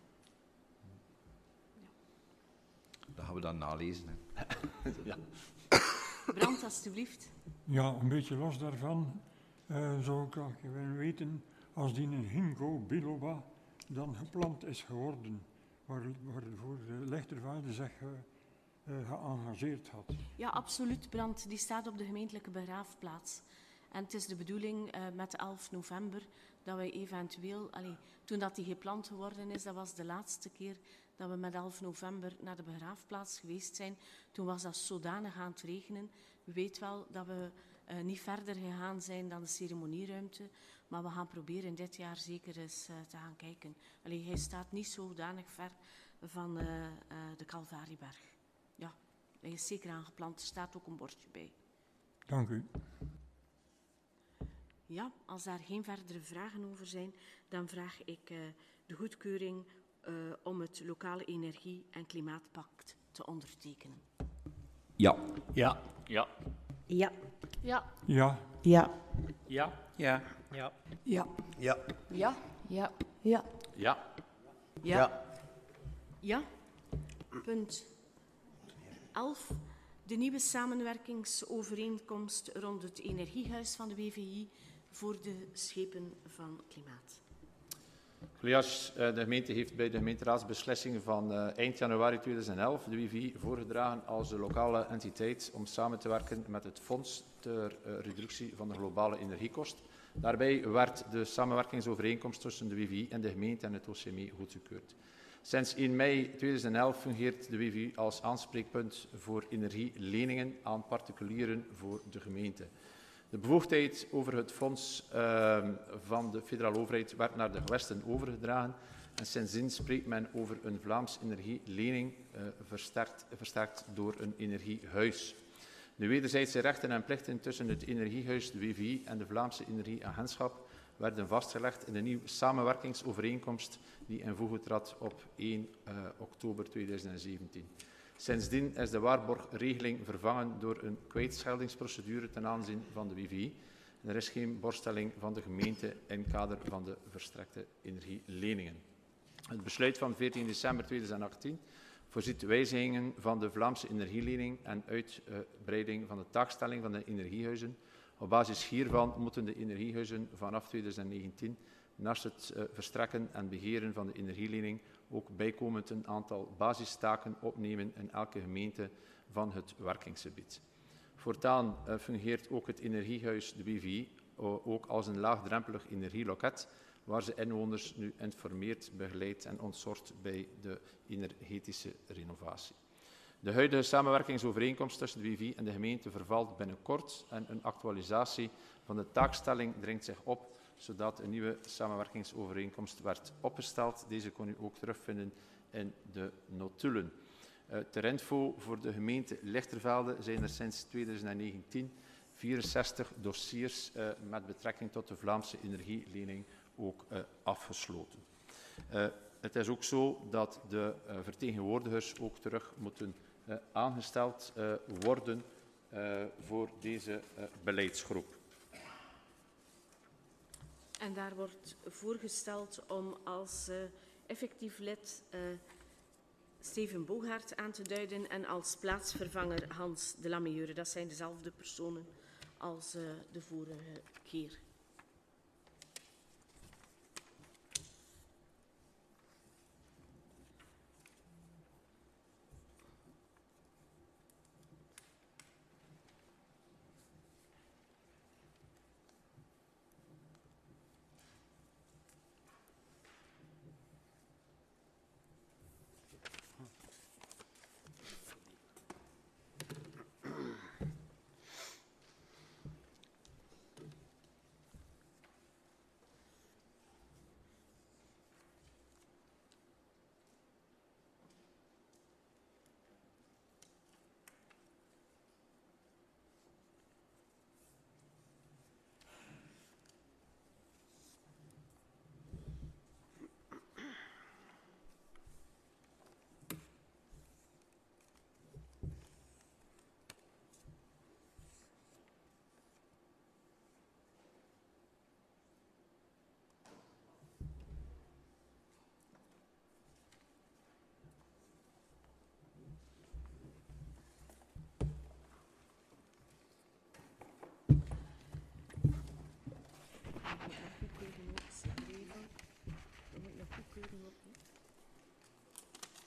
Dat gaan we dan nalezen. Hè. Ja. Brand, alstublieft. Ja, een beetje los daarvan uh, zou ik graag willen weten, als die in Ginkgo biloba dan geplant is geworden, waar, waarvoor de Lichtervaarde zich uh, uh, geëngageerd had. Ja, absoluut, Brand. Die staat op de gemeentelijke begraafplaats. En het is de bedoeling uh, met elf november dat wij eventueel, allee, toen dat die geplant geworden is, dat was de laatste keer dat we met elf november naar de begraafplaats geweest zijn. Toen was dat zodanig aan het regenen. U weet wel dat we uh, niet verder gegaan zijn dan de ceremonieruimte, maar we gaan proberen dit jaar zeker eens uh, te gaan kijken. Allee, hij staat niet zodanig ver van uh, uh, de Calvarieberg. Ja, hij is zeker aangeplant. Er staat ook een bordje bij. Dank u. Ja, als daar geen verdere vragen over zijn, dan vraag ik uh, de goedkeuring uh, om het lokale energie- en klimaatpact te ondertekenen. Ja. Ja. Ja. Ja. Ja. Ja. Ja. Ja. Ja. Ja. Ja. Ja. Ja. Ja. Ja. Ja. Ja. Ja. Punt elf. De nieuwe samenwerkingsovereenkomst rond het energiehuis van de W V I voor de schepen van klimaat. Collega's, de gemeente heeft bij de gemeenteraadsbeslissing van eind januari tweeduizend elf de W V I voorgedragen als de lokale entiteit om samen te werken met het Fonds ter reductie van de globale energiekost. Daarbij werd de samenwerkingsovereenkomst tussen de W V I en de gemeente en het O C M E goedgekeurd. Sinds één mei tweeduizend elf fungeert de W V I als aanspreekpunt voor energieleningen aan particulieren voor de gemeente. De bevoegdheid over het fonds uh, van de federale overheid werd naar de gewesten overgedragen en sindsdien spreekt men over een Vlaams energielening uh, versterkt, versterkt door een energiehuis. De wederzijdse rechten en plichten tussen het energiehuis, de W V I en de Vlaamse Energieagentschap werden vastgelegd in de nieuwe samenwerkingsovereenkomst die in voege trad op één oktober tweeduizend zeventien. Sindsdien is de waarborgregeling vervangen door een kwijtscheldingsprocedure ten aanzien van de W V I. En er is geen borgstelling van de gemeente in kader van de verstrekte energieleningen. Het besluit van veertien december tweeduizend achttien voorziet wijzigingen van de Vlaamse energielening en uitbreiding van de taakstelling van de energiehuizen. Op basis hiervan moeten de energiehuizen vanaf tweeduizend negentien naast het uh, verstrekken en beheren van de energielening ook bijkomend een aantal basistaken opnemen in elke gemeente van het werkingsgebied. Voortaan uh, fungeert ook het energiehuis, de W V I, uh, ook als een laagdrempelig energieloket, waar ze inwoners nu informeert, begeleidt en ontzorgt bij de energetische renovatie. De huidige samenwerkingsovereenkomst tussen de W V I en de gemeente vervalt binnenkort en een actualisatie van de taakstelling dringt zich op, zodat een nieuwe samenwerkingsovereenkomst werd opgesteld. Deze kon u ook terugvinden in de notulen. Uh, ter info, voor de gemeente Lichtervelde zijn er sinds tweeduizend negentien vierenzestig dossiers uh, met betrekking tot de Vlaamse energielening ook uh, afgesloten. Uh, het is ook zo dat de uh, vertegenwoordigers ook terug moeten uh, aangesteld uh, worden uh, voor deze uh, beleidsgroep. En daar wordt voorgesteld om als uh, effectief lid uh, Steven Bogaert aan te duiden en als plaatsvervanger Hans de Lameure. Dat zijn dezelfde personen als uh, de vorige keer.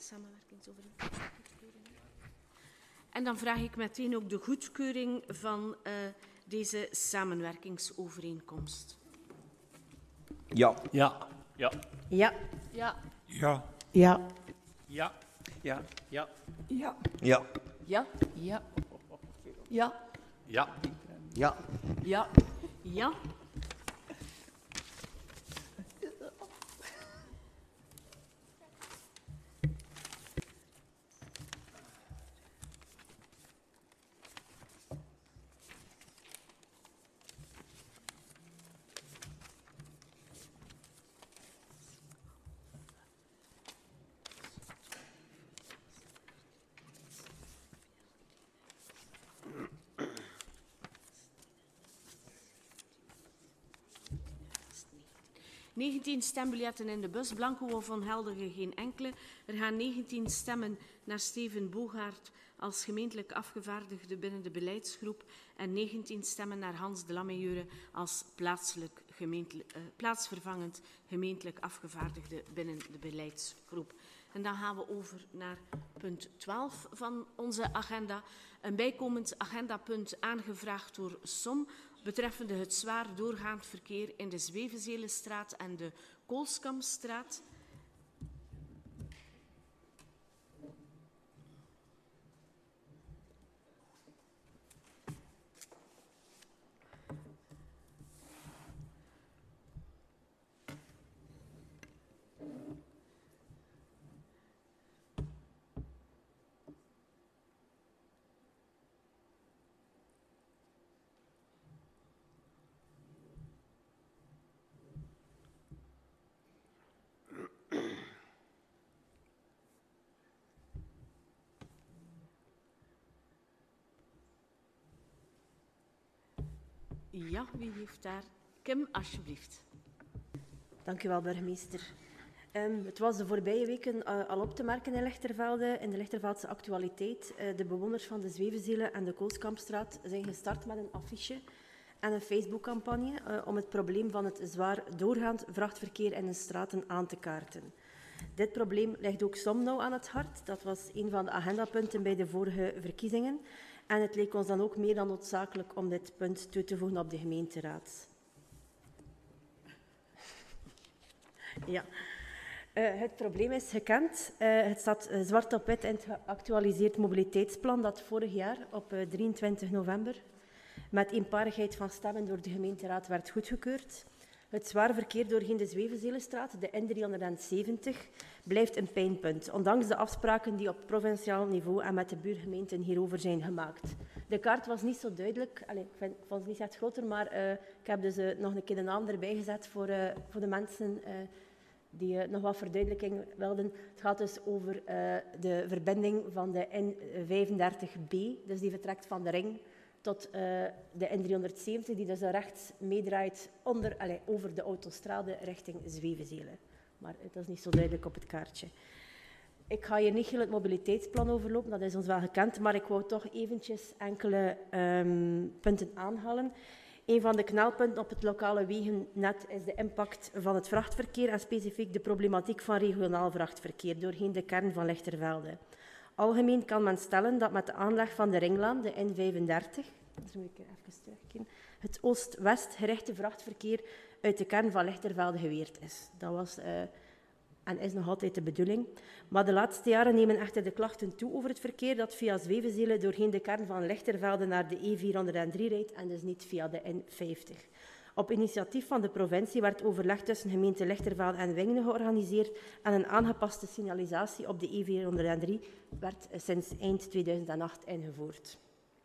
samenwerkingsovereenkomst. En dan vraag ik meteen ook de goedkeuring van uh, deze samenwerkingsovereenkomst. Ja. Ja. Ja. Ja. Ja. Ja. Ja. Ja. Ja. Ja. Ja. Ja. Ja. Ja. Ja. Ja. Ja. Ja. Ja. negentien stembiljetten in de bus, blanco of ongeldige geen enkele. Er gaan negentien stemmen naar Steven Bogaert als gemeentelijk afgevaardigde binnen de beleidsgroep en negentien stemmen naar Hans de Lameyeure als plaatselijk gemeentelijk, uh, plaatsvervangend gemeentelijk afgevaardigde binnen de beleidsgroep. En dan gaan we over naar punt twaalf van onze agenda. Een bijkomend agendapunt aangevraagd door S O M betreffende het zwaar doorgaand verkeer in de Zwevezelenstraat en de Koolskamstraat. Ja, wie heeft daar? Kim, alsjeblieft. Dank u wel, burgemeester. Um, het was de voorbije weken uh, al op te merken in Lechtervelde, in de Lechterveldse actualiteit. Uh, de bewoners van de Zwevenzelen en de Koolskampstraat zijn gestart met een affiche en een Facebook-campagne uh, om het probleem van het zwaar doorgaand vrachtverkeer in de straten aan te kaarten. Dit probleem ligt ook S O M nauw aan het hart. Dat was een van de agendapunten bij de vorige verkiezingen. En het leek ons dan ook meer dan noodzakelijk om dit punt toe te voegen op de gemeenteraad. Ja. Uh, het probleem is gekend. Uh, het staat uh, zwart op wit in het geactualiseerd mobiliteitsplan dat vorig jaar op uh, drieëntwintig november met eenparigheid van stemmen door de gemeenteraad werd goedgekeurd. Het zwaar verkeer doorheen de Zwevezelenstraat, de N driehonderdzeventig, blijft een pijnpunt, ondanks de afspraken die op provinciaal niveau en met de buurgemeenten hierover zijn gemaakt. De kaart was niet zo duidelijk. Allee, ik, vind, ik vond het niet echt groter, maar uh, ik heb dus uh, nog een keer de naam erbij gezet voor, uh, voor de mensen uh, die uh, nog wat verduidelijking wilden. Het gaat dus over uh, de verbinding van de N vijfendertig B, dus die vertrekt van de ring tot uh, de N driehonderdzeventig, die dus rechts meedraait onder, allez, over de autostrade richting Zwevenzelen. Maar dat is niet zo duidelijk op het kaartje. Ik ga hier niet heel het mobiliteitsplan overlopen, dat is ons wel gekend, maar ik wou toch eventjes enkele um, punten aanhalen. Een van de knelpunten op het lokale wegennet is de impact van het vrachtverkeer en specifiek de problematiek van regionaal vrachtverkeer doorheen de kern van Lechtervelde. Algemeen kan men stellen dat met de aanleg van de ringlaan, de N vijfendertig, dus moet ik even terugkijken, het oost-west gerichte vrachtverkeer uit de kern van Lechtervelde geweerd is. Dat was uh, en is nog altijd de bedoeling. Maar de laatste jaren nemen echter de klachten toe over het verkeer dat via Zwevenzelen doorheen de kern van Lechtervelde naar de E vierhonderddrie rijdt en dus niet via de N vijftig. Op initiatief van de provincie werd overleg tussen gemeente Lechtervelde en Wingene georganiseerd en een aangepaste signalisatie op de E vierhonderddrie werd sinds eind tweeduizend acht ingevoerd.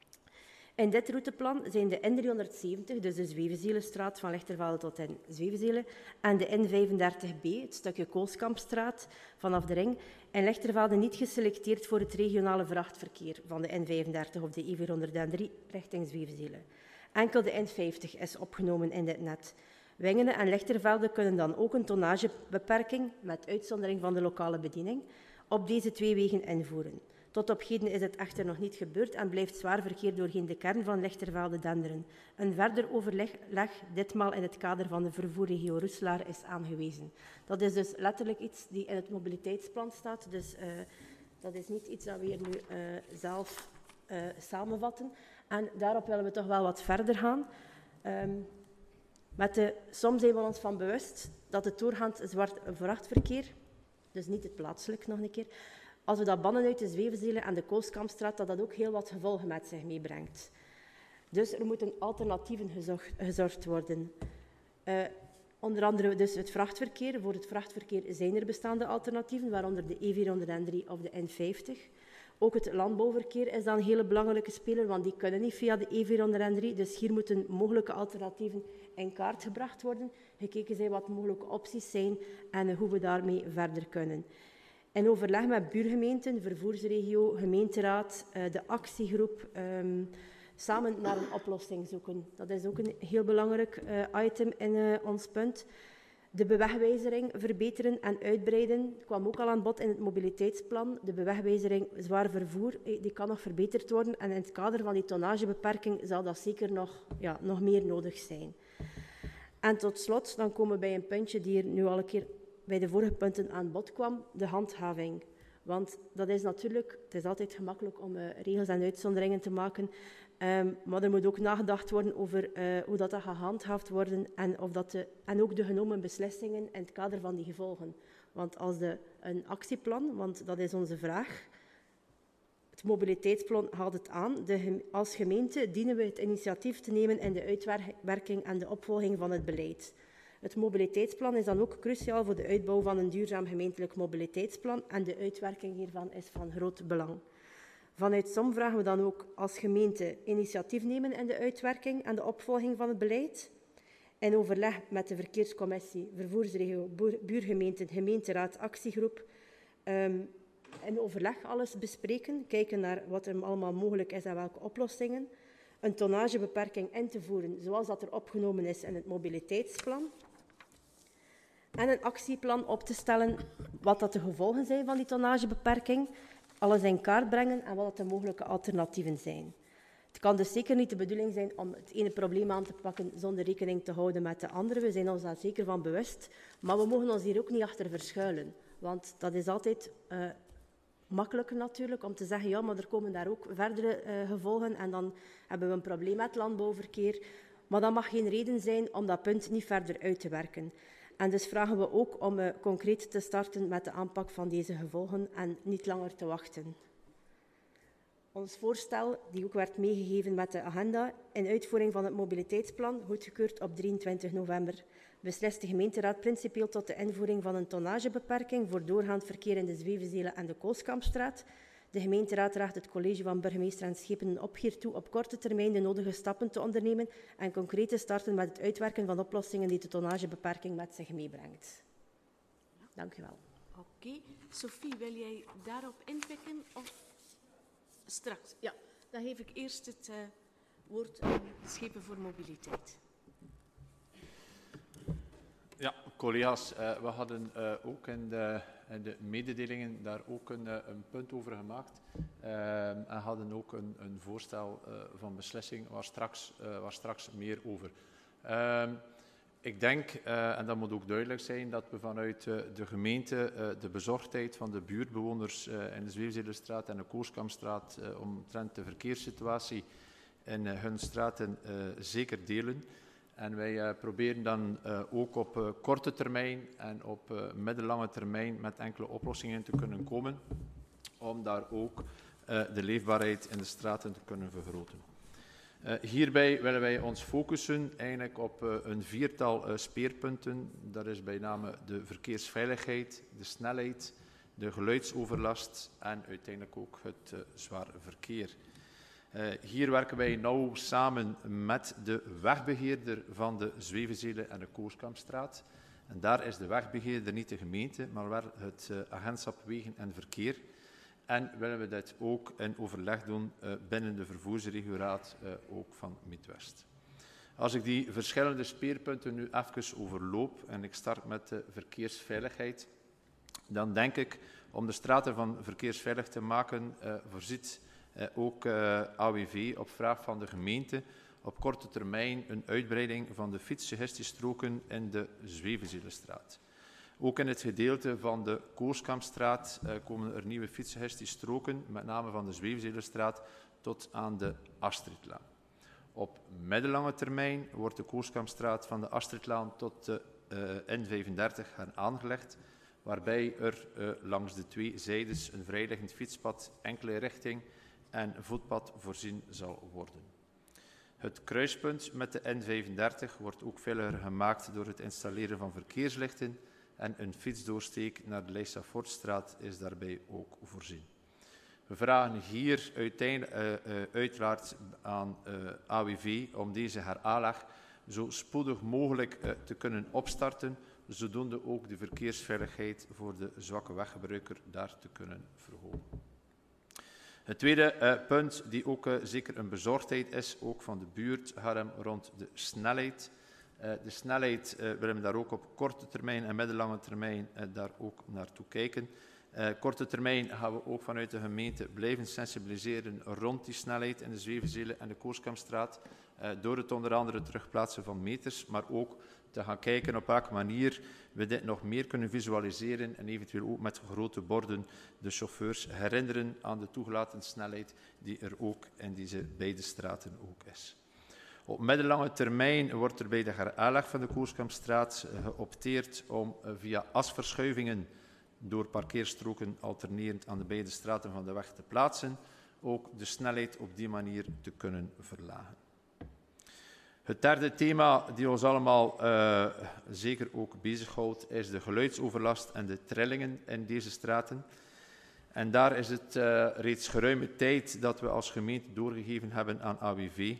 In dit routeplan zijn de N driehonderdzeventig, dus de Zwevezelenstraat van Lechtervelde tot in Zwevenzelen, en de N vijfendertig B, het stukje Koolskampstraat vanaf de ring, in Lechtervelde niet geselecteerd voor het regionale vrachtverkeer van de N vijfendertig of de E vierhonderddrie richting Zwevenzelen. Enkel de N vijftig is opgenomen in dit net. Wingene en Lechtervelde kunnen dan ook een tonnagebeperking, met uitzondering van de lokale bediening, op deze twee wegen invoeren. Tot op heden is het echter nog niet gebeurd en blijft zwaar verkeer doorheen de kern van Lichtervelde denderen. Een verder overleg, ditmaal in het kader van de vervoerregio Roeslaar, is aangewezen. Dat is dus letterlijk iets die in het mobiliteitsplan staat, dus uh, dat is niet iets dat we hier nu uh, zelf uh, samenvatten. En daarop willen we toch wel wat verder gaan. Um, met de, soms zijn we ons van bewust dat het doorgaand zwart vrachtverkeer, dus niet het plaatselijk nog een keer, als we dat bannen uit de Zwevenzelen en de Koolskampstraat, dat dat ook heel wat gevolgen met zich meebrengt. Dus er moeten alternatieven gezorgd, gezorgd worden. Uh, onder andere dus het vrachtverkeer. Voor het vrachtverkeer zijn er bestaande alternatieven, waaronder de E vierhonderddrie of de N vijftig. Ook het landbouwverkeer is dan een hele belangrijke speler, want die kunnen niet via de E vierhonderddrie. Dus hier moeten mogelijke alternatieven in kaart gebracht worden. Gekeken zijn wat mogelijke opties zijn en hoe we daarmee verder kunnen. In overleg met buurgemeenten, vervoersregio, gemeenteraad, de actiegroep, um, samen naar een oplossing zoeken. Dat is ook een heel belangrijk uh, item in uh, ons punt. De bewegwijzering verbeteren en uitbreiden kwam ook al aan bod in het mobiliteitsplan. De bewegwijzering zwaar vervoer die kan nog verbeterd worden en in het kader van die tonnagebeperking zal dat zeker nog, ja, nog meer nodig zijn. En tot slot, dan komen we bij een puntje die er nu al een keer bij de vorige punten aan bod kwam, de handhaving. Want dat is natuurlijk, het is altijd gemakkelijk om uh, regels en uitzonderingen te maken, um, maar er moet ook nagedacht worden over uh, hoe dat, dat gehandhaafd worden en, of dat de, en ook de genomen beslissingen in het kader van die gevolgen. Want als de, een actieplan, want dat is onze vraag, het mobiliteitsplan haalt het aan, de, als gemeente dienen we het initiatief te nemen in de uitwerking en de opvolging van het beleid. Het mobiliteitsplan is dan ook cruciaal voor de uitbouw van een duurzaam gemeentelijk mobiliteitsplan en de uitwerking hiervan is van groot belang. Vanuit S O M vragen we dan ook als gemeente initiatief nemen in de uitwerking en de opvolging van het beleid. In overleg met de verkeerscommissie, vervoersregio, buurgemeenten, gemeenteraad, actiegroep. Um, in overleg alles bespreken, kijken naar wat er allemaal mogelijk is en welke oplossingen. Een tonnagebeperking in te voeren, zoals dat er opgenomen is in het mobiliteitsplan. En een actieplan op te stellen wat dat de gevolgen zijn van die tonnagebeperking, alles in kaart brengen en wat dat de mogelijke alternatieven zijn. Het kan dus zeker niet de bedoeling zijn om het ene probleem aan te pakken zonder rekening te houden met de andere. We zijn ons daar zeker van bewust, maar we mogen ons hier ook niet achter verschuilen. Want dat is altijd uh, makkelijker natuurlijk om te zeggen, ja, maar er komen daar ook verdere uh, gevolgen en dan hebben we een probleem met landbouwverkeer. Maar dat mag geen reden zijn om dat punt niet verder uit te werken. En dus vragen we ook om uh, concreet te starten met de aanpak van deze gevolgen en niet langer te wachten. Ons voorstel, die ook werd meegegeven met de agenda, in uitvoering van het mobiliteitsplan, goedgekeurd op drieëntwintig november, beslist de gemeenteraad principieel tot de invoering van een tonnagebeperking voor doorgaand verkeer in de Zwevenzelen en de Koolskampstraat. De gemeenteraad raadt het college van burgemeester en schepenen op hiertoe op korte termijn de nodige stappen te ondernemen en concreet te starten met het uitwerken van oplossingen die de tonnagebeperking met zich meebrengt. Dank u wel. Oké. Okay. Sophie, wil jij daarop inpikken of straks? Ja, dan geef ik eerst het uh, woord aan Schepen voor Mobiliteit. Ja, collega's, uh, we hadden uh, ook in de, in de mededelingen daar ook een, uh, een punt over gemaakt uh, en hadden ook een, een voorstel uh, van beslissing waar straks, uh, waar straks meer over. Uh, ik denk, uh, en dat moet ook duidelijk zijn, dat we vanuit uh, de gemeente uh, de bezorgdheid van de buurtbewoners uh, in de Zweefzelenstraat en de Koolskampstraat uh, omtrent de verkeerssituatie in uh, hun straten uh, zeker delen. En wij uh, proberen dan uh, ook op uh, korte termijn en op uh, middellange termijn met enkele oplossingen te kunnen komen, om daar ook uh, de leefbaarheid in de straten te kunnen vergroten. Uh, hierbij willen wij ons focussen eigenlijk op uh, een viertal uh, speerpunten. Dat is bij name de verkeersveiligheid, de snelheid, de geluidsoverlast en uiteindelijk ook het uh, zware verkeer. Uh, hier werken wij nauw samen met de wegbeheerder van de Zwevenzelen en de Koolskampstraat. En daar is de wegbeheerder niet de gemeente, maar wel het uh, agentschap Wegen en Verkeer. En willen we dit ook in overleg doen uh, binnen de vervoersregioraad, uh, ook van Midwest. Als ik die verschillende speerpunten nu even overloop en ik start met de verkeersveiligheid, dan denk ik Om de straten van verkeersveilig te maken, uh, voorziet uh, ook uh, A W V op vraag van de gemeente op korte termijn een uitbreiding van de fietssuggestiestroken in de Zwevezelenstraat. Ook in het gedeelte van de Kooskampstraat uh, komen er nieuwe fietssuggestiestroken, met name van de Zwevezelenstraat tot aan de Astridlaan. Op middellange termijn wordt de Kooskampstraat van de Astridlaan tot de uh, N vijfendertig gaan aangelegd, waarbij er uh, langs de twee zijdes een vrijliggend fietspad enkele richting en voetpad voorzien zal worden. Het kruispunt met de N vijfendertig wordt ook veiliger gemaakt door het installeren van verkeerslichten en een fietsdoorsteek naar de Leijsafortstraat is daarbij ook voorzien. We vragen hier uiteindelijk, uh, uh, uiteraard aan uh, A W V om deze heraanleg zo spoedig mogelijk uh, te kunnen opstarten, zodoende ook de verkeersveiligheid voor de zwakke weggebruiker daar te kunnen verhogen. Het tweede uh, punt, die ook uh, zeker een bezorgdheid is, ook van de buurt, gaat hem rond de snelheid. Uh, de snelheid uh, willen we daar ook op korte termijn en middellange termijn uh, daar ook naartoe kijken. Uh, korte termijn gaan we ook vanuit de gemeente blijven sensibiliseren rond die snelheid in de Zwevenzelen en de Kooskampstraat, uh, door het onder andere terugplaatsen van meters, maar ook te gaan kijken op welke manier we dit nog meer kunnen visualiseren en eventueel ook met grote borden de chauffeurs herinneren aan de toegelaten snelheid die er ook in deze beide straten ook is. Op middellange termijn wordt er bij de heraanleg van de Kooskampstraat geopteerd om via asverschuivingen door parkeerstroken alternerend aan de beide straten van de weg te plaatsen, ook de snelheid op die manier te kunnen verlagen. Het derde thema die ons allemaal uh, zeker ook bezighoudt, is de geluidsoverlast en de trillingen in deze straten. En daar is het uh, reeds geruime tijd dat we als gemeente doorgegeven hebben aan A W V,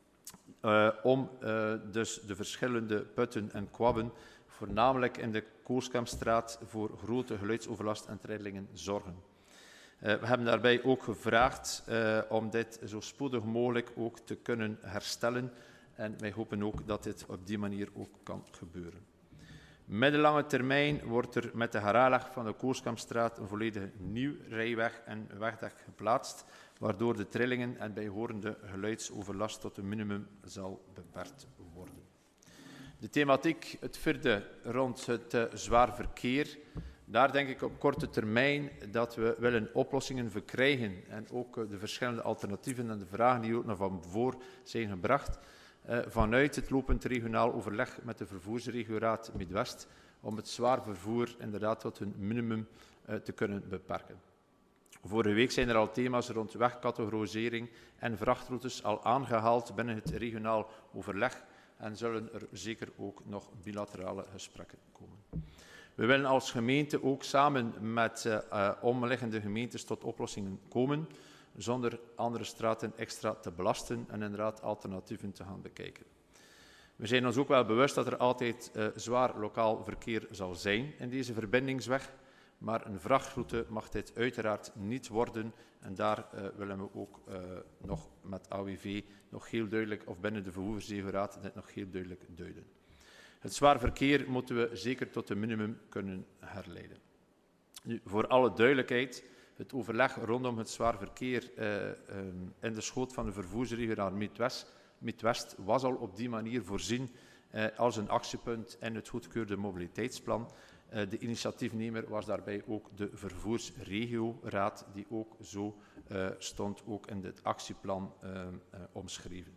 uh, om uh, dus de verschillende putten en kwabben, voornamelijk in de Kooskampstraat, voor grote geluidsoverlast en trillingen zorgen. Uh, we hebben daarbij ook gevraagd uh, om dit zo spoedig mogelijk ook te kunnen herstellen. En wij hopen ook dat dit op die manier ook kan gebeuren. Middellange termijn wordt er met de heraanleg van de Kooskampstraat een volledig nieuw rijweg en wegdek geplaatst, waardoor de trillingen en bijhorende geluidsoverlast tot een minimum zal beperkt worden. De thematiek, het vierde, rond het uh, zwaar verkeer. Daar denk ik op korte termijn dat we willen oplossingen verkrijgen en ook uh, de verschillende alternatieven en de vragen die ook nog van voor zijn gebracht, Uh, vanuit het lopend regionaal overleg met de vervoersregioraad Midwest om het zwaar vervoer inderdaad tot een minimum uh, te kunnen beperken. Vorige week zijn er al thema's rond wegcategorisering en vrachtroutes al aangehaald binnen het regionaal overleg en zullen er zeker ook nog bilaterale gesprekken komen. We willen als gemeente ook samen met uh, uh, omliggende gemeentes tot oplossingen komen, zonder andere straten extra te belasten en inderdaad alternatieven te gaan bekijken. We zijn ons ook wel bewust dat er altijd uh, zwaar lokaal verkeer zal zijn in deze verbindingsweg, maar een vrachtroute mag dit uiteraard niet worden en daar uh, willen we ook uh, nog met A W V nog heel duidelijk, of binnen de vervoersregioraad, dit nog heel duidelijk duiden. Het zwaar verkeer moeten we zeker tot een minimum kunnen herleiden. Nu, voor alle duidelijkheid, het overleg rondom het zwaar verkeer uh, um, in de schoot van de vervoersregioraad Midwest, Midwest was al op die manier voorzien uh, als een actiepunt in het goedgekeurde mobiliteitsplan. Uh, de initiatiefnemer was daarbij ook de vervoersregioraad, die ook zo uh, stond ook in het actieplan uh, uh, omschreven.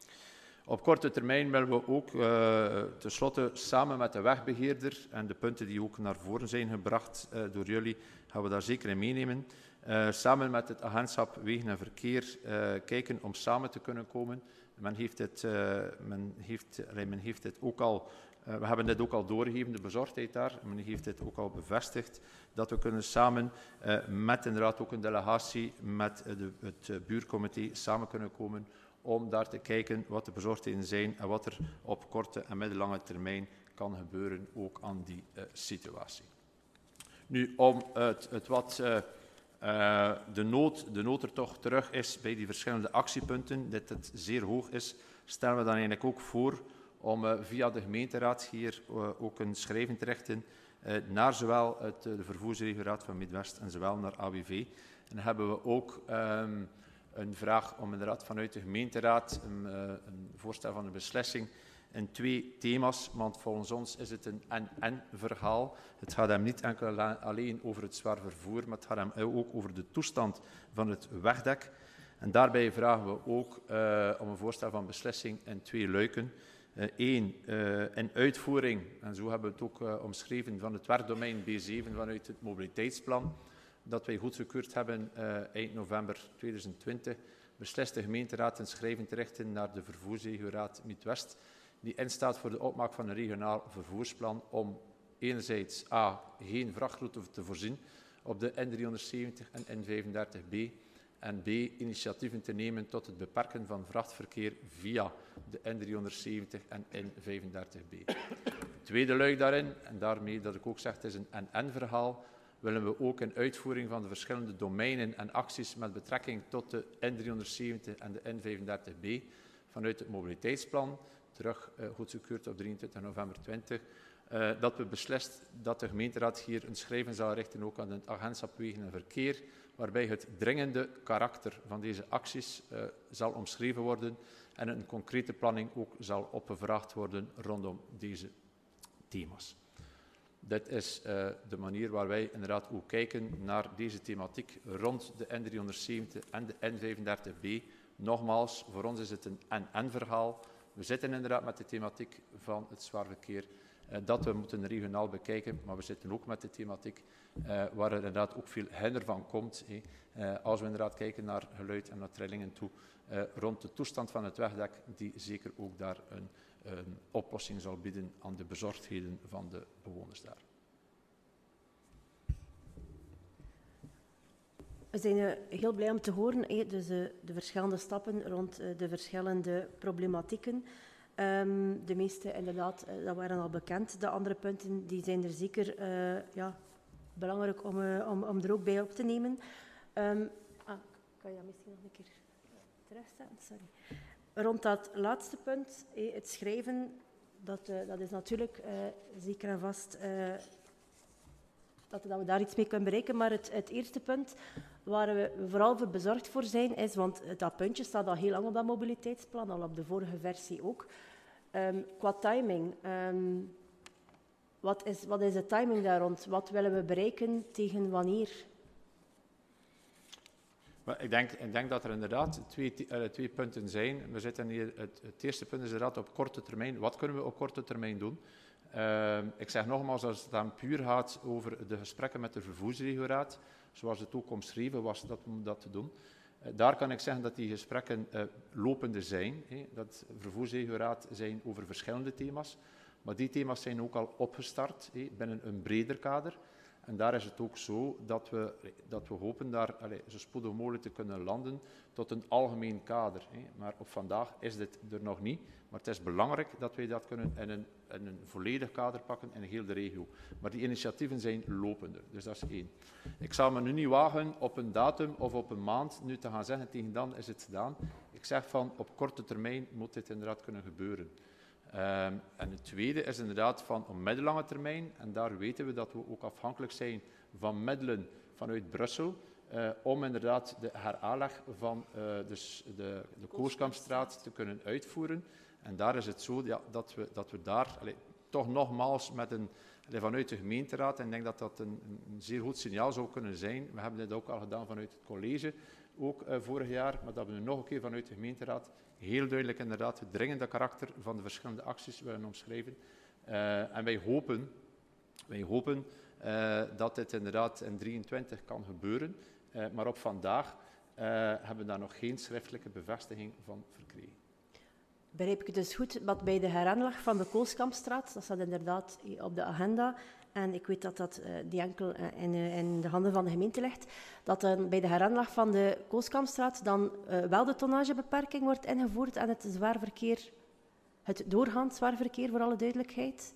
Op korte termijn willen we ook uh, tenslotte samen met de wegbeheerder en de punten die ook naar voren zijn gebracht uh, door jullie, gaan we daar zeker in meenemen. Uh, samen met het agentschap Wegen en Verkeer uh, kijken om samen te kunnen komen. Men heeft dit, uh, men heeft, uh, men heeft dit ook al, uh, we hebben dit ook al doorgegeven, de bezorgdheid daar. Men heeft dit ook al bevestigd, dat we kunnen samen uh, met inderdaad ook een delegatie, met uh, de, het uh, buurcomité samen kunnen komen om daar te kijken wat de bezorgdheden zijn en wat er op korte en middellange termijn kan gebeuren, ook aan die uh, situatie. Nu, om het, het wat uh, uh, de, nood, de nood er toch terug is bij die verschillende actiepunten, dat het zeer hoog is, stellen we dan eigenlijk ook voor om uh, via de gemeenteraad hier uh, ook een schrijven te richten uh, naar zowel het, de vervoersregioraad van Midwest en zowel naar A W V. En dan hebben we ook um, een vraag om inderdaad vanuit de gemeenteraad een, uh, een voorstel van een beslissing in twee thema's, want volgens ons is het een en-en verhaal. Het gaat hem niet enkel alleen over het zwaar vervoer, maar het gaat hem ook over de toestand van het wegdek. En daarbij vragen we ook uh, om een voorstel van beslissing in twee luiken. Eén, uh, uh, in uitvoering, en zo hebben we het ook uh, omschreven, van het werkdomein B zeven vanuit het mobiliteitsplan, dat wij goedgekeurd hebben uh, eind november tweeduizend twintig, beslist de gemeenteraad een schrijven te richten naar de vervoersregioraad Midwest, die instaat voor de opmaak van een regionaal vervoersplan om enerzijds a. geen vrachtroute te voorzien op de N driehonderdzeventig en N vijfendertig B en b. initiatieven te nemen tot het beperken van vrachtverkeer via de N driehonderdzeventig en N vijfendertig B. Tweede luik daarin, en daarmee dat ik ook zeg het is een en-en verhaal, willen we ook in uitvoering van de verschillende domeinen en acties met betrekking tot de N driehonderdzeventig en de N vijfendertig B vanuit het mobiliteitsplan, terug uh, goedgekeurd op drieëntwintig november twintig, uh, dat we beslist dat de gemeenteraad hier een schrijven zal richten ook aan het agentschap Wegen en Verkeer, waarbij het dringende karakter van deze acties uh, zal omschreven worden en een concrete planning ook zal opgevraagd worden rondom deze thema's. Dit is uh, de manier waar wij inderdaad ook kijken naar deze thematiek rond de N driehonderdzeventig en de N vijfendertig B. Nogmaals, voor ons is het een en-en verhaal. We zitten inderdaad met de thematiek van het zwaar verkeer, uh, dat we moeten regionaal bekijken, maar we zitten ook met de thematiek uh, waar er inderdaad ook veel hinder van komt. Hey. Uh, als we inderdaad kijken naar geluid en naar trillingen toe, uh, rond de toestand van het wegdek, die zeker ook daar een, een oplossing zal bieden aan de bezorgdheden van de bewoners daar. We zijn uh, heel blij om te horen, eh, dus, uh, de verschillende stappen rond uh, de verschillende problematieken. Um, de meeste inderdaad, uh, dat waren al bekend. De andere punten die zijn er zeker uh, ja, belangrijk om, uh, om, om er ook bij op te nemen. Um, ah, kan je dat misschien nog een keer terugzetten? Sorry. Rond dat laatste punt, eh, het schrijven, dat, uh, dat is natuurlijk uh, zeker en vast uh, dat, dat we daar iets mee kunnen bereiken. Maar het, het eerste punt waar we vooral voor bezorgd voor zijn, is, want dat puntje staat al heel lang op dat mobiliteitsplan, al op de vorige versie ook. Um, qua timing, um, wat, is, wat is de timing daar rond? Wat willen we bereiken tegen wanneer? Maar ik, denk, ik denk dat er inderdaad twee, uh, twee punten zijn. We zitten hier, het, het eerste punt is inderdaad op korte termijn. Wat kunnen we op korte termijn doen? Uh, ik zeg nogmaals, als het dan puur gaat over de gesprekken met de vervoersregioraad, zoals het ook omschreven was dat, om dat te doen. Uh, daar kan ik zeggen dat die gesprekken uh, lopende zijn. Hè. Dat vervoersregioraad zijn over verschillende thema's. Maar die thema's zijn ook al opgestart hè, binnen een breder kader. En daar is het ook zo dat we, dat we hopen daar allez, zo spoedig mogelijk te kunnen landen tot een algemeen kader. Hè. Maar op vandaag is dit er nog niet. Maar het is belangrijk dat wij dat kunnen in een, in een volledig kader pakken in heel de regio. Maar die initiatieven zijn lopende, dus dat is één. Ik zal me nu niet wagen op een datum of op een maand nu te gaan zeggen, tegen dan is het gedaan. Ik zeg van, op korte termijn moet dit inderdaad kunnen gebeuren. Um, en het tweede is inderdaad van op middellange termijn, en daar weten we dat we ook afhankelijk zijn van middelen vanuit Brussel, uh, om inderdaad de heraanleg van uh, dus de, de Kooskampstraat te kunnen uitvoeren. En daar is het zo ja, dat, we, dat we daar allee, toch nogmaals met een, allee, vanuit de gemeenteraad, en ik denk dat dat een, een zeer goed signaal zou kunnen zijn. We hebben dit ook al gedaan vanuit het college, ook uh, vorig jaar, maar dat we nu nog een keer vanuit de gemeenteraad heel duidelijk inderdaad het dringende karakter van de verschillende acties willen omschrijven. Uh, en wij hopen, wij hopen uh, dat dit inderdaad in drieëntwintig kan gebeuren, uh, maar op vandaag uh, hebben we daar nog geen schriftelijke bevestiging van verkregen. Begrijp ik het dus goed, wat bij de heraanleg van de Kooskampstraat, dat staat inderdaad op de agenda, en ik weet dat dat uh, die enkel uh, in, uh, in de handen van de gemeente ligt, dat uh, bij de heraanleg van de Kooskampstraat dan uh, wel de tonnagebeperking wordt ingevoerd en het zwaar verkeer, het doorgaand zwaar verkeer, voor alle duidelijkheid?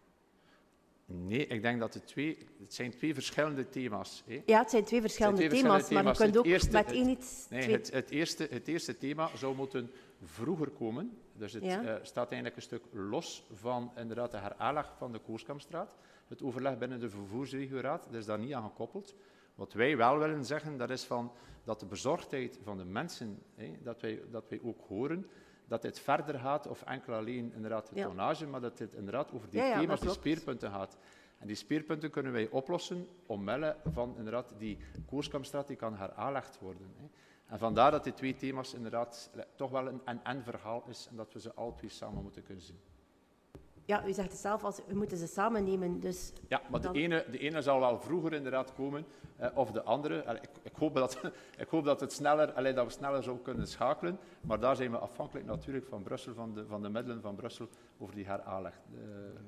Nee, ik denk dat het twee, het zijn twee verschillende thema's. Hè? Ja, het zijn twee verschillende, twee verschillende thema's, thema's, maar je kunt ook eerste, met één iets... Nee, twee... het, het, eerste, het eerste thema zou moeten vroeger komen. Dus het ja. uh, staat eigenlijk een stuk los van inderdaad de heraanleg van de Kooskampstraat. het overleg binnen de vervoersregioraad. Dat is daar niet aan gekoppeld. Wat wij wel willen zeggen, dat is van, dat de bezorgdheid van de mensen, hè, dat, wij, dat wij ook horen, dat dit verder gaat of enkel alleen inderdaad de Ja. tonnage, maar dat dit inderdaad over die Ja, ja, dat thema's, die klopt. speerpunten gaat. En die speerpunten kunnen wij oplossen omwille van inderdaad die koerskampstraat die kan heraangelegd worden. Hè. En vandaar dat die twee thema's inderdaad toch wel een en-en verhaal is en dat we ze alle twee samen moeten kunnen zien. Ja, u zegt het zelf, als, we moeten ze samen nemen. Dus Ja, maar dan... de, ene, de ene zal wel vroeger inderdaad komen, eh, of de andere. Allee, ik, ik, hoop dat, ik hoop dat, het sneller, allee, dat we sneller zo kunnen schakelen, maar daar zijn we afhankelijk natuurlijk van Brussel, van de, van de middelen van Brussel, over die heraanleg. Uh,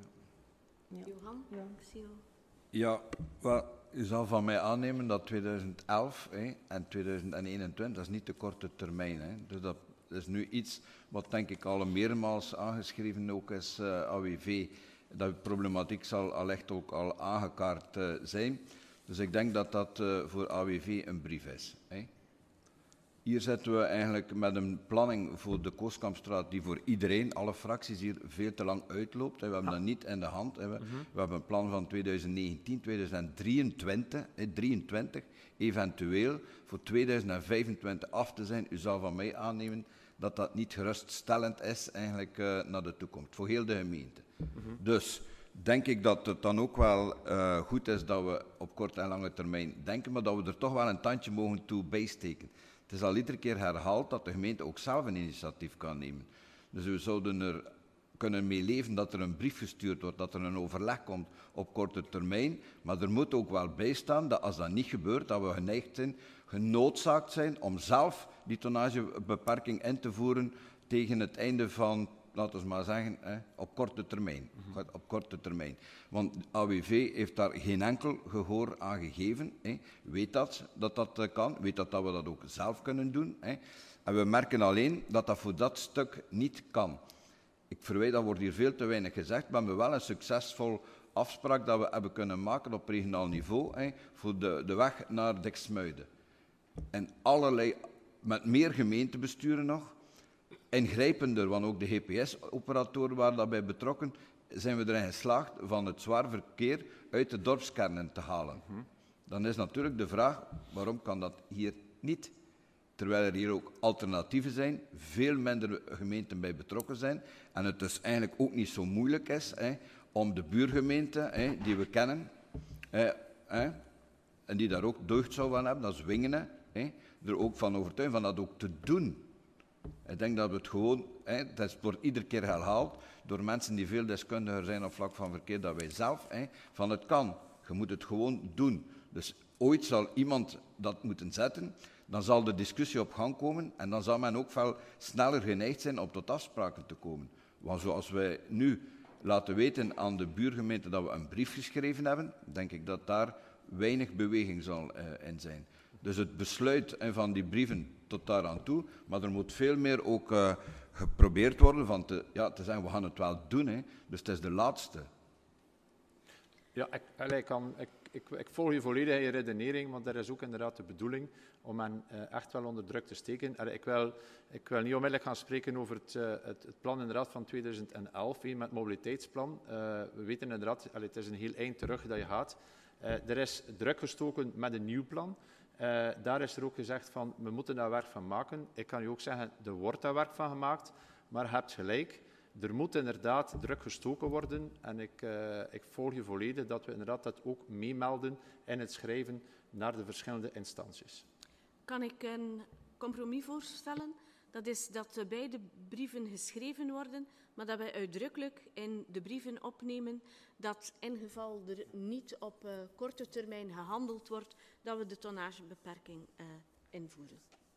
Ja. Johan? Ja. Ik zie jou. Ja, wel, u zal van mij aannemen dat tweeduizend elf hè, en tweeduizend eenentwintig, dat is niet de korte termijn. Hè. Dus dat is nu iets wat denk ik al meermaals aangeschreven ook is, uh, A W V. Dat de problematiek zal allicht ook al aangekaart uh, zijn. Dus ik denk dat dat uh, voor A W V een brief is. Hè. Hier zitten we eigenlijk met een planning voor de Kooskampstraat die voor iedereen, alle fracties hier, veel te lang uitloopt. We hebben Ja. dat niet in de hand. We, Mm-hmm. we hebben een plan van tweeduizend negentien, tweeduizend drieëntwintig, drieëntwintig, eventueel voor tweeduizend vijfentwintig af te zijn. U zal van mij aannemen dat dat niet geruststellend is eigenlijk uh, naar de toekomst, voor heel de gemeente. Mm-hmm. Dus denk ik dat het dan ook wel uh, goed is dat we op korte en lange termijn denken, maar dat we er toch wel een tandje mogen toe bijsteken. Het is al iedere keer herhaald dat de gemeente ook zelf een initiatief kan nemen. Dus we zouden er kunnen mee leven dat er een brief gestuurd wordt, dat er een overleg komt op korte termijn. Maar er moet ook wel bij staan dat als dat niet gebeurt, dat we geneigd zijn, genoodzaakt zijn om zelf die tonnagebeperking in te voeren tegen het einde van, laten we maar zeggen, hè, op korte termijn. Mm-hmm. Op korte termijn. Want A W V heeft daar geen enkel gehoor aan gegeven. Hè. Weet dat, dat dat uh, kan. Weet dat, dat we dat ook zelf kunnen doen. Hè. En we merken alleen dat dat voor dat stuk niet kan. Ik verwijt, dat wordt hier veel te weinig gezegd. We hebben wel een succesvol afspraak dat we hebben kunnen maken op regionaal niveau hè, voor de, de weg naar Diksmuiden. En allerlei, met meer gemeentebesturen nog, ingrijpender, want ook de G P S-operatoren waren daarbij betrokken, zijn we erin geslaagd van het zwaar verkeer uit de dorpskernen te halen. Mm-hmm. Dan is natuurlijk de vraag, waarom kan dat hier niet? Terwijl er hier ook alternatieven zijn, veel minder gemeenten bij betrokken zijn en het dus eigenlijk ook niet zo moeilijk is hè, om de buurgemeente hè, die we kennen hè, hè, en die daar ook deugd zou van hebben, dat is Wingenen, hè, er ook van overtuigen van dat ook te doen. Ik denk dat we het gewoon, hè, dat wordt iedere keer herhaald door mensen die veel deskundiger zijn op vlak van verkeer dan wij zelf, hè, van het kan. Je moet het gewoon doen. Dus ooit zal iemand dat moeten zetten, dan zal de discussie op gang komen en dan zal men ook wel sneller geneigd zijn om tot afspraken te komen. Want zoals wij nu laten weten aan de buurgemeente dat we een brief geschreven hebben, denk ik dat daar weinig beweging zal uh, in zijn. Dus het besluit uh, van die brieven tot daaraan toe, maar er moet veel meer ook uh, geprobeerd worden van te, ja, te zeggen, we gaan het wel doen, hè. Dus het is de laatste. Ja, ik, ik, kan, ik, ik, ik volg je volledig in je redenering, want dat is ook inderdaad de bedoeling om hen uh, echt wel onder druk te steken. Allee, ik, wil, ik wil niet onmiddellijk gaan spreken over het, uh, het, het plan inderdaad van tweeduizend elf, he, met het mobiliteitsplan. Uh, we weten inderdaad, allee, het is een heel eind terug dat je gaat. Uh, er is druk gestoken met een nieuw plan. Uh, daar is er ook gezegd van, we moeten daar werk van maken. Ik kan u ook zeggen, er wordt daar werk van gemaakt, maar je hebt gelijk. Er moet inderdaad druk gestoken worden en ik, uh, ik volg je volledig dat we inderdaad dat ook meemelden in het schrijven naar de verschillende instanties. Kan ik een compromis voorstellen? Dat is dat de beide brieven geschreven worden, maar dat wij uitdrukkelijk in de brieven opnemen dat in geval er niet op uh, korte termijn gehandeld wordt, dat we de tonnagebeperking uh, invoeren.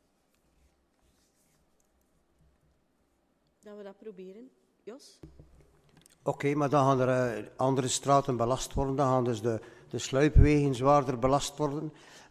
Dat we dat proberen. Jos? Oké, okay, maar dan gaan er uh, andere straten belast worden. Dan gaan dus de, de sluipwegen zwaarder belast worden.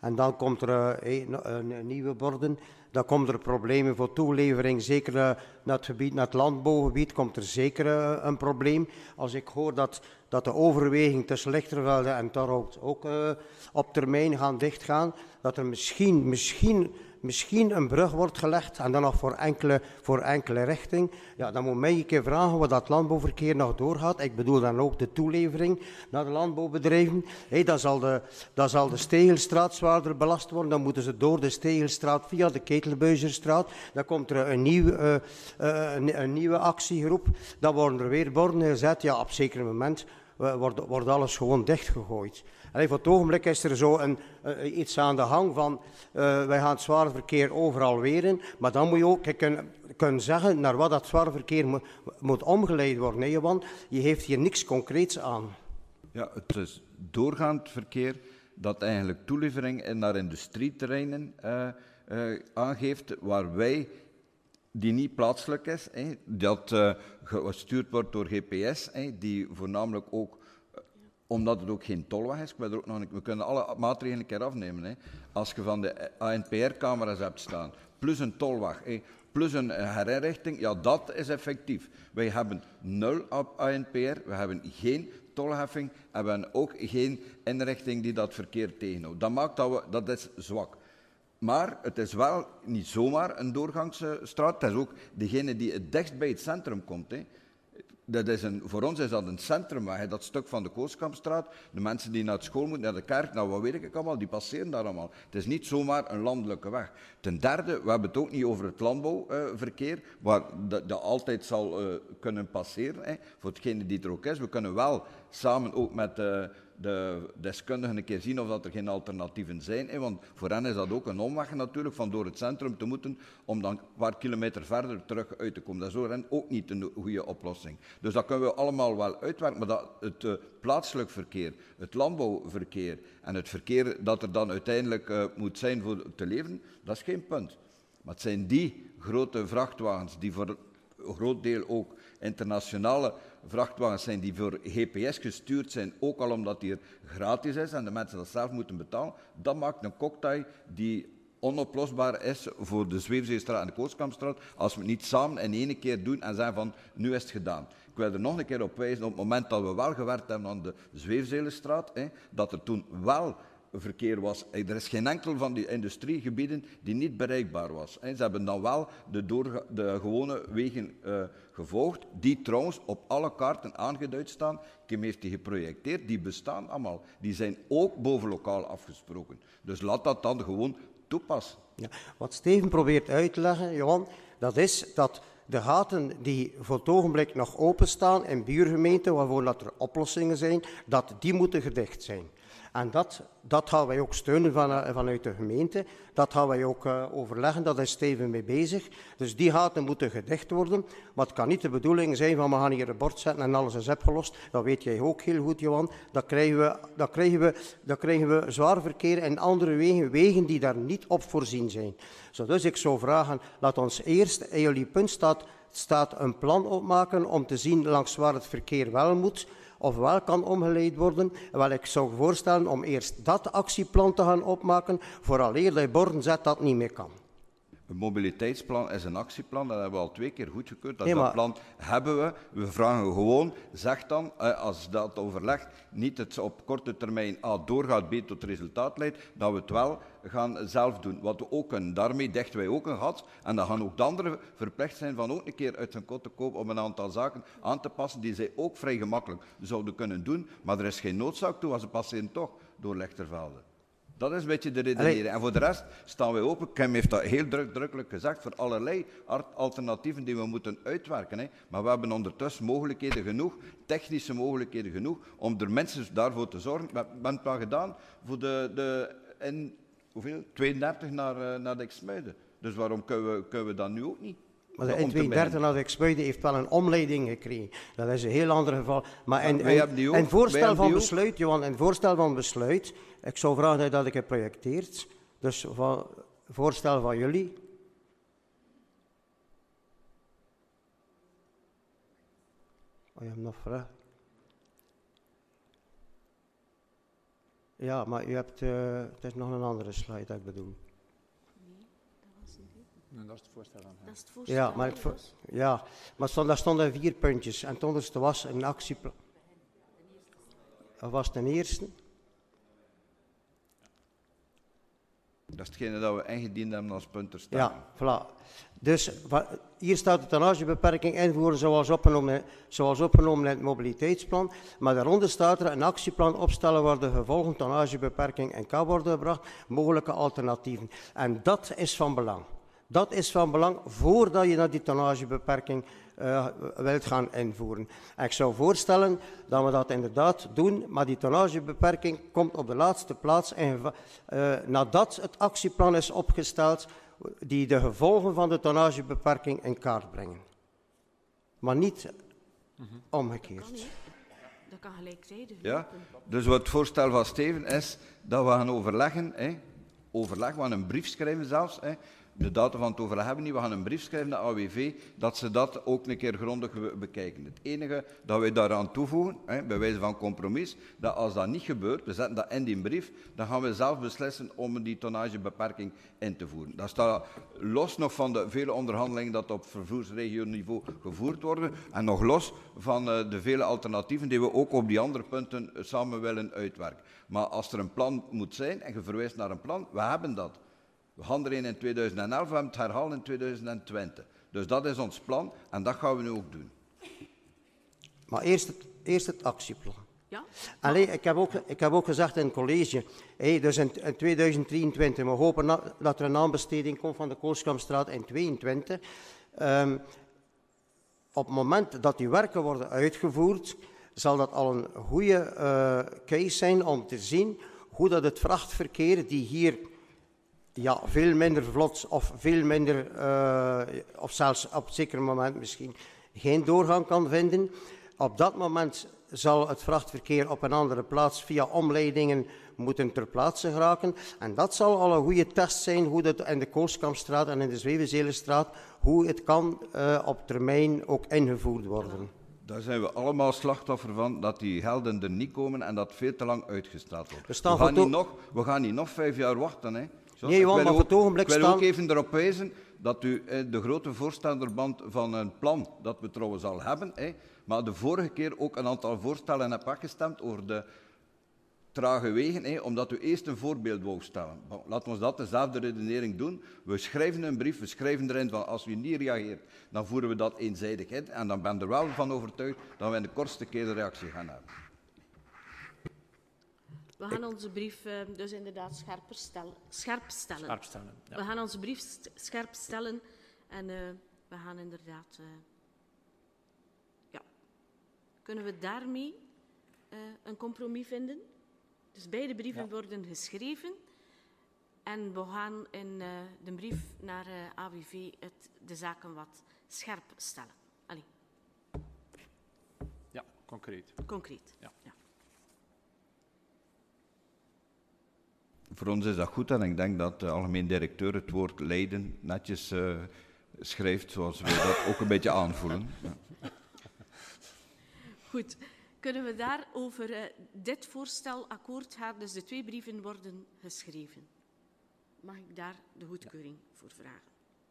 En dan komt er uh, een, een nieuwe borden. Dan komen er problemen voor toelevering. Zeker uh, naar het gebied, naar het landbouwgebied, komt er zeker uh, een probleem. Als ik hoor dat, dat de overweging tussen Lichtervelde en Torhout ook uh, op termijn gaan dichtgaan, dat er misschien, misschien, misschien een brug wordt gelegd en dan nog voor enkele, voor enkele richting. Ja, dan moet mij een keer vragen wat dat landbouwverkeer nog doorgaat. Ik bedoel dan ook de toelevering naar de landbouwbedrijven. Hey, dan, zal de, dan zal de Stegelstraat zwaarder belast worden. Dan moeten ze door de Stegelstraat via de Ketelbuizerstraat. Dan komt er een, nieuw, uh, uh, een, een nieuwe actiegroep. Dan worden er weer borden gezet. Ja, op een zeker moment uh, wordt, wordt alles gewoon dichtgegooid. Allee, voor het ogenblik is er zo een, uh, iets aan de gang van uh, wij gaan het zware verkeer overal weren, maar dan moet je ook kunnen, kunnen zeggen naar wat dat zware verkeer mo moet omgeleid worden, hè, want je heeft hier niks concreets aan. Ja, het is doorgaand verkeer dat eigenlijk toelevering naar industrieterreinen uh, uh, aangeeft waar wij, die niet plaatselijk is, hè, dat uh, gestuurd wordt door G P S, hè, die voornamelijk ook omdat het ook geen tolweg is. Ik er ook nog een, we kunnen alle maatregelen een keer afnemen. Hè. Als je van de A N P R-camera's hebt staan, plus een tolweg, hè, plus een herinrichting, ja, dat is effectief. Wij hebben nul A N P R, we hebben geen tolheffing en we hebben ook geen inrichting die dat verkeer tegenhoudt. Dat maakt dat we, dat is zwak. Maar het is wel niet zomaar een doorgangsstraat, het is ook degene die het dichtst bij het centrum komt. Hè. Dat is een, voor ons is dat een centrumweg, dat stuk van de Kooskampstraat. De mensen die naar school moeten, naar de kerk, nou wat weet ik allemaal, die passeren daar allemaal. Het is niet zomaar een landelijke weg. Ten derde, we hebben het ook niet over het landbouwverkeer, uh, waar dat, dat altijd zal uh, kunnen passeren, hè, voor hetgene die er ook is. We kunnen wel samen ook met uh, de deskundigen een keer zien of dat er geen alternatieven zijn. Hè, want voor hen is dat ook een omweg natuurlijk, van door het centrum te moeten, om dan een paar kilometer verder terug uit te komen. Dat is voor hen ook niet een goede oplossing. Dus dat kunnen we allemaal wel uitwerken, maar dat het uh, plaatselijk verkeer, het landbouwverkeer en het verkeer dat er dan uiteindelijk uh, moet zijn voor te leven, dat is geen punt. Maar het zijn die grote vrachtwagens die voor een groot deel ook internationale vrachtwagens zijn die voor G P S gestuurd zijn, ook al omdat die er gratis is en de mensen dat zelf moeten betalen, dat maakt een cocktail die onoplosbaar is voor de Zweefzeestraat en de Kooskampstraat als we het niet samen in één keer doen en zeggen van nu is het gedaan. Ik wil er nog een keer op wijzen, op het moment dat we wel gewerkt hebben aan de Zweefzeestraat, hè, dat er toen wel verkeer was. Er is geen enkel van die industriegebieden die niet bereikbaar was. Ze hebben dan wel de, door, de gewone wegen uh, gevolgd, die trouwens op alle kaarten aangeduid staan. Kim heeft die geprojecteerd, die bestaan allemaal. Die zijn ook bovenlokaal afgesproken. Dus laat dat dan gewoon toepassen. Ja, wat Steven probeert uit te leggen, Johan, dat is dat de gaten die voor het ogenblik nog openstaan in buurgemeenten, waarvoor dat er oplossingen zijn, dat die moeten gedicht zijn. En dat, dat gaan wij ook steunen van, vanuit de gemeente. Dat gaan wij ook uh, overleggen, daar is Steven mee bezig. Dus die gaten moeten gedicht worden. Maar het kan niet de bedoeling zijn van we gaan hier een bord zetten en alles is opgelost. Dat weet jij ook heel goed, Johan. Dan krijgen we, dan krijgen we, dan krijgen we zwaar verkeer in andere wegen, wegen die daar niet op voorzien zijn. Zo, dus ik zou vragen, laat ons eerst, in jullie punt staat, staat een plan opmaken om te zien langs waar het verkeer wel moet, of wel kan omgeleid worden. Wel, ik zou voorstellen om eerst dat actieplan te gaan opmaken, vooraleer dat je borden zet dat niet meer kan. Een mobiliteitsplan is een actieplan, dat hebben we al twee keer goedgekeurd. Dat, nee, maar... dat plan hebben we. We vragen gewoon, zeg dan, als dat overleg niet het op korte termijn A doorgaat, B tot resultaat leidt, dat we het wel gaan zelf doen. Wat we ook kunnen. Daarmee dichten wij ook een gat. En dan gaan ook de anderen verplicht zijn van ook een keer uit hun kot te kopen om een aantal zaken aan te passen die zij ook vrij gemakkelijk zouden kunnen doen. Maar er is geen noodzaak toe, want ze passeren toch door Lichtervelde. Dat is een beetje de redenering. Allee. En voor de rest staan wij open. Kim heeft dat heel druk, drukkelijk gezegd, voor allerlei alternatieven die we moeten uitwerken. Hè. Maar we hebben ondertussen mogelijkheden genoeg, technische mogelijkheden genoeg, om er mensen daarvoor te zorgen. We hebben het wel gedaan voor de, de in, hoeveel? tweeëndertig naar, naar de Exmuiden. Dus waarom kunnen we, kunnen we dat nu ook niet? Maar de N tweeëndertig naar de Exmuiden heeft wel een omleiding gekregen. Dat is een heel ander geval. Maar in, ja, in, in voorstel van besluit, Johan, in voorstel van besluit, ik zou vragen dat je dat ik heb projecteerd. Dus van voorstel van jullie. Oh, je hebt nog vragen. Ja, maar u hebt, uh, het is nog een andere slide dat ik bedoel. Nee, dat was niet. Nee, dat is het voorstel. Dan, dat is het voorstel. Ja, maar, het vo ja, maar stond, daar stonden vier puntjes en het onderste was een actieplan. Dat was ten eerste. Dat is hetgene dat we ingediend hebben als punt staan. Ja, voilà. Dus hier staat de tonnagebeperking invoeren zoals opgenomen, zoals opgenomen in het mobiliteitsplan. Maar daaronder staat er een actieplan opstellen waar de gevolgen tonnagebeperking in kaart worden gebracht, mogelijke alternatieven. En dat is van belang. Dat is van belang voordat je naar die tonnagebeperking uh, wilt gaan invoeren. En ik zou voorstellen dat we dat inderdaad doen, maar die tonnagebeperking komt op de laatste plaats en, uh, nadat het actieplan is opgesteld, die de gevolgen van de tonnagebeperking in kaart brengen. Maar niet mm-hmm. omgekeerd. Dat kan, niet. Dat kan gelijktijdig. Ja? Dus wat het voorstel van Steven is dat we gaan overleggen, hè? overleg, we gaan een brief schrijven zelfs, hè? De data van het overleg hebben niet, we gaan een brief schrijven naar A W V, dat ze dat ook een keer grondig bekijken. Het enige dat wij daaraan toevoegen, hè, bij wijze van compromis, dat als dat niet gebeurt, we zetten dat in die brief, dan gaan we zelf beslissen om die tonnagebeperking in te voeren. Dat staat los nog van de vele onderhandelingen dat op vervoersregioniveau gevoerd worden en nog los van uh, de vele alternatieven die we ook op die andere punten uh, samen willen uitwerken. Maar als er een plan moet zijn, en je verwijst naar een plan, we hebben dat. We hadden er een in tweeduizend elf, we hebben het herhaald in tweeduizend twintig. Dus dat is ons plan en dat gaan we nu ook doen. Maar eerst het, eerst het actieplan. Ja? Allee, ik, heb ook, ik heb ook gezegd in het college, hey, dus in, in tweeduizend drieëntwintig, we hopen na, dat er een aanbesteding komt van de Koolskampstraat in tweeduizend tweeëntwintig. Um, op het moment dat die werken worden uitgevoerd, zal dat al een goede uh, case zijn om te zien hoe dat het vrachtverkeer die hier ja, veel minder vlot of veel minder, uh, of zelfs op een zeker moment misschien geen doorgang kan vinden. Op dat moment zal het vrachtverkeer op een andere plaats via omleidingen moeten ter plaatse geraken. En dat zal al een goede test zijn hoe dat in de Koolskampstraat en in de Zwevenzelenstraat, hoe het kan uh, op termijn ook ingevoerd worden. Daar zijn we allemaal slachtoffer van, dat die gelden er niet komen en dat veel te lang uitgesteld wordt. We, we, gaan, niet nog, we gaan niet nog vijf jaar wachten, hè. Nee, Johan, maar op het ogenblik staan... Ik wil staan... ook even erop wijzen dat u eh, de grote voorstander bent van een plan, dat we trouwens al hebben, hè, maar de vorige keer ook een aantal voorstellen hebt afgestemd over de trage wegen, hè, omdat u eerst een voorbeeld wou stellen. Bon, laten we dat dezelfde redenering doen. We schrijven een brief, we schrijven erin van als u niet reageert, dan voeren we dat eenzijdig in en dan ben ik er wel van overtuigd dat we in de kortste keer de reactie gaan hebben. We gaan onze brief uh, dus inderdaad scherper stel, scherp stellen. Scherp stellen ja. We gaan onze brief st scherp stellen en uh, we gaan inderdaad... Uh, ja. Kunnen we daarmee uh, een compromis vinden? Dus beide brieven ja. worden geschreven en we gaan in uh, de brief naar uh, A W V het, de zaken wat scherp stellen. Allee. Ja, concreet. Concreet, ja. ja. Voor ons is dat goed en ik denk dat de algemeen directeur het woord Leiden netjes uh, schrijft, zoals we dat ook een beetje aanvoelen. Ja. Goed, kunnen we daar over uh, dit voorstel akkoord gaan? Dus de twee brieven worden geschreven. Mag ik daar de goedkeuring ja. voor vragen?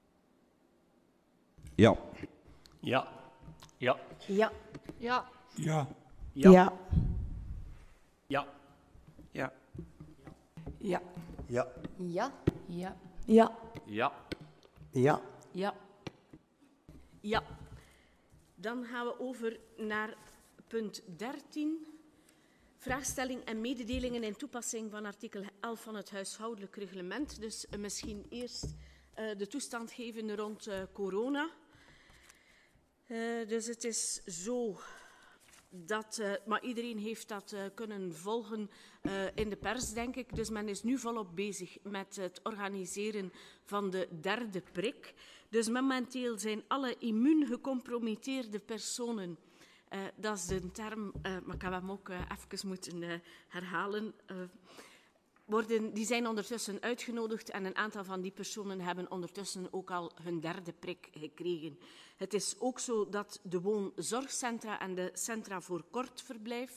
Ja. Ja. Ja. Ja. Ja. Ja. Ja. Ja. Ja. Ja. Ja. Ja. Ja. Ja. Ja. Ja. Ja. Ja. Ja. Dan gaan we over naar punt dertien. Vraagstelling en mededelingen in toepassing van artikel elf van het huishoudelijk reglement. Dus uh, misschien eerst uh, de toestand geven rond uh, corona. Uh, dus het is zo dat, uh, maar iedereen heeft dat uh, kunnen volgen uh, in de pers, denk ik. Dus men is nu volop bezig met het organiseren van de derde prik. Dus momenteel zijn alle immuungecompromitteerde personen, uh, dat is de term, uh, maar ik heb hem ook uh, even moeten uh, herhalen, uh, worden, die zijn ondertussen uitgenodigd en een aantal van die personen hebben ondertussen ook al hun derde prik gekregen. Het is ook zo dat de woonzorgcentra en de centra voor kortverblijf,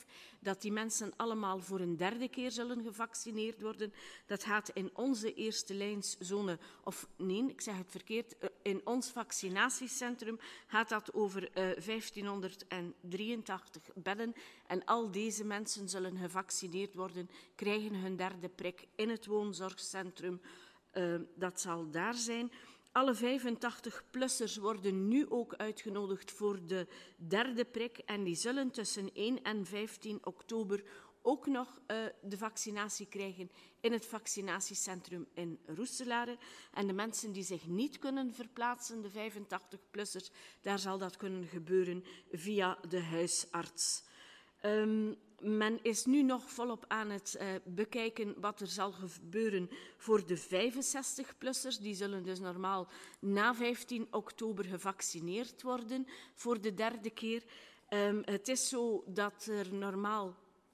dat die mensen allemaal voor een derde keer zullen gevaccineerd worden. Dat gaat in onze eerste lijnszone, of nee, ik zeg het verkeerd, in ons vaccinatiecentrum gaat dat over uh, vijftienhonderddrieëntachtig bedden. En al deze mensen zullen gevaccineerd worden, krijgen hun derde prik in het woonzorgcentrum. Uh, dat zal daar zijn. Alle vijfentachtig-plussers worden nu ook uitgenodigd voor de derde prik en die zullen tussen één en vijftien oktober ook nog uh, de vaccinatie krijgen in het vaccinatiecentrum in Roeselare. En de mensen die zich niet kunnen verplaatsen, de vijfentachtig-plussers, daar zal dat kunnen gebeuren via de huisarts. Um, Men is nu nog volop aan het uh, bekijken wat er zal gebeuren voor de vijfenzestig-plussers. Die zullen dus normaal na vijftien oktober gevaccineerd worden voor de derde keer. Um, het is zo dat er normaal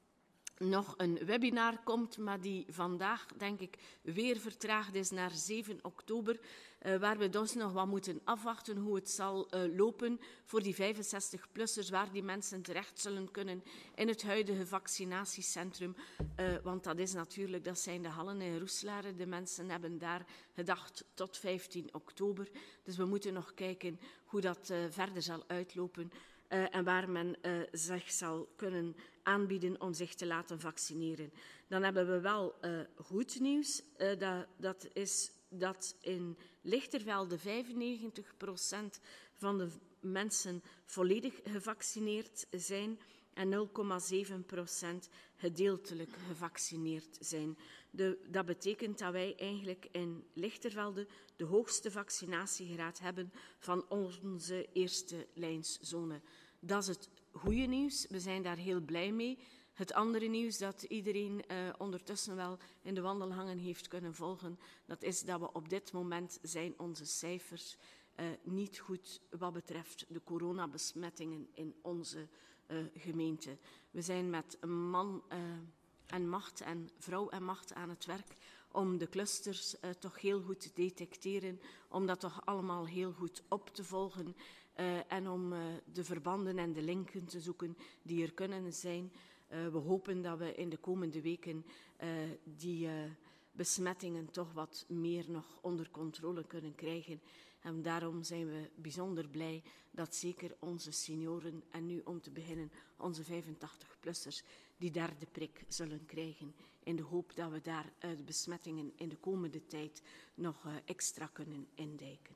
nog een webinar komt, maar die vandaag, denk ik, weer vertraagd is naar zeven oktober, uh, waar we dus nog wat moeten afwachten hoe het zal uh, lopen voor die vijfenzestig-plussers, waar die mensen terecht zullen kunnen in het huidige vaccinatiecentrum. Uh, want dat is natuurlijk, dat zijn de hallen in Roeselare. De mensen hebben daar gedacht tot vijftien oktober. Dus we moeten nog kijken hoe dat uh, verder zal uitlopen. Uh, en waar men uh, zich zal kunnen aanbieden om zich te laten vaccineren. Dan hebben we wel uh, goed nieuws. Uh, dat, dat is dat in Lichtervelde vijfennegentig procent van de mensen volledig gevaccineerd zijn en nul komma zeven procent gedeeltelijk gevaccineerd zijn. De, dat betekent dat wij eigenlijk in Lichtervelde de hoogste vaccinatiegraad hebben van onze eerste lijnszone. Dat is het goede nieuws. We zijn daar heel blij mee. Het andere nieuws dat iedereen uh, ondertussen wel in de wandelgangen heeft kunnen volgen, dat is dat we op dit moment zijn onze cijfers uh, niet goed wat betreft de coronabesmettingen in onze uh, gemeente. We zijn met man uh, en macht en vrouw en macht aan het werk om de clusters uh, toch heel goed te detecteren, om dat toch allemaal heel goed op te volgen uh, en om uh, de verbanden en de linken te zoeken die er kunnen zijn. Uh, we hopen dat we in de komende weken uh, die uh, besmettingen toch wat meer nog onder controle kunnen krijgen. En daarom zijn we bijzonder blij dat zeker onze senioren, en nu om te beginnen onze vijfentachtig-plussers, die derde prik zullen krijgen. In de hoop dat we daar uh, de besmettingen in de komende tijd nog uh, extra kunnen indijken.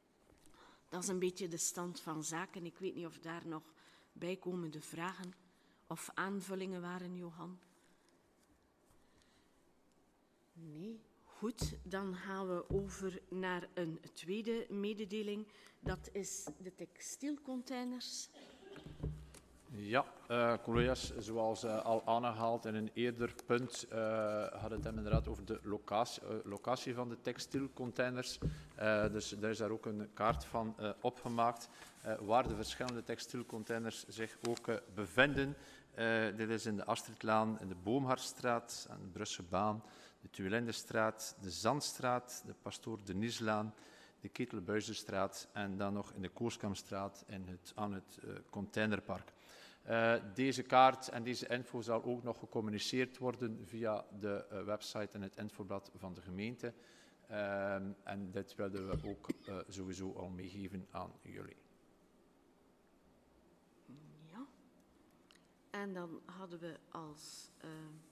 Dat is een beetje de stand van zaken. Ik weet niet of daar nog bijkomende vragen of aanvullingen waren, Johan? Nee. Goed, dan gaan we over naar een tweede mededeling. Dat is de textielcontainers. Ja, uh, collega's, zoals uh, al aangehaald in een eerder punt, uh, had het hem inderdaad over de locatie, uh, locatie van de textielcontainers. Uh, dus daar is daar ook een kaart van uh, opgemaakt, uh, waar de verschillende textielcontainers zich ook uh, bevinden. Uh, dit is in de Astridlaan, in de Boomhaardstraat, aan de Brusselbaan, de Tuelindestraat, de Zandstraat, de Pastoor de Nieslaan, de Ketelbuizenstraat en dan nog in de Kooskamstraat in het, aan het uh, containerpark. Uh, deze kaart en deze info zal ook nog gecommuniceerd worden via de uh, website en het infoblad van de gemeente. Uh, en dit wilden we ook uh, sowieso al meegeven aan jullie. Ja. En dan hadden we als uh,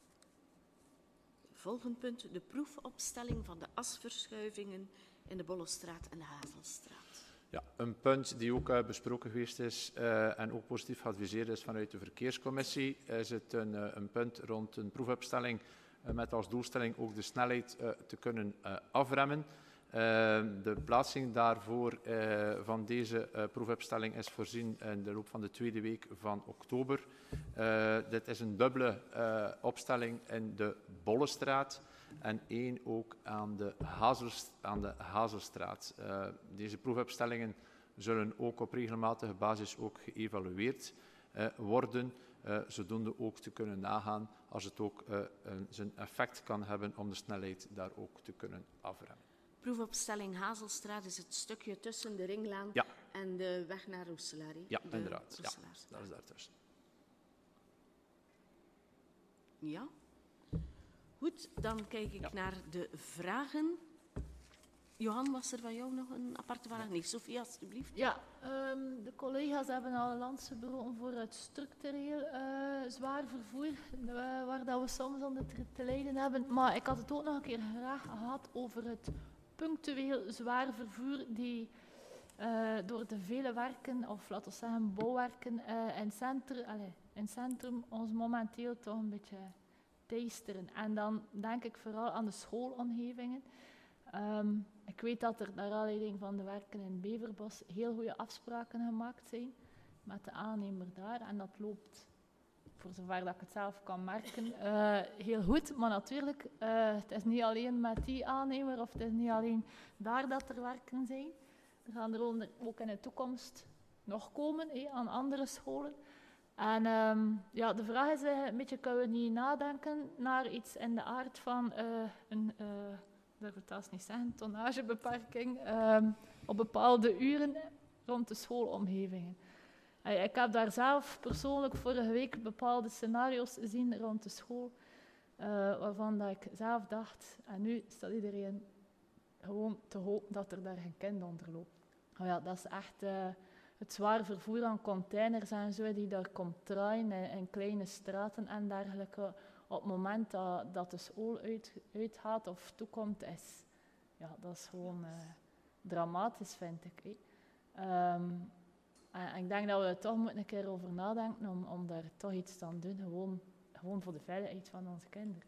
volgend punt de proefopstelling van de asverschuivingen in de Bollestraat en de Hazelstraat. Ja, een punt die ook uh, besproken geweest is uh, en ook positief geadviseerd is vanuit de verkeerscommissie, is het een, uh, een punt rond een proefopstelling uh, met als doelstelling ook de snelheid uh, te kunnen uh, afremmen. Uh, de plaatsing daarvoor uh, van deze uh, proefopstelling is voorzien in de loop van de tweede week van oktober. Uh, dit is een dubbele uh, opstelling in de Bollestraat en één ook aan de, Hazels, aan de Hazelstraat. Uh, deze proefopstellingen zullen ook op regelmatige basis ook geëvalueerd uh, worden, uh, zodoende ook te kunnen nagaan als het ook uh, een, zijn effect kan hebben om de snelheid daar ook te kunnen afremmen. Proefopstelling Hazelstraat is het stukje tussen de Ringlaan ja. en de weg naar Roeselare. Ja, inderdaad. Ja, dat is daartussen. Ja. Goed, dan kijk ik Ja. naar de vragen. Johan, was er van jou nog een aparte vraag? Nee, Sophie, alstublieft. Ja, um, de collega's hebben al een lans gebroken voor het structureel uh, zwaar vervoer, uh, waar dat we soms onder te, te lijden hebben. Maar ik had het ook nog een keer graag gehad over het punctueel zwaar vervoer die uh, door de vele werken, of laten we zeggen bouwwerken, uh, in, centrum, allez, in het centrum ons momenteel toch een beetje teisteren. En dan denk ik vooral aan de schoolomgevingen. Um, ik weet dat er naar aanleiding van de werken in Beverbos heel goede afspraken gemaakt zijn met de aannemer daar. En dat loopt, voor zover dat ik het zelf kan merken, uh, heel goed. Maar natuurlijk, uh, het is niet alleen met die aannemer of het is niet alleen daar dat er werken zijn. Er gaan er ook in de toekomst nog komen he, aan andere scholen. En um, ja, de vraag is een beetje, kunnen we niet nadenken naar iets in de aard van uh, een... Uh, ik durf het zelfs niet zeggen, tonnagebeperking um, op bepaalde uren rond de schoolomgevingen. Uh, ik heb daar zelf persoonlijk vorige week bepaalde scenario's gezien rond de school, uh, waarvan dat ik zelf dacht, en nu staat iedereen gewoon te hopen dat er daar geen kind onder loopt. Oh ja, dat is echt uh, het zwaar vervoer aan containers en zo, die daar komt draaien in, in kleine straten en dergelijke. Op het moment dat, dat de school uit, uitgaat of toekomt, is, ja, dat is gewoon uh, dramatisch, vind ik. Um, en ik denk dat we er toch moeten een keer over nadenken om, om daar toch iets aan te doen, gewoon, gewoon voor de veiligheid van onze kinderen.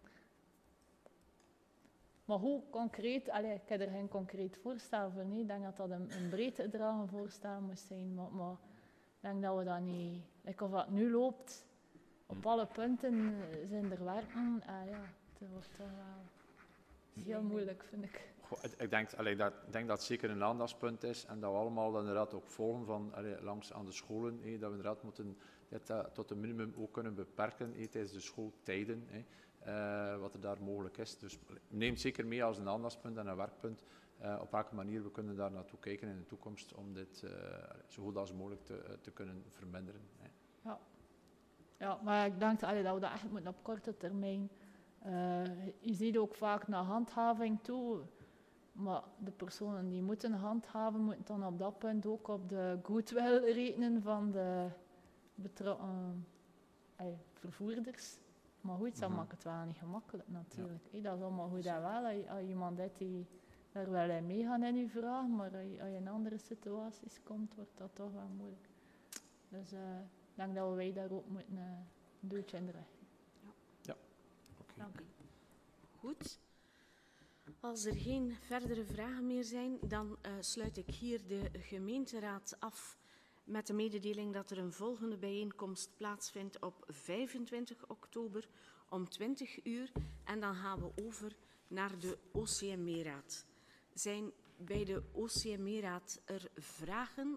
Maar hoe concreet, allez, ik heb er geen concreet voorstel voor, nee. Ik denk dat dat een, een breed gedragen voorstel moest zijn, maar, maar ik denk dat we dat niet, like of dat nu loopt. Op alle punten zijn er werken. Ah ja, het wordt toch wel heel moeilijk, vind ik. Goh, ik, denk, allee, dat, ik denk dat het zeker een aandachtspunt is en dat we allemaal inderdaad ook volgen van, allee, langs aan de scholen. Hé, dat we inderdaad moeten dit uh, tot een minimum ook kunnen beperken hé, tijdens de schooltijden. Hé, uh, wat er daar mogelijk is. Dus neem zeker mee als een aandachtspunt en een werkpunt. Uh, op welke manier we kunnen daar naartoe kijken in de toekomst om dit uh, zo goed als mogelijk te, uh, te kunnen verminderen. Hé. Ja. Ja, maar ik denk allee, dat we dat echt moeten op korte termijn. Uh, je ziet ook vaak naar handhaving toe, maar de personen die moeten handhaven, moeten dan op dat punt ook op de goodwill rekenen van de betrokken uh, vervoerders. Maar goed, dat mm-hmm. maakt het wel niet gemakkelijk natuurlijk. Ja. Hey, dat is allemaal goed en wel, als je, als je iemand hebt die daar wel in meegaan in je vraag, maar als je, als je in andere situaties komt, wordt dat toch wel moeilijk. Dus... Uh, Ik denk dat wij daar ook moeten uh, een duwtje in de richting. Ja. Ja. Okay. Dank u. Goed. Als er geen verdere vragen meer zijn, dan uh, sluit ik hier de gemeenteraad af met de mededeling dat er een volgende bijeenkomst plaatsvindt op vijfentwintig oktober om twintig uur. En dan gaan we over naar de O C M E-raad. Zijn bij de O C M E-raad er vragen